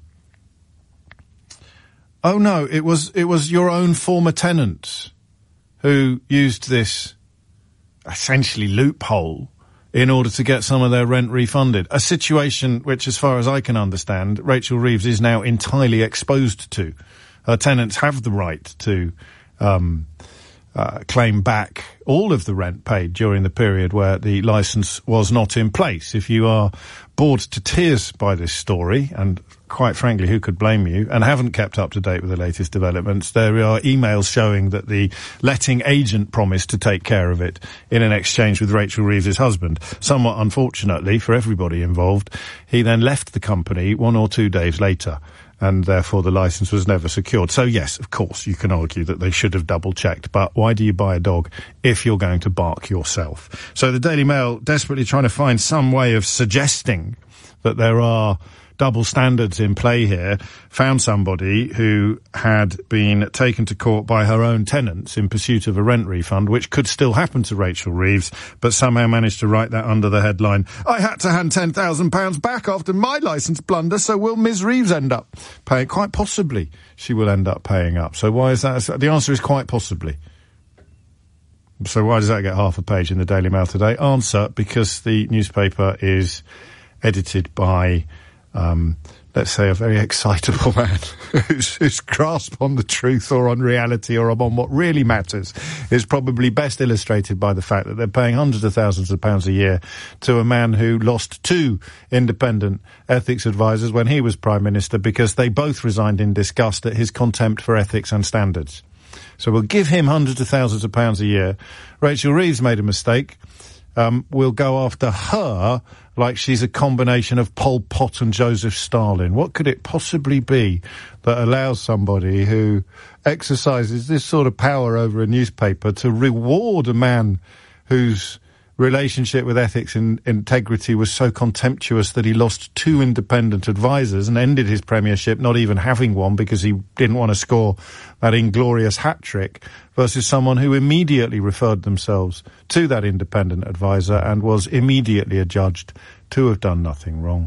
Oh, no, it was your own former tenant who used this essentially loophole in order to get some of their rent refunded. A situation which, as far as I can understand, Rachel Reeves is now entirely exposed to. Her tenants have the right to claim back all of the rent paid during the period where the licence was not in place. If you are bored to tears by this story, and quite frankly, who could blame you, and haven't kept up to date with the latest developments, there are emails showing that the letting agent promised to take care of it in an exchange with Rachel Reeves' husband. Somewhat unfortunately for everybody involved, he then left the company 1 or 2 days later, and therefore the licence was never secured. So yes, of course, you can argue that they should have double-checked, but why do you buy a dog if you're going to bark yourself? So the Daily Mail desperately trying to find some way of suggesting that there are double standards in play here, found somebody who had been taken to court by her own tenants in pursuit of a rent refund, which could still happen to Rachel Reeves, but somehow managed to write that under the headline, I had to hand £10,000 back after my licence blunder, so will Ms. Reeves end up paying? Quite possibly she will end up paying up. So why is that? The answer is quite possibly. So why does that get half a page in the Daily Mail today? Answer, because the newspaper is edited by let's say a very excitable man whose grasp on the truth or on reality or on what really matters is probably best illustrated by the fact that they're paying hundreds of thousands of pounds a year to a man who lost 2 independent ethics advisors when he was Prime Minister because they both resigned in disgust at his contempt for ethics and standards. So we'll give him hundreds of thousands of pounds a year. Rachel Reeves made a mistake. We'll go after her like she's a combination of Pol Pot and Joseph Stalin. What could it possibly be that allows somebody who exercises this sort of power over a newspaper to reward a man whose relationship with ethics and integrity was so contemptuous that he lost 2 independent advisors and ended his premiership not even having one because he didn't want to score that inglorious hat-trick, versus someone who immediately referred themselves to that independent advisor and was immediately adjudged to have done nothing wrong.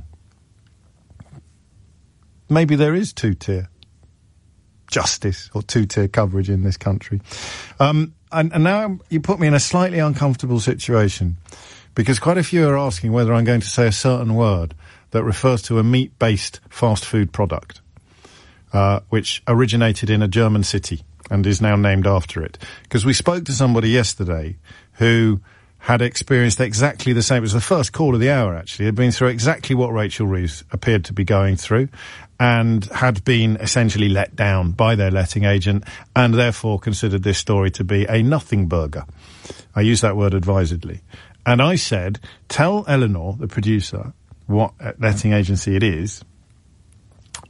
Maybe there is 2-tier justice or 2-tier coverage in this country. And now you put me in a slightly uncomfortable situation, because quite a few are asking whether I'm going to say a certain word that refers to a meat-based fast food product, which originated in a German city and is now named after it. Because we spoke to somebody yesterday who had experienced exactly the same. It was the first call of the hour, actually. Had been through exactly what Rachel Reeves appeared to be going through, and had been essentially let down by their letting agent, and therefore considered this story to be a nothing burger. I use that word advisedly. And I said, tell Eleanor, the producer, what letting agency it is,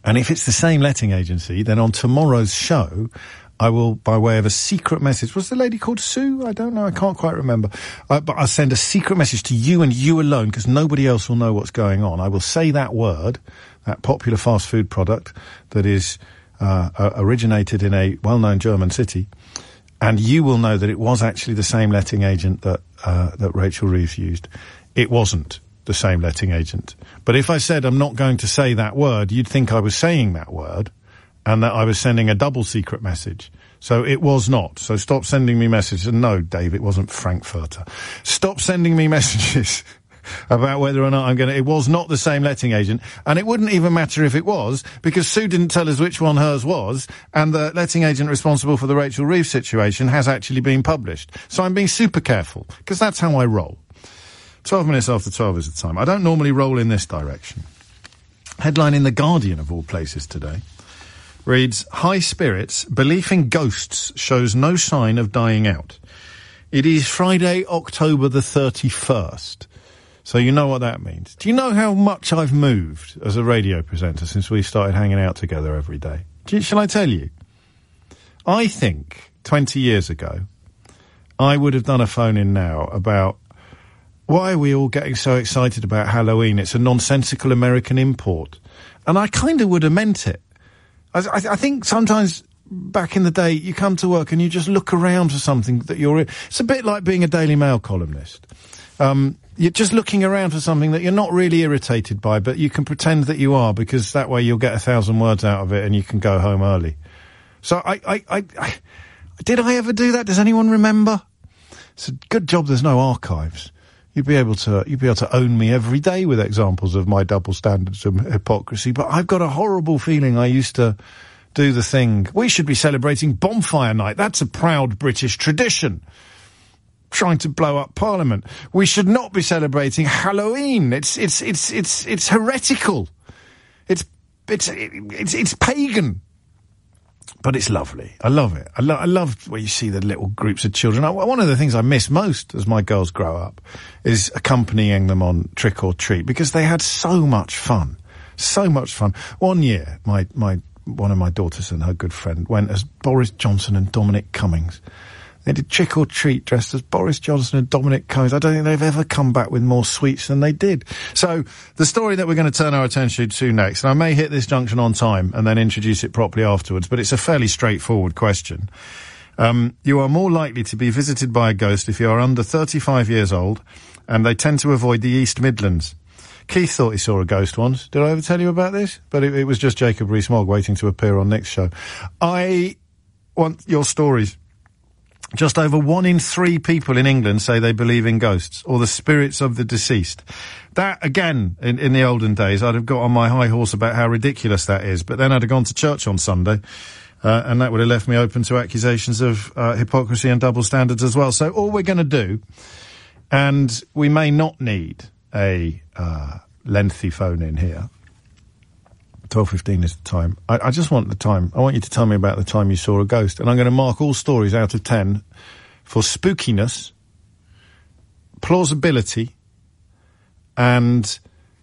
And if it's the same letting agency, then on tomorrow's show, I will, by way of a secret message, was the lady called Sue? I don't know, I can't quite remember. But I'll send a secret message to you and you alone, because nobody else will know what's going on. I will say that word, that popular fast food product that is originated in a well-known German city, and you will know that it was actually the same letting agent that Rachel Reeves used. It wasn't the same letting agent. But if I said I'm not going to say that word, you'd think I was saying that word, and that I was sending a double secret message. So it was not. So stop sending me messages. No, Dave, it wasn't Frankfurter. Stop sending me messages about whether or not it was not the same letting agent. And it wouldn't even matter if it was, because Sue didn't tell us which one hers was, and the letting agent responsible for the Rachel Reeves situation has actually been published. So I'm being super careful, because that's how I roll. 12 minutes after 12 is the time. I don't normally roll in this direction. Headline in The Guardian, of all places, today reads, High spirits, belief in ghosts shows no sign of dying out. It is Friday, October the 31st. So you know what that means. Do you know how much I've moved as a radio presenter since we started hanging out together every day? Shall I tell you? I think 20 years ago, I would have done a phone-in now about why are we all getting so excited about Halloween? It's a nonsensical American import. And I kind of would have meant it. I think sometimes back in the day, you come to work and you just look around for something that you're in. It's a bit like being a Daily Mail columnist. You're just looking around for something that you're not really irritated by, but you can pretend that you are, because that way you'll get 1,000 words out of it and you can go home early. So did I ever do that? Does anyone remember? It's a good job there's no archives. You'd be able to own me every day with examples of my double standards and hypocrisy. But I've got a horrible feeling I used to do the thing. We should be celebrating Bonfire Night. That's a proud British tradition. Trying to blow up Parliament. We should not be celebrating Halloween. It's heretical. It's pagan. But it's lovely. I love it. I love where you see the little groups of children. One of the things I miss most as my girls grow up is accompanying them on Trick or Treat, because they had so much fun. So much fun. One year, one of my daughters and her good friend went as Boris Johnson and Dominic Cummings. They did Trick or Treat dressed as Boris Johnson and Dominic Cummings. I don't think they've ever come back with more sweets than they did. So, the story that we're going to turn our attention to next, and I may hit this junction on time and then introduce it properly afterwards, but it's a fairly straightforward question. You are more likely to be visited by a ghost if you are under 35 years old, and they tend to avoid the East Midlands. Keith thought he saw a ghost once. Did I ever tell you about this? But it was just Jacob Rees-Mogg waiting to appear on Nick's show. I want your stories. Just over 1 in 3 people in England say they believe in ghosts or the spirits of the deceased. That, again, in the olden days, I'd have got on my high horse about how ridiculous that is, but then I'd have gone to church on Sunday, and that would have left me open to accusations of hypocrisy and double standards as well. So all we're going to do, and we may not need a lengthy phone-in here. 12:15 is the time. I just want the time. I want you to tell me about the time you saw a ghost. And I'm going to mark all stories out of 10 for spookiness, plausibility, and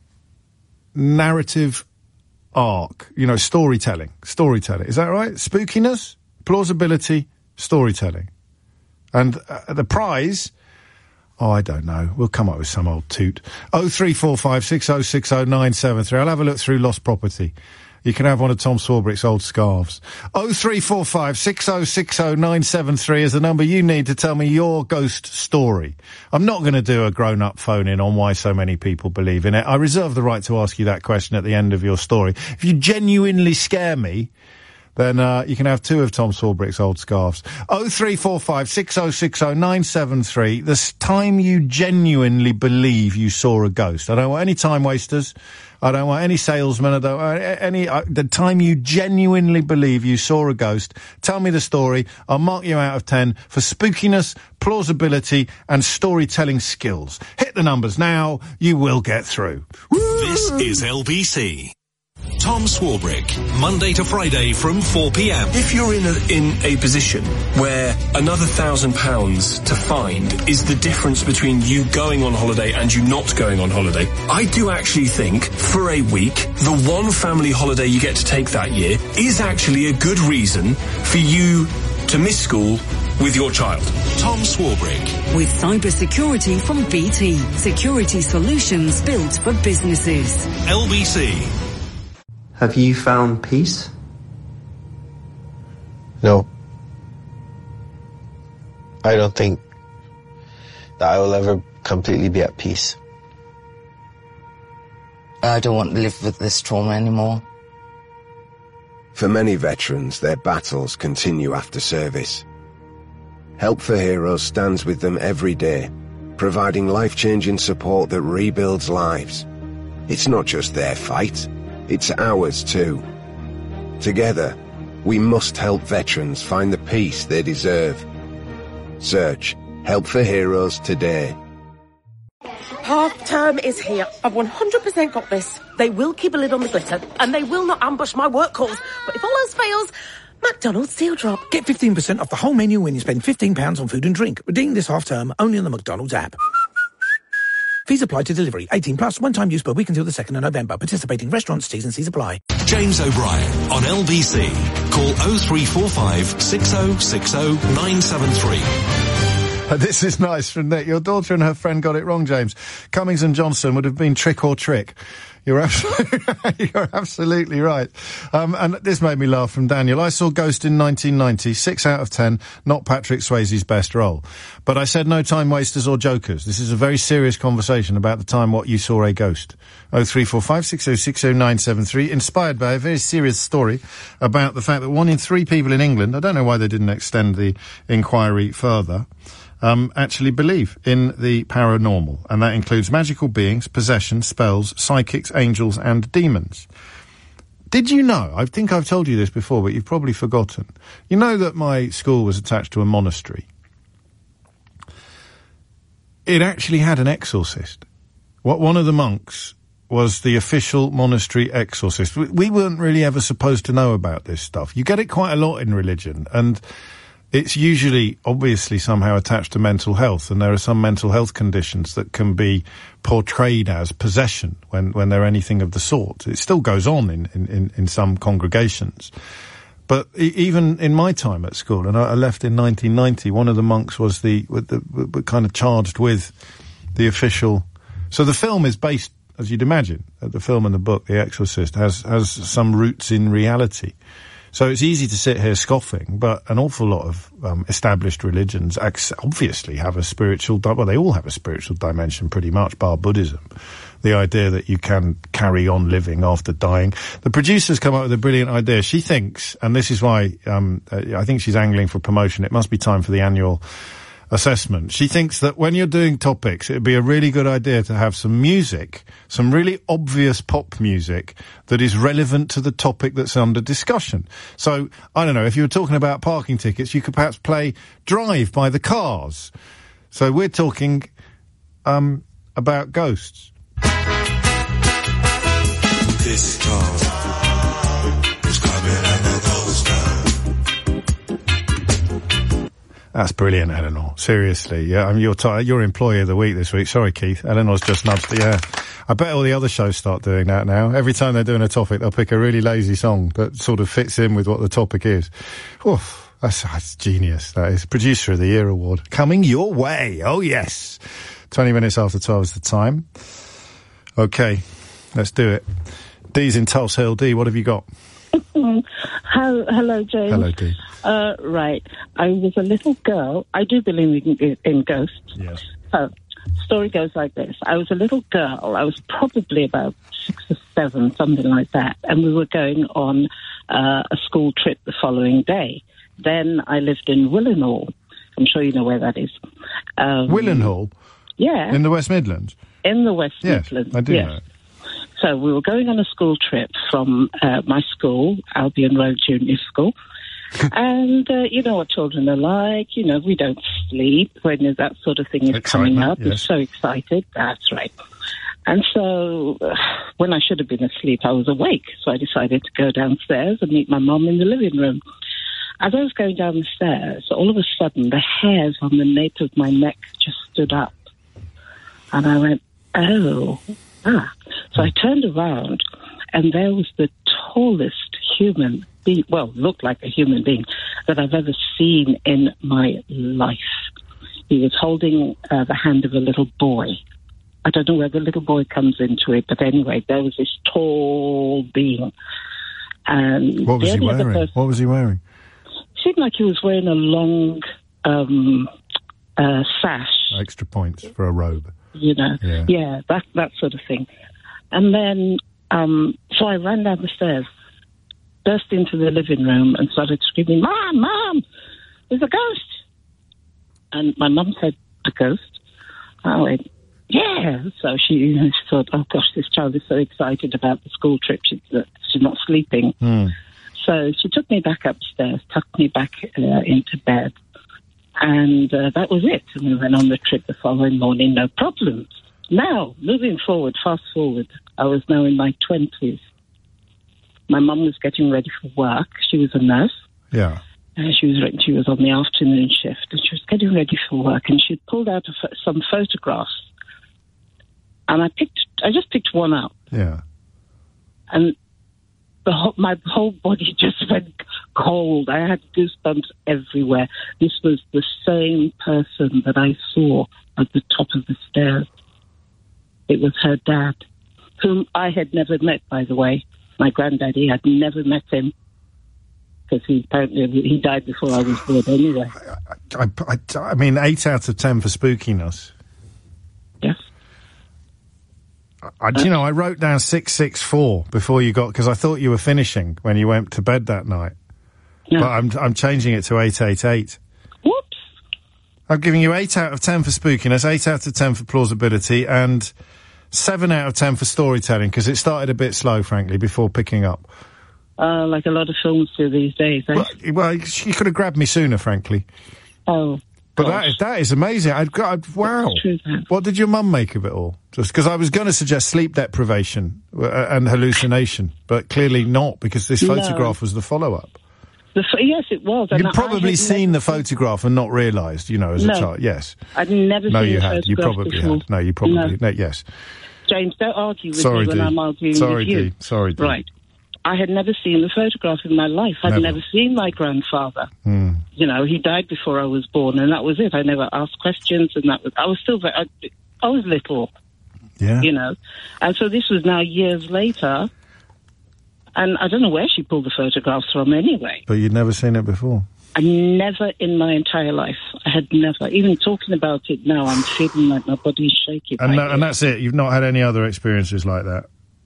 narrative arc. You know, storytelling. Storytelling. Is that right? Spookiness, plausibility, storytelling. And the prize... Oh, I don't know. We'll come up with some old toot. 0345 6060 973. I'll have a look through lost property. You can have one of Tom Swarbrick's old scarves. 0345 6060 973 is the number you need to tell me your ghost story. I'm not going to do a grown-up phone-in on why so many people believe in it. I reserve the right to ask you that question at the end of your story. If you genuinely scare me, then you can have 2 of Tom Swarbrick's old scarves. 0345 6060 973. The time you genuinely believe you saw a ghost. I don't want any time wasters. I don't want any salesmen. I don't want any... the time you genuinely believe you saw a ghost. Tell me the story. I'll mark you out of 10 for spookiness, plausibility, and storytelling skills. Hit the numbers now. You will get through. This is LBC. Tom Swarbrick, Monday to Friday from 4 p.m. If you're in a position where another £1,000 to find is the difference between you going on holiday and you not going on holiday, I do actually think for a week, the one family holiday you get to take that year is actually a good reason for you to miss school with your child. Tom Swarbrick. With cybersecurity from BT. Security solutions built for businesses. LBC. Have you found peace? No. I don't think that I will ever completely be at peace. I don't want to live with this trauma anymore. For many veterans, their battles continue after service. Help for Heroes stands with them every day, providing life-changing support that rebuilds lives. It's not just their fight, it's ours too. Together, we must help veterans find the peace they deserve. Search Help for Heroes today. Half term is here. I've 100% got this. They will keep a lid on the glitter, and they will not ambush my work calls. But if all else fails, McDonald's Deal Drop. Get 15% off the whole menu when you spend £15 on food and drink. Redeem this half term only on the McDonald's app. Fees apply to delivery. 18 plus. One-time use per week until the 2nd of November. Participating restaurants, T's and C's apply. James O'Brien on LBC. Call 0345 6060 973. This is nice from Nick. Your daughter and her friend got it wrong, James. Cummings and Johnson would have been trick or trick. You're absolutely right. And this made me laugh from Daniel. I saw Ghost in 1990, 6 out of 10, not Patrick Swayze's best role. But I said no time wasters or jokers. This is a very serious conversation about the time what you saw a ghost. 0345 6060 973, inspired by a very serious story about the fact that 1 in 3 people in England, I don't know why they didn't extend the inquiry further, actually believe in the paranormal, and that includes magical beings, possession, spells, psychics, angels, and demons. Did you know, I think I've told you this before, but you've probably forgotten, you know that my school was attached to a monastery? It actually had an exorcist. One of the monks was the official monastery exorcist. We weren't really ever supposed to know about this stuff. You get it quite a lot in religion, and it's usually, obviously, somehow attached to mental health, and there are some mental health conditions that can be portrayed as possession when they're anything of the sort. It still goes on in some congregations. But even in my time at school, and I left in 1990, one of the monks was kind of charged with the official. So the film is based, as you'd imagine, the film and the book, The Exorcist, has some roots in reality. So it's easy to sit here scoffing, but an awful lot of established religions obviously have a spiritual, well, they all have a spiritual dimension pretty much, bar Buddhism. The idea that you can carry on living after dying. The producer's come up with a brilliant idea. She thinks, and this is why I think she's angling for promotion, it must be time for the annual assessment. She thinks that when you're doing topics, it would be a really good idea to have some music, some really obvious pop music that is relevant to the topic that's under discussion. So, I don't know, if you were talking about parking tickets, you could perhaps play Drive by the Cars. So we're talking about ghosts. This car is coming out of ghost town. That's brilliant, Eleanor. Seriously. Yeah, I mean, you're Employee of the Week this week. Sorry, Keith. Eleanor's just nudged it. Yeah. I bet all the other shows start doing that now. Every time they're doing a topic, they'll pick a really lazy song that sort of fits in with what the topic is. Oof, that's genius. That is. Producer of the Year award. Coming your way. Oh, yes. 20 minutes after 12 is the time. Okay. Let's do it. Dee's in Tulse Hill. Dee, what have you got? Hello, James. Hello, Dee. Right. I was a little girl. I do believe in ghosts. Yes. Story goes like this. I was a little girl. I was probably about 6 or 7, something like that. And we were going on a school trip the following day. Then I lived in Willenhall. I'm sure you know where that is. Willenhall? Yeah. In the West Midlands? In the West Midlands, I do know. So we were going on a school trip from my school, Albion Road Junior School. And you know what children are like. You know, we don't sleep when that sort of thing is coming up. Yes. We're so excited. That's right. And so when I should have been asleep, I was awake. So I decided to go downstairs and meet my mum in the living room. As I was going down the stairs, all of a sudden, the hairs on the nape of my neck just stood up. And I went, oh. So I turned around, and there was the tallest human being, well, looked like a human being, that I've ever seen in my life. He was holding the hand of a little boy. I don't know where the little boy comes into it, but anyway, there was this tall being. And what was he wearing? What was he wearing? It seemed like he was wearing a long sash. Extra points for a robe. You know, yeah, that sort of thing. And then, so I ran down the stairs, burst into the living room and started screaming, Mom, there's a ghost. And my mum said, a ghost? I went, yeah. So she thought, oh gosh, this child is so excited about the school trip, she's not sleeping. So she took me back upstairs, tucked me back into bed, and that was it. And we went on the trip the following morning, no problems. Now, moving forward, fast forward, I was now in my 20s. My mum was getting ready for work. She was a nurse. Yeah. And she was on the afternoon shift, and she was getting ready for work, and she'd pulled out some photographs. And I just picked one up. Yeah. And my whole body just went cold. I had goosebumps everywhere. This was the same person that I saw at the top of the stairs. It was her dad, whom I had never met, by the way. My granddaddy had never met him, because he died before I was born anyway. I mean, 8 out of 10 for spookiness. Yes. I wrote down 664 before you got, because I thought you were finishing when you went to bed that night. No. But I'm changing it to 888. Whoops. I'm giving you 8 out of 10 for spookiness, 8 out of 10 for plausibility, and 7 out of 10 for storytelling, because it started a bit slow, frankly, before picking up. Like a lot of films do these days, eh? Well, you could have grabbed me sooner, frankly. Oh. But that is amazing. Wow. What did your mum make of it all? Just because I was going to suggest sleep deprivation and hallucination, but clearly not, because this photograph was the follow-up. Yes, it was. You'd probably seen the photograph and not realised, as a child. Yes. I'd never seen you the had. You probably before. had. No, you probably... No, yes. James, don't argue with me when I'm arguing with you. Sorry, Dee. Right. I had never seen the photograph in my life. I'd never seen my grandfather. He died before I was born, and that was it. I never asked questions, and I was still I was little. Yeah. And so this was now years later, and I don't know where she pulled the photographs from anyway. But you'd never seen it before? I never in my entire life. I had never. Even talking about it now, I'm feeling like my body's shaking. And that's it? You've not had any other experiences like that?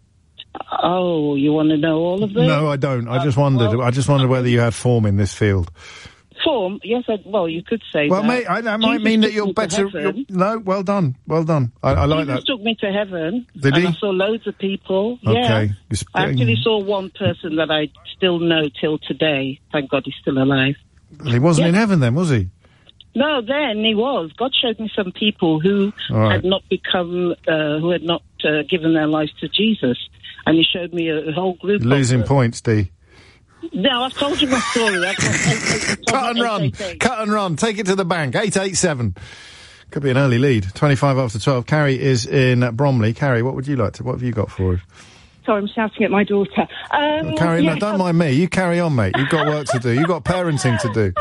Oh, you want to know all of them? No, I don't. I just wondered. I just wondered whether you had form in this field. Form? Yes. You could say. Well, that. Mate, that might mean that you're better. No, well done. I like that. Jesus took me to heaven. Did he? I saw loads of people. Okay. Yeah. I actually saw one person that I still know till today. Thank God he's still alive. He wasn't in heaven then, was he? No, then he was. God showed me some people who had not become, who had not given their lives to Jesus. And he showed me a whole group Losing points, Dee. No, I've told you my story. Cut and run. Cut and run. Take it to the bank. 887. Could be an early lead. 25 after 12. Carrie is in Bromley. Carrie, what would you like to... What have you got for us? Sorry, I'm shouting at my daughter. Carrie, no, don't mind me. You carry on, mate. You've got work to do. You've got parenting to do.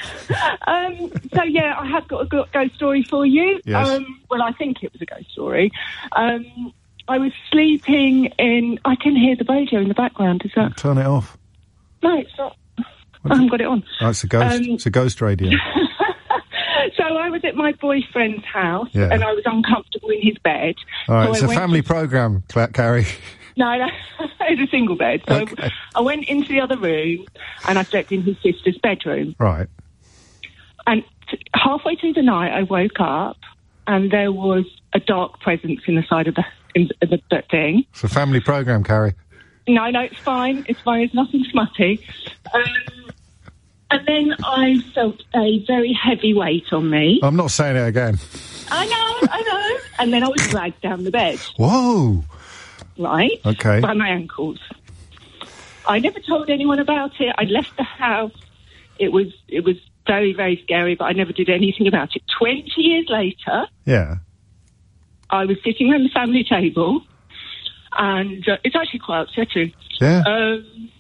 I have got a ghost story for you. Yes. I think it was a ghost story. I was sleeping in... I can hear the radio in the background. Is that... Turn it off. No, it's not. I haven't got it on. Oh, it's a ghost. It's a ghost radio. So I was at my boyfriend's house, and I was uncomfortable in his bed. All right, it's a family programme, Carrie. No, it's a single bed. So I went into the other room, and I slept in his sister's bedroom. Right. And halfway through the night, I woke up, and there was a dark presence in the side of the thing. It's a family programme, Carrie. No, it's fine. It's fine. It's nothing smutty. And then I felt a very heavy weight on me. I'm not saying it again. I know. And then I was dragged down the bed. Whoa. Right? Okay. By my ankles. I never told anyone about it. I left the house. It was very, very scary, but I never did anything about it. 20 years later... Yeah. I was sitting around the family table, and it's actually quite upsetting. Yeah.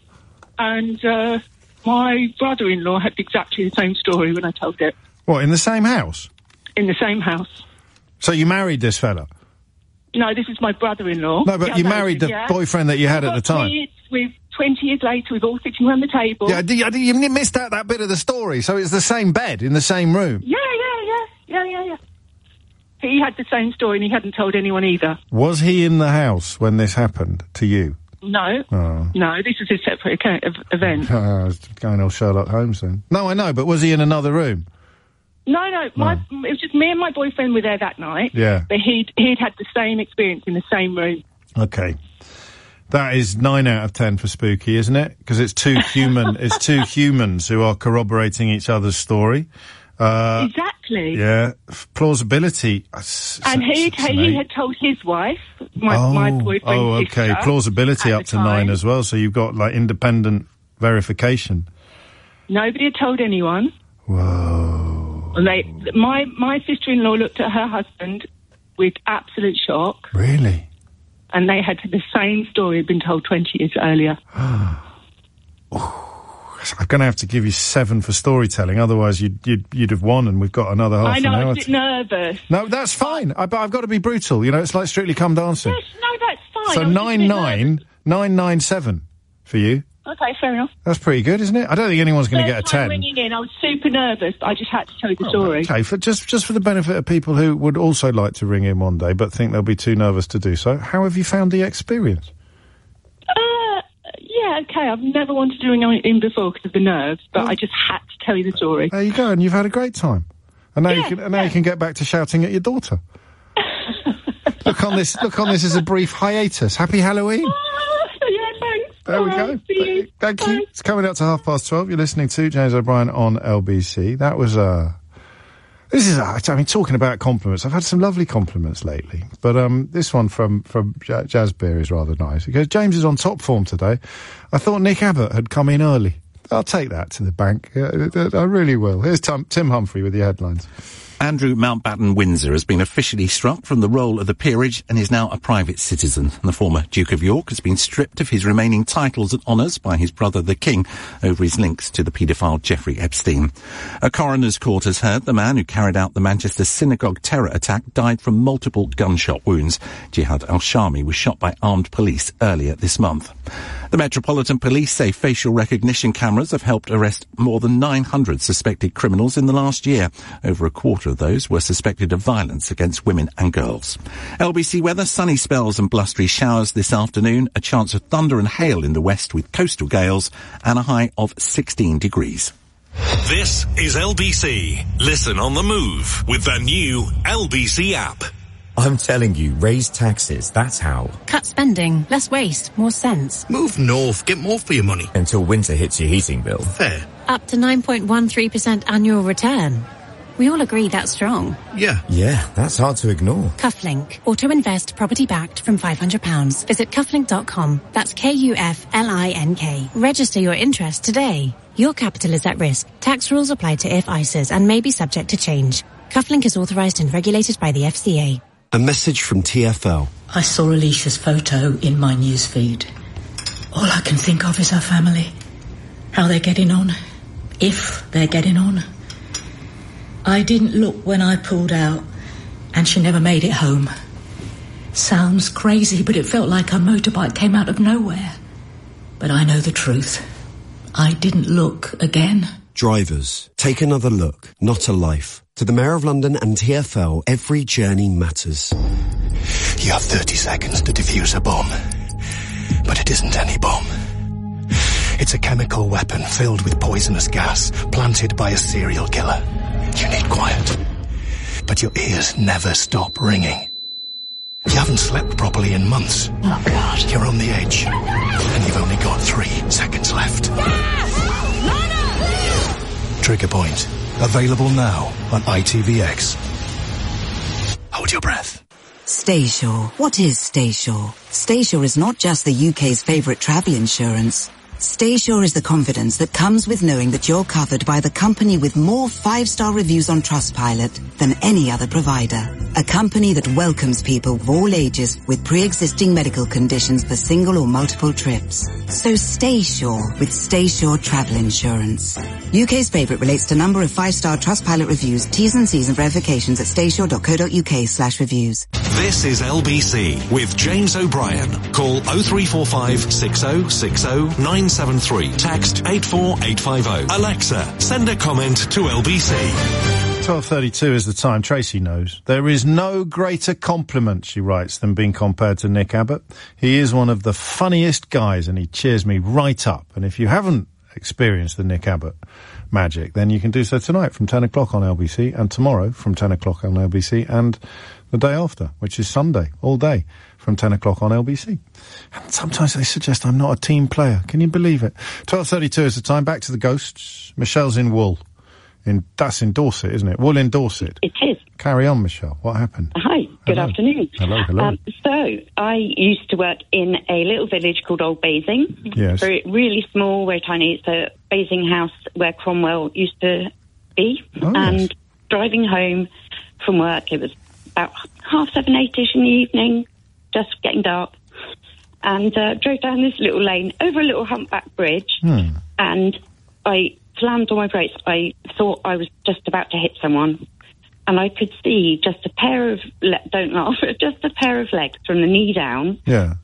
My brother-in-law had exactly the same story when I told it. What, in the same house? In the same house. So you married this fella? No, this is my brother-in-law. No, but you married the boyfriend that you had at the time? We've 20 years later, we're all sitting around the table. Yeah, you missed out that bit of the story, so it's the same bed in the same room? Yeah. He had the same story and he hadn't told anyone either. Was he in the house when this happened to you? No. Oh. No, this was a separate event. I was going all Sherlock Holmes then. No, I know, but was he in another room? No. It was just me and my boyfriend were there that night. Yeah. But he'd had the same experience in the same room. Okay. That is 9 out of 10 for spooky, isn't it? Because it's two humans who are corroborating each other's story. Exactly. Yeah. Plausibility. And he had told his wife, my boyfriend's okay. sister, Plausibility up to 9 as well, so you've got, like, independent verification. Nobody had told anyone. Whoa. And my sister-in-law looked at her husband with absolute shock. Really? And they had the same story had been told 20 years earlier. I'm going to have to give you 7 for storytelling, otherwise you'd have won, and we've got another half an hour. I know, I'm a bit nervous. No, that's fine. I've got to be brutal. You know, it's like Strictly Come Dancing. Yes, no, that's fine. So 997 for you. Okay, fair enough. That's pretty good, isn't it? I don't think anyone's going to get a 10. Ringing in, I was super nervous, but I just had to tell you the story. Okay, just for the benefit of people who would also like to ring in one day, but think they'll be too nervous to do so, how have you found the experience? Yeah, okay, I've never wanted to ring in before because of the nerves, but I just had to tell you the story. There you go, and you've had a great time. And now you can get back to shouting at your daughter. Look on this as a brief hiatus. Happy Halloween. Yeah, thanks. There we go. See you. Thank you. It's coming up to 12:30. You're listening to James O'Brien on LBC. That was talking about compliments. I've had some lovely compliments lately, but this one from Jazz Beer is rather nice. It goes, James is on top form today. I thought Nick Abbott had come in early. I'll take that to the bank. I really will. Here's Tim Humphrey with the headlines. Andrew Mountbatten Windsor has been officially struck from the role of the peerage and is now a private citizen. The former Duke of York has been stripped of his remaining titles and honours by his brother the King over his links to the paedophile Jeffrey Epstein. A coroner's court has heard the man who carried out the Manchester synagogue terror attack died from multiple gunshot wounds. Jihad al-Shami was shot by armed police earlier this month. The Metropolitan Police say facial recognition cameras have helped arrest more than 900 suspected criminals in the last year. Over a quarter of those were suspected of violence against women and girls. LBC weather, sunny spells and blustery showers this afternoon, a chance of thunder and hail in the west with coastal gales, and a high of 16 degrees. This is LBC. Listen on the move with the new LBC app. I'm telling you, raise taxes, that's how. Cut spending, less waste, more sense. Move north, get more for your money. Until winter hits your heating bill. Fair. Up to 9.13% annual return. We all agree that's strong. Yeah, that's hard to ignore. Cufflink. Auto-invest property-backed from £500. Visit cufflink.com. That's K-U-F-L-I-N-K. Register your interest today. Your capital is at risk. Tax rules apply to IF ISAs and may be subject to change. Cufflink is authorised and regulated by the FCA. A message from TfL. I saw Alicia's photo in my newsfeed. All I can think of is her family. How they're getting on. If they're getting on. I didn't look when I pulled out, and she never made it home. Sounds crazy, but it felt like her motorbike came out of nowhere. But I know the truth. I didn't look again. Drivers, take another look, not a life. To the Mayor of London and TfL, every journey matters. You have 30 seconds to defuse a bomb. But it isn't any bomb. It's a chemical weapon filled with poisonous gas, planted by a serial killer. You need quiet. But your ears never stop ringing. You haven't slept properly in months. Oh, God. You're on the edge. And you've only got 3 seconds left. Trigger Point. Available now on ITVX. Hold your breath. Staysure. What is Staysure? Staysure is not just the UK's favourite travel insurance. Staysure is the confidence that comes with knowing that you're covered by the company with more 5-star reviews on Trustpilot than any other provider. A company that welcomes people of all ages with pre-existing medical conditions for single or multiple trips. So stay sure with Staysure Travel Insurance. UK's favourite relates to number of 5-star Trustpilot reviews, T's and C's and verifications at staysure.co.uk/reviews. This is LBC with James O'Brien. Call 0345 6060 973. Text 84850. Alexa, send a comment to LBC. 12:32 is the time. Tracy knows. There is no greater compliment, she writes, than being compared to Nick Abbott. He is one of the funniest guys and he cheers me right up. And if you haven't experienced the Nick Abbott magic, then you can do so tonight from 10 o'clock on LBC and tomorrow from 10 o'clock on LBC and the day after, which is Sunday, all day from 10 o'clock on LBC. And sometimes they suggest I'm not a team player. Can you believe it? 12:32 is the time. Back to the ghosts. Michelle's in Wool. That's in Dorset, isn't it? Wool in Dorset. It is. Carry on, Michelle. What happened? Hi. Good afternoon. Hello. So, I used to work in a little village called Old Basing. Yes. Very, really small, very tiny. It's a Basing house where Cromwell used to be. And driving home from work, it was about 7:30, 8ish in the evening, just getting dark. And drove down this little lane over a little humpback bridge. And I slammed on my brakes. I thought I was just about to hit someone. And I could see just a pair of, don't laugh, just a pair of legs from the knee down. Yeah.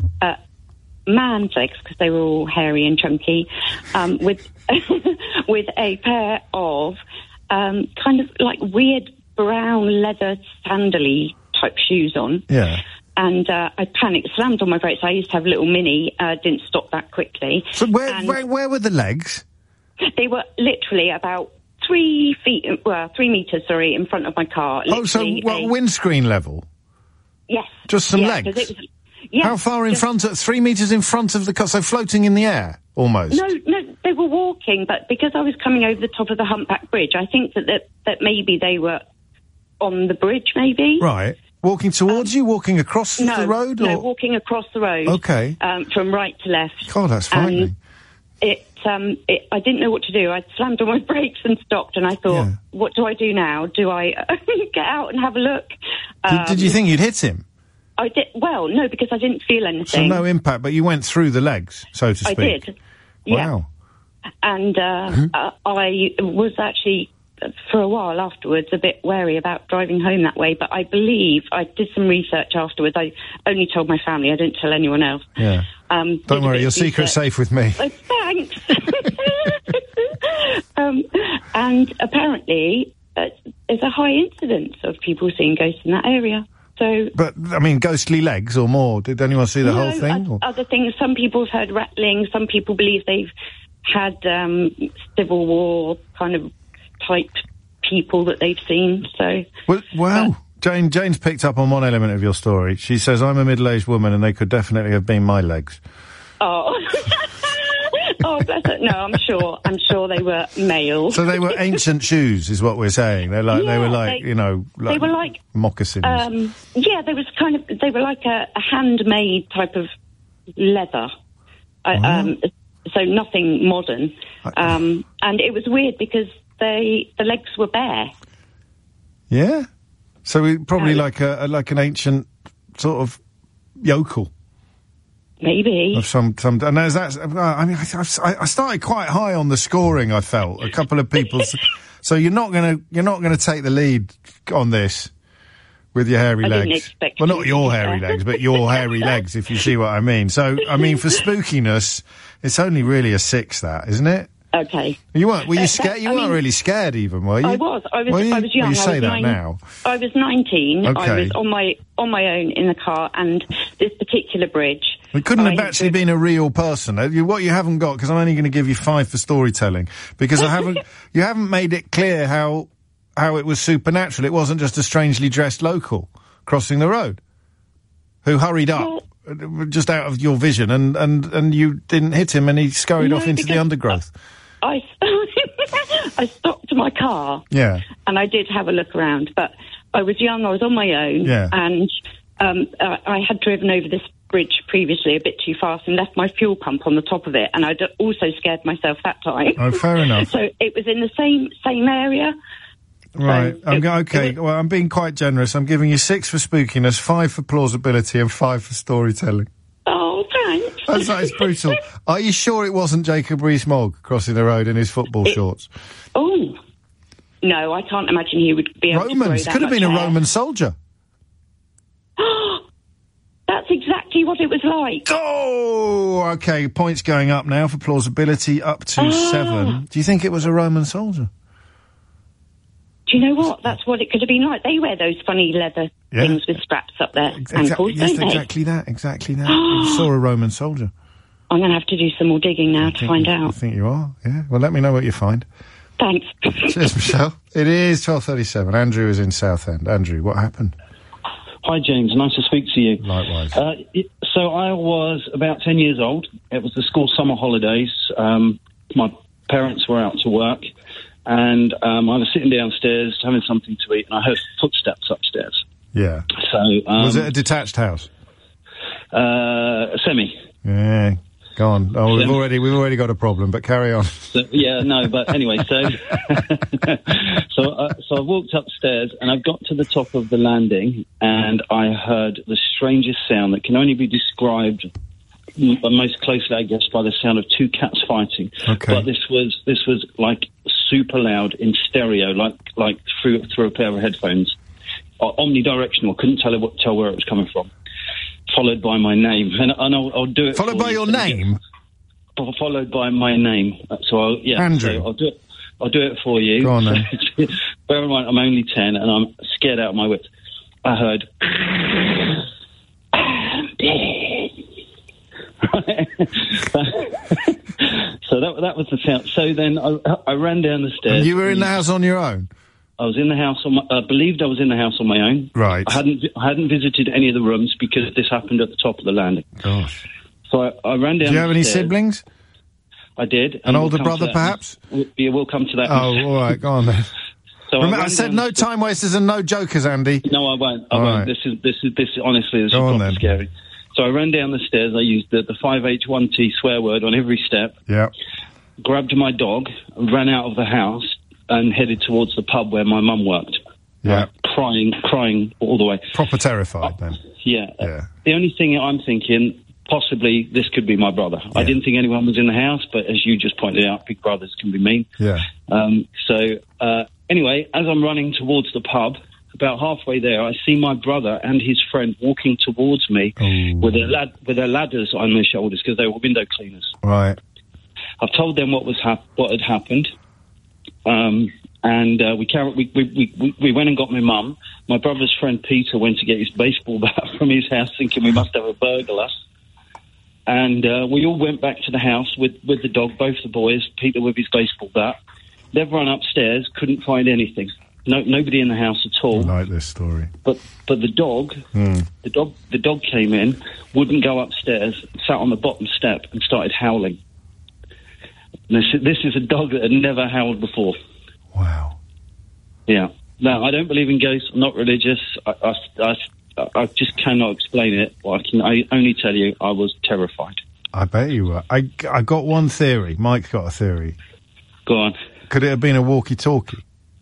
Man's legs, because they were all hairy and chunky, with with a pair of kind of like weird brown leather sandal-y type shoes on. Yeah. And I panicked, slammed on my brakes. I used to have a little Mini, didn't stop that quickly. So where were the legs? They were literally about 3 meters, in front of my car. Windscreen level? Yes. Just some legs? How far in front? 3 meters in front of the car, so floating in the air, almost? No, they were walking, but because I was coming over the top of the humpback bridge, I think that maybe they were on the bridge, maybe. Right. Walking towards you? Walking across the road? No, walking across the road. Okay. From right to left. God, that's frightening. I didn't know what to do. I slammed on my brakes and stopped, and I thought, what do I do now? Do I get out and have a look? Did you think you'd hit him? I did. Well, no, because I didn't feel anything. So no impact, but you went through the legs, so to speak. I did. Wow. Yeah. And I was actually, for a while afterwards, a bit wary about driving home that way, but I believe I did some research afterwards. I only told my family. I didn't tell anyone else. Yeah. Don't worry, your secret's safe with me. Thanks. And apparently, there's a high incidence of people seeing ghosts in that area. So, but, I mean, ghostly legs or more? Did anyone see the whole thing? Other things. Some people have heard rattling. Some people believe they've had Civil War kind of type people that they've seen. So, wow. Jane's picked up on one element of your story. She says, I'm a middle-aged woman and they could definitely have been my legs. Oh. Oh, bless it. No, I'm sure they were male. So they were ancient shoes, is what we're saying. They were like moccasins. They were like a handmade type of leather. So nothing modern. And it was weird because the legs were bare. Yeah. So we probably like an ancient sort of yokel. Maybe. Of some, and there's that. I mean, I started quite high on the scoring. I felt a couple of people. So you're not gonna take the lead on this with your hairy legs. Well, not your hairy legs, but your hairy legs, if you see what I mean. So I mean, for spookiness, it's only really a 6, that isn't it? Okay. Were you scared? You weren't really scared, even, were you? I was young. You say that now. I was 19. Okay. I was on my own in the car, and this particular bridge. It couldn't have actually been a real person. What you haven't got, because I'm only going to give you 5 for storytelling, because you haven't made it clear how it was supernatural. It wasn't just a strangely dressed local crossing the road who hurried up. Just out of your vision, and you didn't hit him, and he scurried off into the undergrowth. I stopped my car. Yeah. And I did have a look around, but I was young, I was on my own, Yeah. and I had driven over this bridge previously a bit too fast and left my fuel pump on the top of it, and I'd also scared myself that time. Oh, fair enough. So it was in the same area. Right. Well, I'm being quite generous. I'm giving you 6 for spookiness, 5 for plausibility, and 5 for storytelling. Oh, thanks. That is brutal. Are you sure it wasn't Jacob Rees-Mogg crossing the road in his football shorts? Oh. No, I can't imagine he would be able to grow that Could have been much a hair. Roman soldier. That's exactly what it was like. Oh, okay. Points going up now for plausibility, up to 7. Do you think it was a Roman soldier? Do you know what? That's what it could have been like. They wear those funny leather things with straps up their ankles, Yes, don't they? exactly that. You saw a Roman soldier. I'm going to have to do some more digging now to find I out. think you are, yeah. Well, let me know what you find. Thanks. Cheers, Michelle. It is 12:37. Andrew is in Southend. Andrew, what happened? Hi, James. Nice to speak to you. Likewise. So I was about 10 years old. It was the school summer holidays. My parents were out to work, and I was sitting downstairs having something to eat, and I heard footsteps upstairs. Yeah. So was it a detached house? Semi. Yeah. Go on. Oh, we've already got a problem, but carry on. So, yeah, no, but anyway, so I walked upstairs and I got to the top of the landing and I heard the strangest sound that can only be described most closely, I guess, by the sound of 2 cats fighting. Okay. But this was like super loud in stereo, like through a pair of headphones, omnidirectional. Couldn't tell where it was coming from. Followed by my name, and I'll do it. Followed by your name. Followed by my name. So Andrew. So I'll do it for you. Go on then. Bear in mind, I'm only 10, and I'm scared out of my wits. I heard. So that was the sound. So then I ran down the stairs. And you were in the house on your own? I was in the house believed I was in the house on my own. Right. I hadn't visited any of the rooms because this happened at the top of the landing. Gosh. So I ran down. Do you have any the stairs. siblings? I did. An older brother, perhaps? We'll come to that. Oh, all right. Go on then. So Remember, I said no time wasters and no jokers, Andy. No, I won't. All Right. right. This honestly is proper scary. So I ran down the stairs. I used the 5H1T swear word on every step. Yeah. Grabbed my dog, ran out of the house, and headed towards the pub where my mum worked. Yeah. Crying all the way. Proper terrified then. Yeah. The only thing I'm thinking, possibly this could be my brother. I didn't think anyone was in the house, but as you just pointed out, big brothers can be mean. Yeah. Anyway, as I'm running towards the pub, about halfway there, I see my brother and his friend walking towards me with their ladders on their shoulders because they were window cleaners. Right. I've told them what had happened. And we went and got my mum. My brother's friend Peter went to get his baseball bat from his house, thinking we must have a burglar. And we all went back to the house with the dog, both the boys, Peter with his baseball bat. They've run upstairs, couldn't find anything. Nobody in the house at all. I like this story. But the dog, the dog came in, wouldn't go upstairs, sat on the bottom step and started howling. This is a dog that had never howled before. Wow. Yeah. No, I don't believe in ghosts. I'm not religious. I just cannot explain it. I only tell you I was terrified. I bet you were. I got one theory. Mike's got a theory. Go on. Could it have been a walkie-talkie?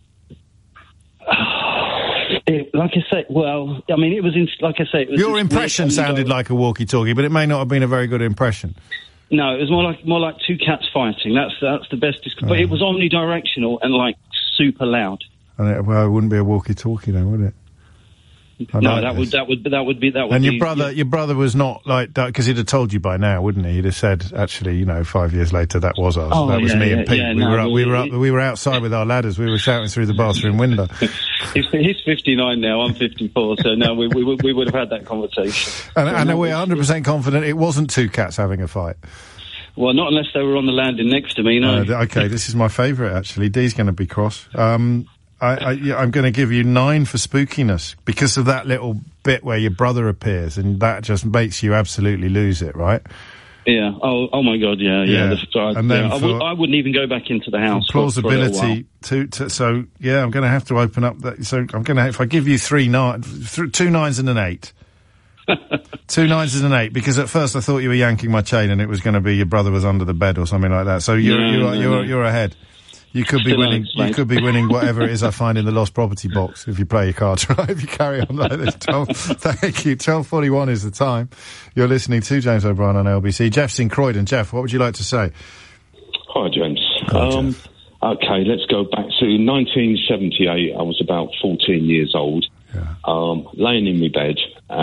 Like I say, well, I mean, it was it was. Your impression sounded like a walkie-talkie, but it may not have been a very good impression. No, it was more like 2 cats fighting. That's the best. But it was omnidirectional and like super loud. And it wouldn't be a walkie-talkie then, would it? That would be. And your brother was not like that because he'd have told you by now, wouldn't he? He'd have said, actually, 5 years later, that was us. Oh, that was me and Pete. Yeah, we were outside with our ladders. We were shouting through the bathroom window. He's 59 now. I'm 54. So no, we would have had that conversation. And we're 100% confident it wasn't 2 cats having a fight. Well, not unless they were on the landing next to me. No. Okay, this is my favourite. Actually, Dee's going to be cross. I'm going to give you 9 for spookiness because of that little bit where your brother appears, and that just makes you absolutely lose it, right? Yeah. Oh my God. Yeah. And then I wouldn't even go back into the house. Plausibility so yeah, I'm going to have to open up that. So I'm going to if I give you 2 9s and an 8. 2 9s and an 8, because at first I thought you were yanking my chain and it was going to be your brother was under the bed or something like that. So you're ahead. You could be winning. You could be winning whatever it is I find in the lost property box if you play your cards right. If you carry on like this, thank you. 12:41 is the time. You're listening to James O'Brien on LBC. Jeff's in Croydon. Jeff, what would you like to say? Hi, James. Jeff. Okay, let's go back to 1978. I was about 14 years old, laying in my bed,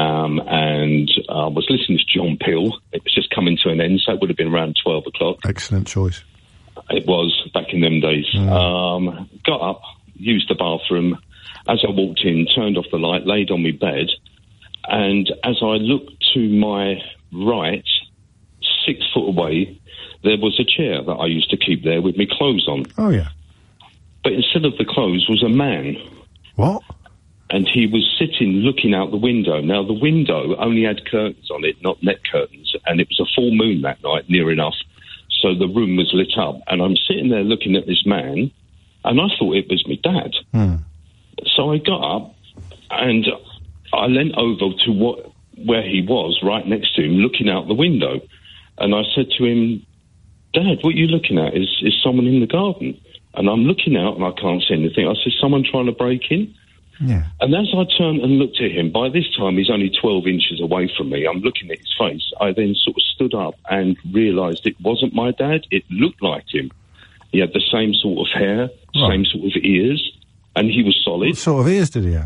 and I was listening to John Peel. It was just coming to an end, so it would have been around 12 o'clock. Excellent choice. It was, back in them days. Got up, used the bathroom. As I walked in, turned off the light, laid on my bed, and as I looked to my right, 6 foot away, there was a chair that I used to keep there with my clothes on. Oh, yeah. But instead of the clothes was a man. What? And he was sitting, looking out the window. Now, the window only had curtains on it, not net curtains, and it was a full moon that night, near enough. So the room was lit up, and I'm sitting there looking at this man, and I thought it was my dad. So I got up, and I leant over to where he was, right next to him, looking out the window. And I said to him, Dad, what are you looking at? Is someone in the garden? And I'm looking out, and I can't see anything. I said, someone trying to break in? Yeah. And as I turned and looked at him, by this time he's only 12 inches away from me. I'm looking at his face. I then sort of stood up and realised it wasn't my dad. It looked like him. He had the same sort of hair, same sort of ears, and he was solid. What sort of ears did he have?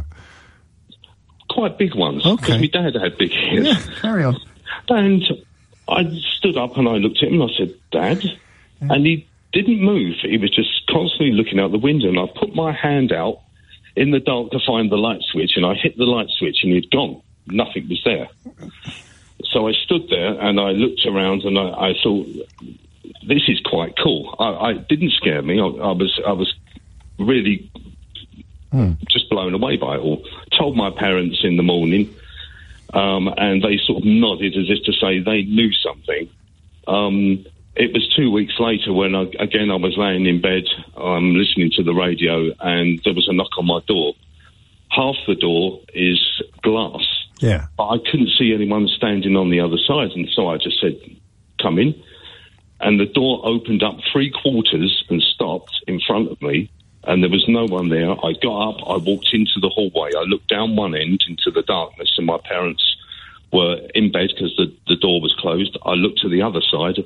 Quite big ones. Okay. Because my dad had big ears. Yeah, carry on. And I stood up and I looked at him and I said, Dad? Yeah. And he didn't move. He was just constantly looking out the window, and I put my hand out in the dark to find the light switch, and I hit the light switch and he'd gone. Nothing was there. So I stood there and I looked around and I thought, this is quite cool. I didn't scare me. I was really just blown away by it all. Told my parents in the morning, and they sort of nodded as if to say they knew something. It was 2 weeks later when I was laying in bed, listening to the radio, and there was a knock on my door. Half the door is glass. Yeah. But I couldn't see anyone standing on the other side, and so I just said, come in. And the door opened up 3/4 and stopped in front of me, and there was no one there. I got up, I walked into the hallway, I looked down one end into the darkness, and my parents were in bed because the door was closed. I looked to the other side,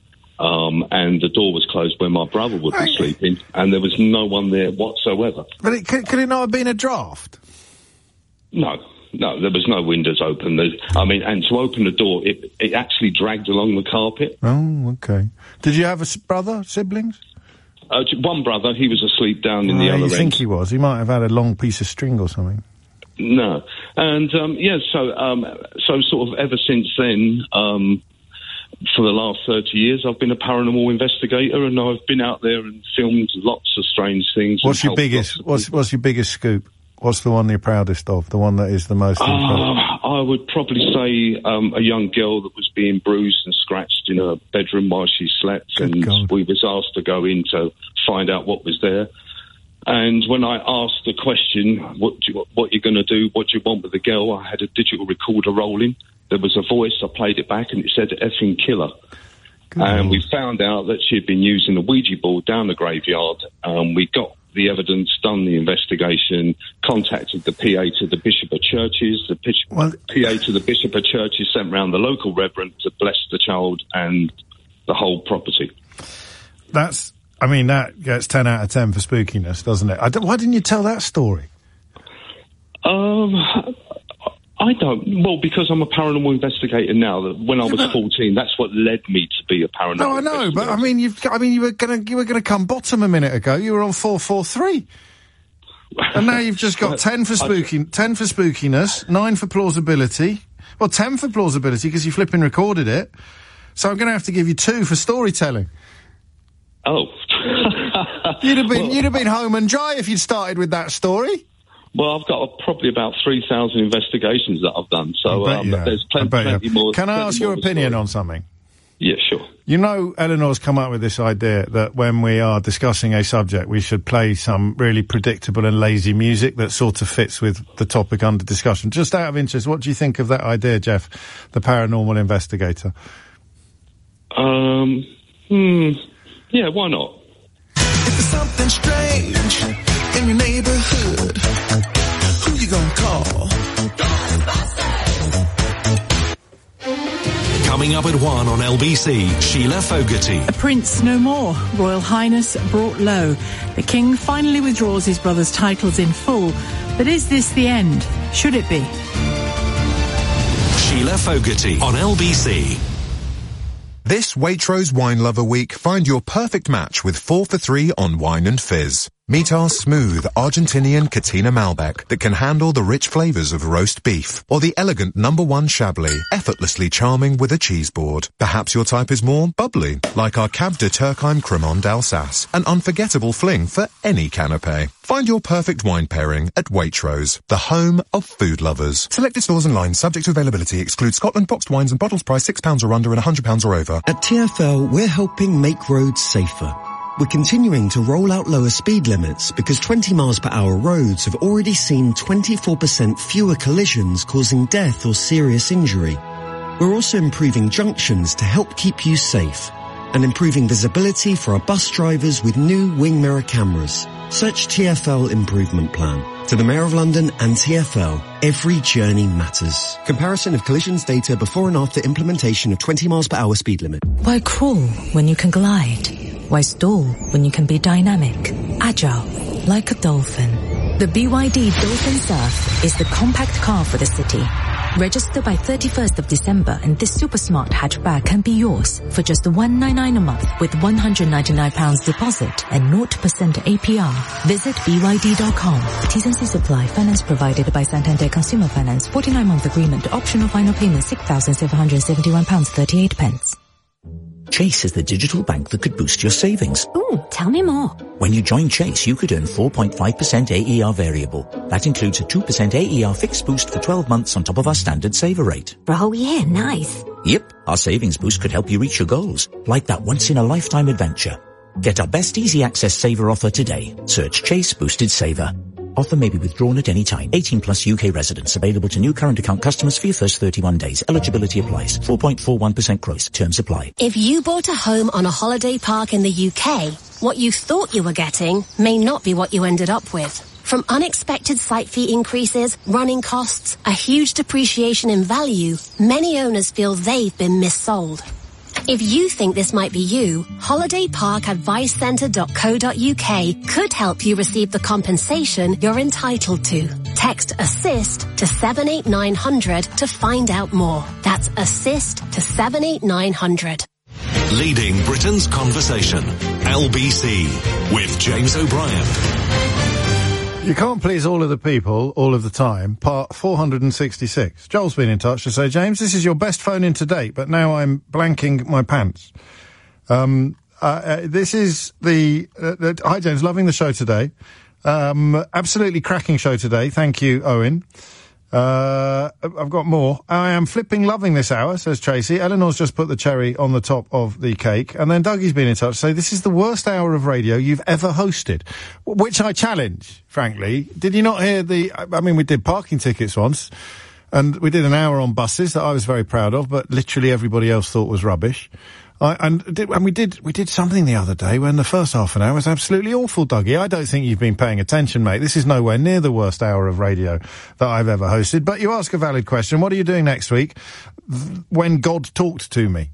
and the door was closed where my brother would be sleeping, and there was no one there whatsoever. But could it not have been a draft? No, there was no windows open. And to open the door, it actually dragged along the carpet. Oh, okay. Did you have a siblings? One brother, he was asleep down in the other end. You think he was? He might have had a long piece of string or something. No. And, so sort of ever since then, for the last 30 years, I've been a paranormal investigator, and I've been out there and filmed lots of strange things. What's your biggest scoop? What's the one you're proudest of? The one that is the most important? I would probably say a young girl that was being bruised and scratched in her bedroom while she slept, we was asked to go in to find out what was there. And when I asked the question, what you're going to do, what do you want with the girl, I had a digital recorder rolling. There was a voice, I played it back, and it said, effing killer. And we found out that she'd been using a Ouija board down the graveyard. We got the evidence, done the investigation, contacted the PA to the Bishop of Churches. The PA to the Bishop of Churches sent round the local reverend to bless the child and the whole property. That gets 10 out of 10 for spookiness, doesn't it? Why didn't you tell that story? I don't. Well, because I'm a paranormal investigator now. When I was 14, that's what led me to be a paranormal. No, I know, but you were gonna come bottom a minute ago. You were on 443, and now you've just got 10 for 10 for spookiness, 9 for plausibility. Well, 10 for plausibility because you flipping recorded it. So I'm going to have to give you 2 for storytelling. Oh, you'd have been home and dry if you'd started with that story. Well, I've got probably about 3,000 investigations that I've done, so there's plenty more. Can I ask your opinion on something? Yeah, sure. You know, Eleanor's come up with this idea that when we are discussing a subject, we should play some really predictable and lazy music that sort of fits with the topic under discussion. Just out of interest, what do you think of that idea, Jeff, the paranormal investigator? Yeah, why not? If there's something strange in your neighborhood, who you gonna call? Coming up at 1 on LBC, Sheila Fogarty. A prince no more. Royal Highness brought low. The king finally withdraws his brother's titles in full. But is this the end? Should it be? Sheila Fogarty on LBC. This Waitrose Wine Lover Week, find your perfect match with 4 for 3 on wine and fizz. Meet our smooth Argentinian Catina Malbec that can handle the rich flavours of roast beef, or the elegant #1 Chablis, effortlessly charming with a cheese board. Perhaps your type is more bubbly, like our Cab de Turckheim Cremant d'Alsace, an unforgettable fling for any canapé. Find your perfect wine pairing at Waitrose, the home of food lovers. Selected stores and lines subject to availability. Exclude Scotland boxed wines and bottles priced £6 or under and £100 or over. At TfL, we're helping make roads safer. We're continuing to roll out lower speed limits because 20 miles per hour roads have already seen 24% fewer collisions causing death or serious injury. We're also improving junctions to help keep you safe and improving visibility for our bus drivers with new wing mirror cameras. Search TfL Improvement Plan. To the Mayor of London and TfL, every journey matters. Comparison of collisions data before and after implementation of 20 miles per hour speed limit. Why crawl when you can glide? Why stall when you can be dynamic, agile, like a dolphin? The BYD Dolphin Surf is the compact car for the city. Register by 31st of December and this super smart hatchback can be yours for just $199 a month with £199 deposit and 0% APR. Visit BYD.com. T's and C's apply. Finance provided by Santander Consumer Finance. 49-month agreement. Optional final payment £6,771.38. Chase is the digital bank that could boost your savings. Ooh, tell me more. When you join Chase, you could earn 4.5% AER variable. That includes a 2% AER fixed boost for 12 months on top of our standard saver rate. Oh yeah, nice. Yep, our savings boost could help you reach your goals, like that once-in-a-lifetime adventure. Get our best easy access saver offer today. Search Chase Boosted Saver. Offer may be withdrawn at any time. 18 plus UK residents. Available to new current account customers for your first 31 days. Eligibility applies. 4.41% gross. Terms apply. If you bought a home on a holiday park in the UK, what you thought you were getting may not be what you ended up with. From unexpected site fee increases, running costs, a huge depreciation in value, many owners feel they've been missold. If you think this might be you, holidayparkadvicecentre.co.uk could help you receive the compensation you're entitled to. Text ASSIST to 78900 to find out more. That's ASSIST to 78900. Leading Britain's conversation. LBC with James O'Brien. You can't please all of the people all of the time. Part 466. Joel's been in touch to say, James, this is your best phone in to date, but now I'm blanking my pants. This is hi James, loving the show today. Absolutely cracking show today. Thank you, Owen. I've got more. I am flipping loving this hour, says Tracy. Eleanor's just put the cherry on the top of the cake. And then Dougie's been in touch to say, this is the worst hour of radio you've ever hosted. Which I challenge, frankly. Did you not hear we did parking tickets once. And we did an hour on buses that I was very proud of, but literally everybody else thought was rubbish. We did something the other day when the first half an hour was absolutely awful, Dougie. I don't think you've been paying attention, mate. This is nowhere near the worst hour of radio that I've ever hosted. But you ask a valid question. What are you doing next week when God talked to me?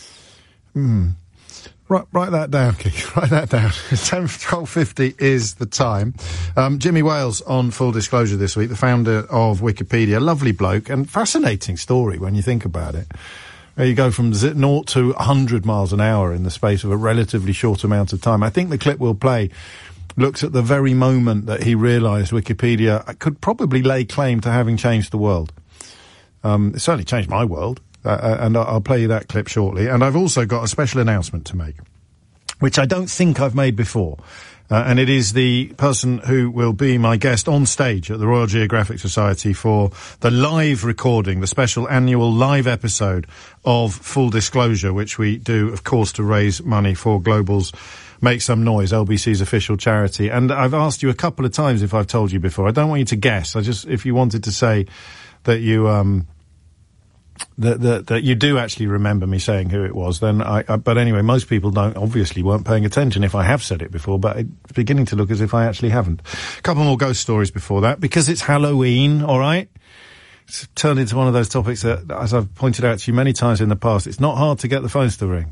Write that down, Keith. Write that down. 12:50 is the time. Jimmy Wales on Full Disclosure this week, the founder of Wikipedia. Lovely bloke and fascinating story when you think about it. You go from 0 to 100 miles an hour in the space of a relatively short amount of time. I think the clip we'll play looks at the very moment that he realised Wikipedia could probably lay claim to having changed the world. It certainly changed my world, and I'll play you that clip shortly. And I've also got a special announcement to make, which I don't think I've made before. And it is the person who will be my guest on stage at the Royal Geographic Society for the live recording, the special annual live episode of Full Disclosure, which we do, of course, to raise money for Global's Make Some Noise, LBC's official charity. And I've asked you a couple of times if I've told you before. I don't want you to guess. If you wanted to say that you, that you do actually remember me saying who it was, then but anyway, most people weren't paying attention if I have said it before, but it's beginning to look as if I actually haven't. A couple more ghost stories before that, because it's Halloween, alright? It's turned into one of those topics that, as I've pointed out to you many times in the past, it's not hard to get the phones to ring.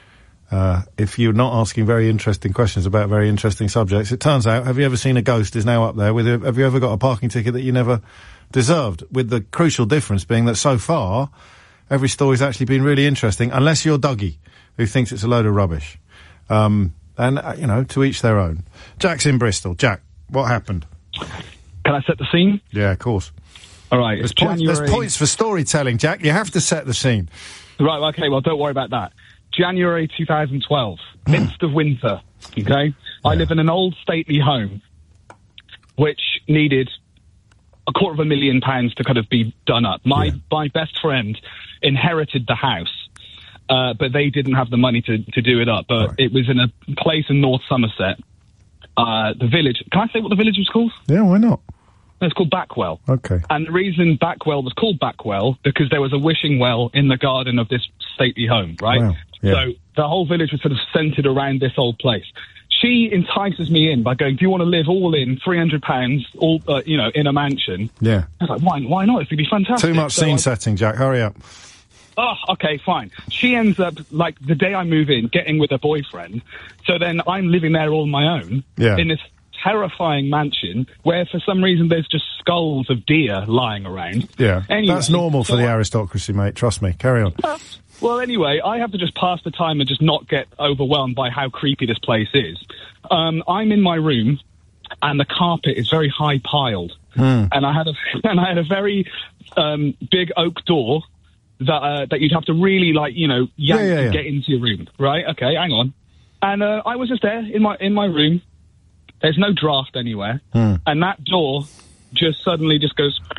If you're not asking very interesting questions about very interesting subjects. It turns out, have you ever seen a ghost is now up there with have you ever got a parking ticket that you never deserved? With the crucial difference being that so far, every story's actually been really interesting, unless you're Dougie, who thinks it's a load of rubbish. And, to each their own. Jack's in Bristol. Jack, what happened? Can I set the scene? Yeah, of course. All right. There's points for storytelling, Jack. You have to set the scene. Right, okay, well, don't worry about that. January 2012, midst of winter, okay? Yeah. I live in an old stately home, which needed £250,000 to kind of be done up. My best friend inherited the house, but they didn't have the money to do it up. But It was in a place in North Somerset. The village, can I say what the village was called? Yeah, why not? It's called Backwell. Okay. And the reason Backwell was called Backwell, because there was a wishing well in the garden of this stately home, right? Wow. Yeah. So the whole village was sort of centred around this old place. She entices me in by going, do you want to live all in, £300, all, in a mansion? Yeah. I was like, why not? It's going to be fantastic. Too much scene setting, Jack. Hurry up. Oh, okay, fine. She ends up, like, the day I move in, getting with a boyfriend. So then I'm living there all on my own. Yeah. In this terrifying mansion where for some reason there's just skulls of deer lying around. Yeah. Anyway, that's normal for the aristocracy, mate. Trust me. Carry on. Well, anyway, I have to just pass the time and just not get overwhelmed by how creepy this place is. I'm in my room, and the carpet is very high piled, and I had a very big oak door that you'd have to really yank to get into your room. Right? Okay, hang on. And I was just there in my room. There's no draft anywhere, and that door just suddenly just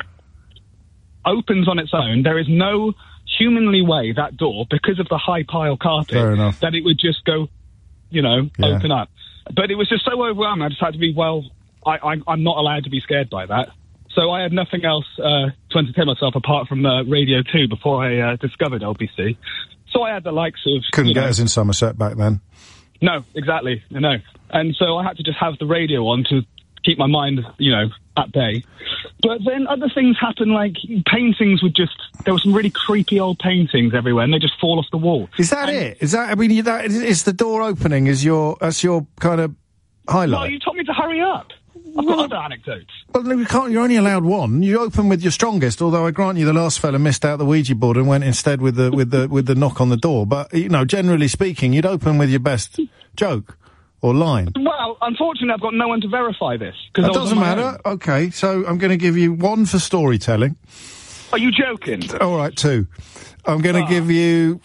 opens on its own. There is no humanly way that door, because of the high pile carpet, that it would just go, open up. But it was just so overwhelming. I just had to be, I'm not allowed to be scared by that. So I had nothing else to entertain myself apart from Radio 2 before I discovered LBC. So I had the likes of... Couldn't get us in Somerset back then. No, exactly. No. And so I had to just have the radio on to keep my mind, at bay. But then other things happened, like paintings there were some really creepy old paintings everywhere, and they just fall off the wall. Is that it? Is the door opening that's your kind of highlight? Well, you told me to hurry up. I've got other anecdotes. Well, you're only allowed one. You open with your strongest, although I grant you the last fella missed out the Ouija board and went instead with the knock on the door. But, generally speaking, you'd open with your best joke or line. Well, unfortunately, I've got no one to verify this. That doesn't matter. Okay, so I'm going to give you 1 for storytelling. Are you joking? All right, 2. I'm going to give you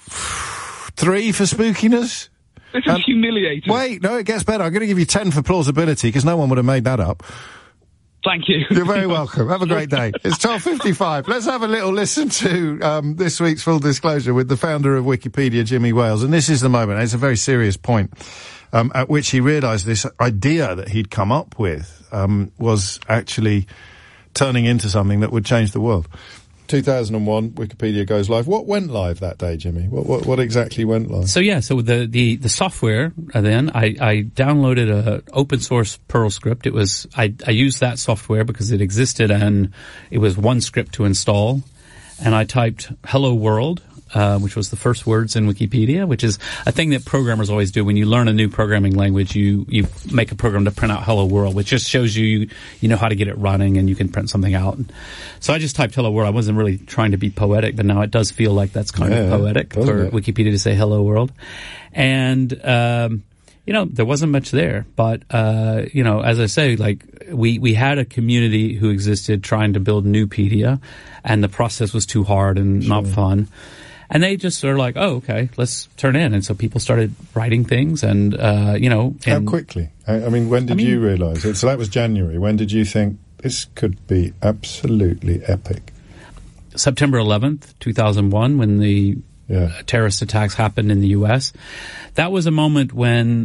3 for spookiness. This is humiliating. Wait, no, it gets better. I'm going to give you 10 for plausibility, because no one would have made that up. Thank you. You're very welcome. Have a great day. It's 12:55. Let's have a little listen to this week's Full Disclosure with the founder of Wikipedia, Jimmy Wales. And this is the moment. It's a very serious point at which he realised this idea that he'd come up with was actually turning into something that would change the world. 2001, Wikipedia goes live. What went live that day, Jimmy? What exactly went live? So the software, then I downloaded a open source Perl script. It was, I used that software because it existed and it was one script to install. And I typed hello world, which was the first words in Wikipedia, which is a thing that programmers always do. When you learn a new programming language, you make a program to print out hello world, which just shows you know how to get it running and you can print something out. So I just typed hello world. I wasn't really trying to be poetic, but now it does feel like that's kind of poetic for Wikipedia to say hello world. And, there wasn't much there, but, as I say, we had a community who existed trying to build Newpedia, and the process was too hard and not fun. And they just are like, oh, okay, let's turn in. And so people started writing things and, How quickly? I mean, when did you realise it? So that was January. When did you think this could be absolutely epic? September 11th, 2001, when the terrorist attacks happened in the U.S. That was a moment when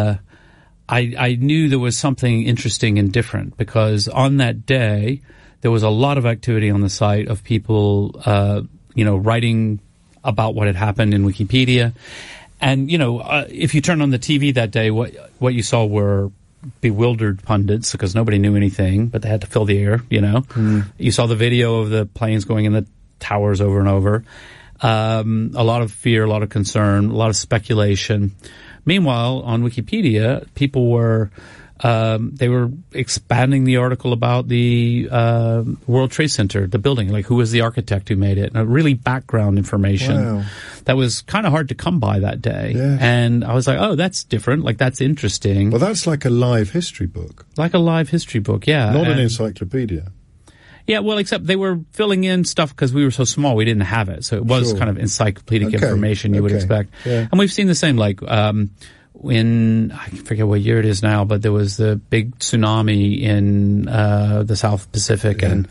I knew there was something interesting and different, because on that day there was a lot of activity on the site of people, writing about what had happened in Wikipedia. And, if you turned on the TV that day, what you saw were bewildered pundits, because nobody knew anything, but they had to fill the air, You saw the video of the planes going in the towers over and over. A lot of fear, a lot of concern, a lot of speculation. Meanwhile, on Wikipedia, people were they were expanding the article about the World Trade Center, the building, like who was the architect who made it, and really background information that was kind of hard to come by that day. Yeah. And I was like, oh, that's different. Like, that's interesting. Well, that's like a live history book. Like a live history book, yeah. Not an encyclopedia. Yeah, well, except they were filling in stuff because we were so small, we didn't have it. So it was kind of encyclopedic information you would expect. Yeah. And we've seen the same, like, when, I forget what year it is now, but there was the big tsunami in the South Pacific and,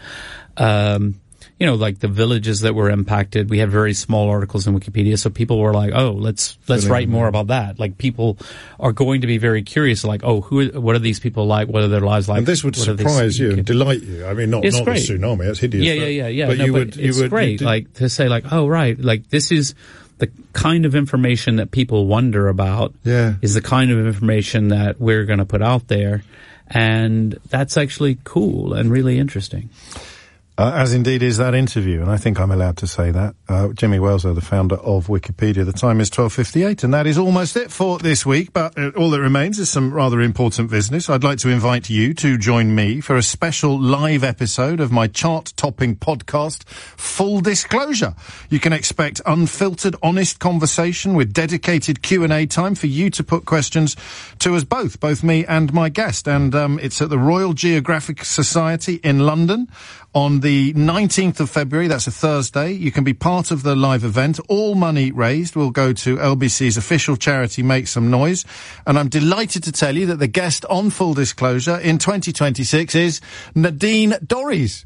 like the villages that were impacted. We had very small articles in Wikipedia, so people were like, oh, let's write more about that. Like, people are going to be very curious, like, oh, what are these people like? What are their lives like? And this would surprise you and delight you. I mean, not the tsunami, it's hideous. Yeah. But it's great, like, to say, like, oh, right, like, this is the kind of information that people wonder about, is the kind of information that we're going to put out there. And that's actually cool and really interesting. As indeed is that interview, and I think I'm allowed to say that. Jimmy Wales, the founder of Wikipedia. The time is 12:58, and that is almost it for this week, but all that remains is some rather important business. I'd like to invite you to join me for a special live episode of my chart-topping podcast, Full Disclosure. You can expect unfiltered, honest conversation with dedicated Q&A time for you to put questions to us both me and my guest. And it's at the Royal Geographic Society in London on the 19th of February. That's a Thursday. You can be part of the live event. All money raised will go to LBC's official charity, Make Some Noise. And I'm delighted to tell you that the guest on Full Disclosure in 2026 is Nadine Dorries.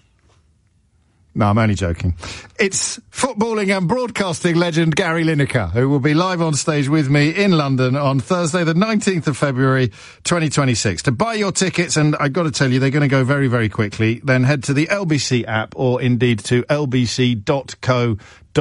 No, I'm only joking. It's footballing and broadcasting legend Gary Lineker, who will be live on stage with me in London on Thursday, the 19th of February, 2026. To buy your tickets, and I've got to tell you, they're going to go very, very quickly, then head to the LBC app or indeed to lbc.co.uk.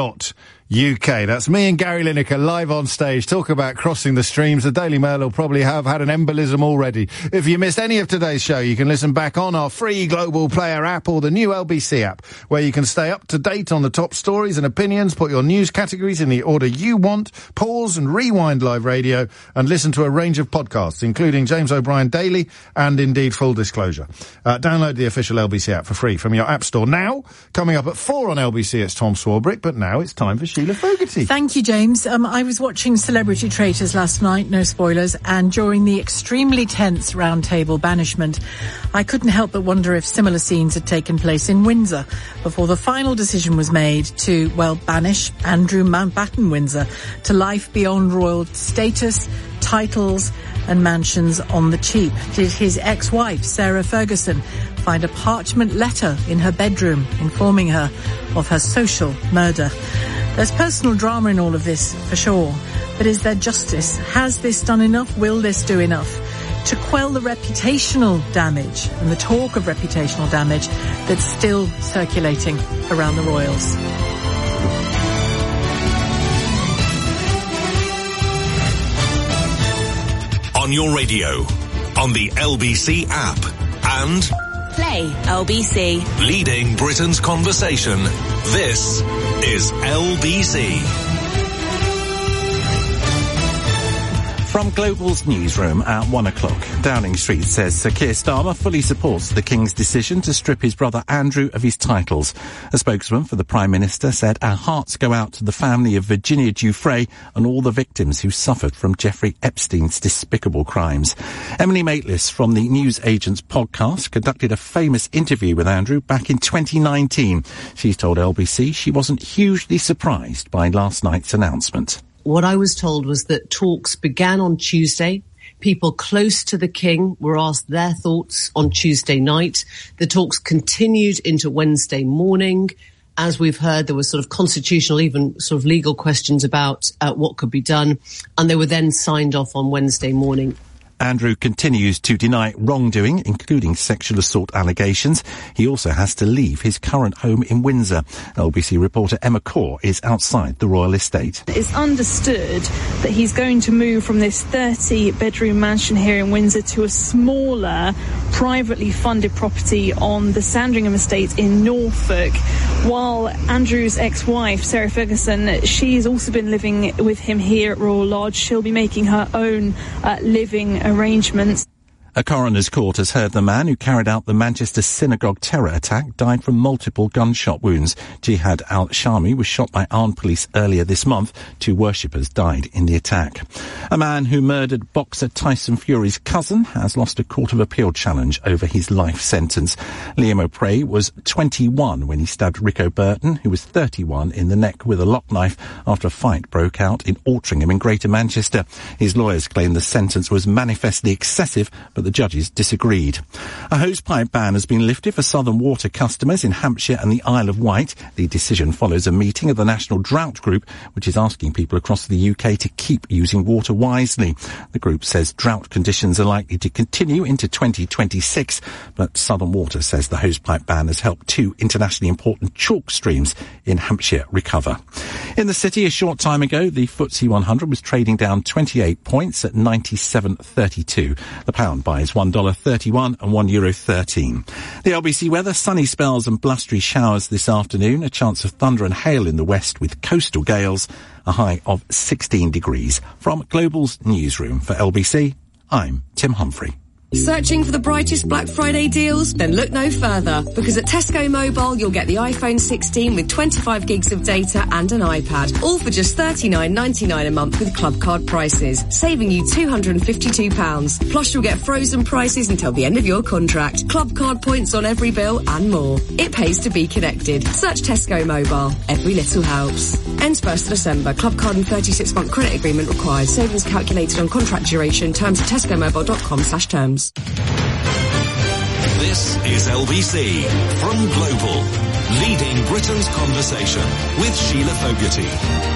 That's me and Gary Lineker live on stage, talk about crossing the streams. The Daily Mail will probably have had an embolism already. If you missed any of today's show, you can listen back on our free Global Player app or the new LBC app, where you can stay up to date on the top stories and opinions, put your news categories in the order you want, pause and rewind live radio, and listen to a range of podcasts, including James O'Brien Daily and indeed Full Disclosure. Download the official LBC app for free from your app store now. Coming up at 4 on LBC, it's Tom Swarbrick, but now it's time for Sheila Fogarty. Thank you, James. I was watching Celebrity Traitors last night, no spoilers, and during the extremely tense roundtable banishment, I couldn't help but wonder if similar scenes had taken place in Windsor before the final decision was made to, banish Andrew Mountbatten Windsor to life beyond royal status, titles and mansions on the cheap. Did his ex-wife, Sarah Ferguson, find a parchment letter in her bedroom informing her of her social murder? There's personal drama in all of this, for sure. But is there justice? Has this done enough? Will this do enough to quell the reputational damage and the talk of reputational damage that's still circulating around the royals? On your radio, on the LBC app, and Play LBC. Leading Britain's conversation. This is LBC. From Global's newsroom at 1 o'clock, Downing Street says Sir Keir Starmer fully supports the King's decision to strip his brother Andrew of his titles. A spokesman for the Prime Minister said, "Our hearts go out to the family of Virginia Giuffre and all the victims who suffered from Jeffrey Epstein's despicable crimes." Emily Maitlis from the News Agents podcast conducted a famous interview with Andrew back in 2019. She's told LBC she wasn't hugely surprised by last night's announcement. What I was told was that talks began on Tuesday. People close to the King were asked their thoughts on Tuesday night. The talks continued into Wednesday morning. As we've heard, there were sort of constitutional, even sort of legal questions about what could be done. And they were then signed off on Wednesday morning. Andrew continues to deny wrongdoing, including sexual assault allegations. He also has to leave his current home in Windsor. LBC reporter Emma Corr is outside the royal estate. It's understood that he's going to move from this 30-bedroom mansion here in Windsor to a smaller, privately funded property on the Sandringham estate in Norfolk. While Andrew's ex-wife, Sarah Ferguson, she's also been living with him here at Royal Lodge. She'll be making her own living arrangements. A coroner's court has heard the man who carried out the Manchester synagogue terror attack died from multiple gunshot wounds. Jihad al-Shami was shot by armed police earlier this month. 2 worshippers died in the attack. A man who murdered boxer Tyson Fury's cousin has lost a Court of Appeal challenge over his life sentence. Liam O'Prey was 21 when he stabbed Rico Burton, who was 31, in the neck with a lock knife after a fight broke out in Altrincham in Greater Manchester. His lawyers claim the sentence was manifestly excessive, but the judges disagreed. A hosepipe ban has been lifted for Southern Water customers in Hampshire and the Isle of Wight. The decision follows a meeting of the National Drought Group, which is asking people across the UK to keep using water wisely. The group says drought conditions are likely to continue into 2026, but Southern Water says the hosepipe ban has helped 2 internationally important chalk streams in Hampshire recover. In the city a short time ago, the FTSE 100 was trading down 28 points at 97.32. The pound buys $1.31 and €1.13. The LBC weather, sunny spells and blustery showers this afternoon, a chance of thunder and hail in the west with coastal gales, a high of 16 degrees. From Global's newsroom for LBC, I'm Tim Humphrey. Searching for the brightest Black Friday deals? Then look no further, because at Tesco Mobile you'll get the iPhone 16 with 25 gigs of data and an iPad, all for just $39.99 a month with Club Card prices, saving you £252. Plus you'll get frozen prices until the end of your contract, Club Card points on every bill and more. It pays to be connected. Search Tesco Mobile. Every little helps. Ends 1st of December. Club Card and 36-month credit agreement required. Savings calculated on contract duration. Terms at tescomobile.com/terms. This is LBC from Global, leading Britain's conversation with Sheila Fogarty.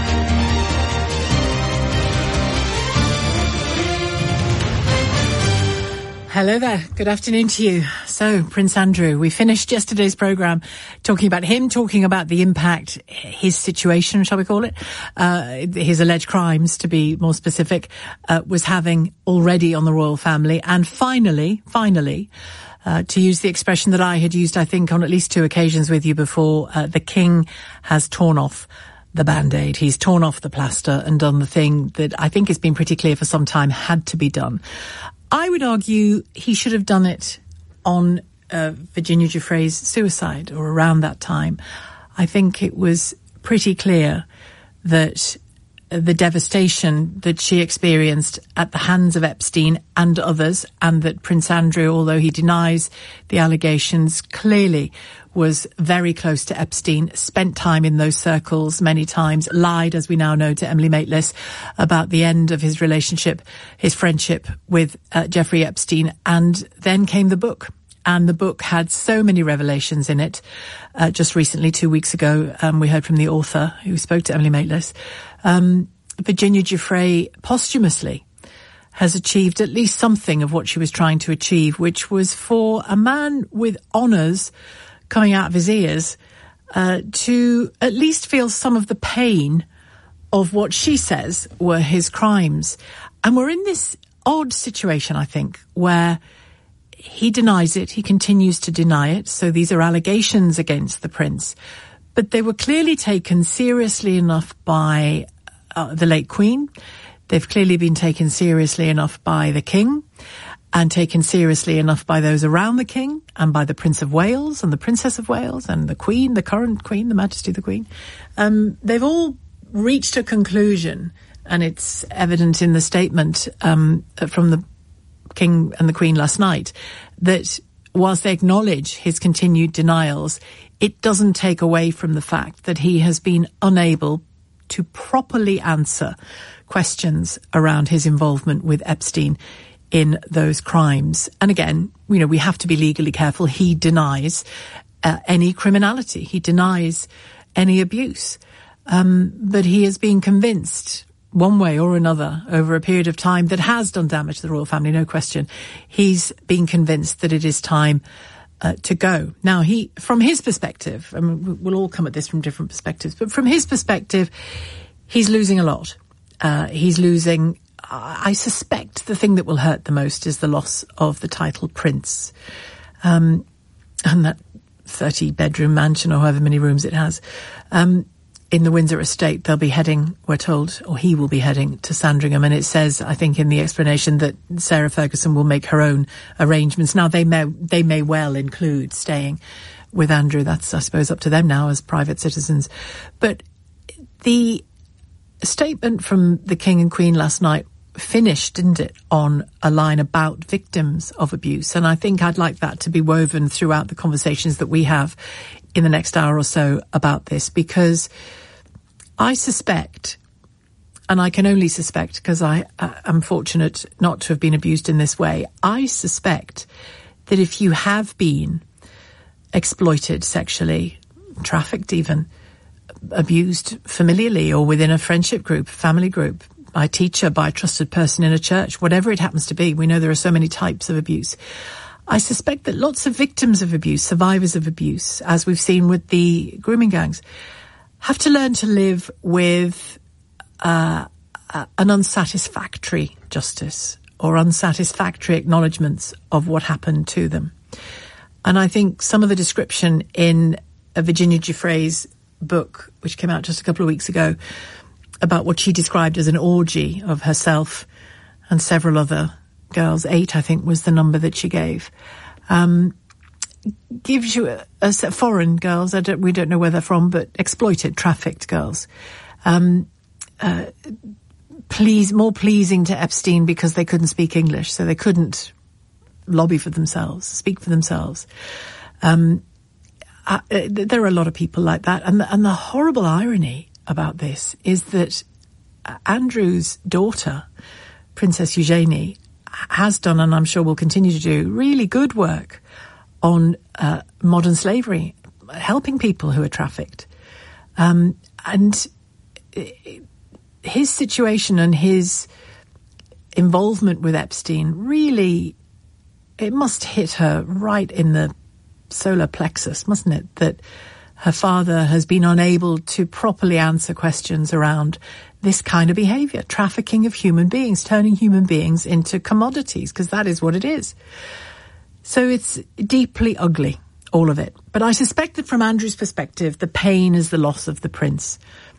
Hello there. Good afternoon to you. So, Prince Andrew, we finished yesterday's programme talking about him, talking about the impact his situation, shall we call it, his alleged crimes, to be more specific, was having already on the royal family. And finally, to use the expression that I had used, I think, on at least 2 occasions with you before, the King has torn off the Band-Aid. He's torn off the plaster and done the thing that I think has been pretty clear for some time had to be done. I would argue he should have done it on Virginia Giuffre's suicide or around that time. I think it was pretty clear that the devastation that she experienced at the hands of Epstein and others, and that Prince Andrew, although he denies the allegations, clearly was very close to Epstein, spent time in those circles many times, lied, as we now know, to Emily Maitlis about the end of his relationship, his friendship with Jeffrey Epstein. And then came the book. And the book had so many revelations in it. Just recently, 2 weeks ago, we heard from the author who spoke to Emily Maitlis. Virginia Giuffre posthumously has achieved at least something of what she was trying to achieve, which was for a man with honours coming out of his ears to at least feel some of the pain of what she says were his crimes. And we're in this odd situation, I think, where he denies it. He continues to deny it. So these are allegations against the prince. But they were clearly taken seriously enough by the late Queen. They've clearly been taken seriously enough by the King, and taken seriously enough by those around the King, and by the Prince of Wales and the Princess of Wales and the Queen, the current Queen, the Majesty the Queen. They've all reached a conclusion, and it's evident in the statement from the King and the Queen last night, that whilst they acknowledge his continued denials, it doesn't take away from the fact that he has been unable to properly answer questions around his involvement with Epstein in those crimes. And again, we have to be legally careful. He denies any criminality. He denies any abuse. But he has been convinced, one way or another, over a period of time that has done damage to the royal family, no question. He's been convinced that it is time to go. Now, from his perspective, I mean, we'll all come at this from different perspectives, but from his perspective, he's losing a lot. He's losing, I suspect the thing that will hurt the most is the loss of the title Prince. And that 30-bedroom mansion, or however many rooms it has, in the Windsor estate. They'll be heading, we're told, or he will be heading to Sandringham. And it says, I think, in the explanation that Sarah Ferguson will make her own arrangements. Now, they may well include staying with Andrew. That's, I suppose, up to them now as private citizens. But the statement from the King and Queen last night finished, didn't it, on a line about victims of abuse. And I think I'd like that to be woven throughout the conversations that we have in the next hour or so about this, because I suspect, and I can only suspect because I am fortunate not to have been abused in this way, I suspect that if you have been exploited sexually, trafficked even, abused familially or within a friendship group, family group, by a teacher, by a trusted person in a church, whatever it happens to be, we know there are so many types of abuse. I suspect that lots of victims of abuse, survivors of abuse, as we've seen with the grooming gangs, have to learn to live with an unsatisfactory justice or unsatisfactory acknowledgements of what happened to them. And I think some of the description in Virginia Giuffre's book, which came out just a couple of weeks ago, about what she described as an orgy of herself and several other girls, 8, I think, was the number that she gave, gives you a set foreign girls, we don't know where they're from, but exploited, trafficked girls, more pleasing to Epstein because they couldn't speak English, so they couldn't lobby for themselves, speak for themselves. There are a lot of people like that, and the horrible irony about this is that Andrew's daughter, Princess Eugenie, has done, and I'm sure will continue to do, really good work on modern slavery, helping people who are trafficked. And his situation and his involvement with Epstein really, it must hit her right in the solar plexus, mustn't it? That her father has been unable to properly answer questions around this kind of behaviour, trafficking of human beings, turning human beings into commodities, because that is what it is. So it's deeply ugly, all of it. But I suspect that from Andrew's perspective, the pain is the loss of the prince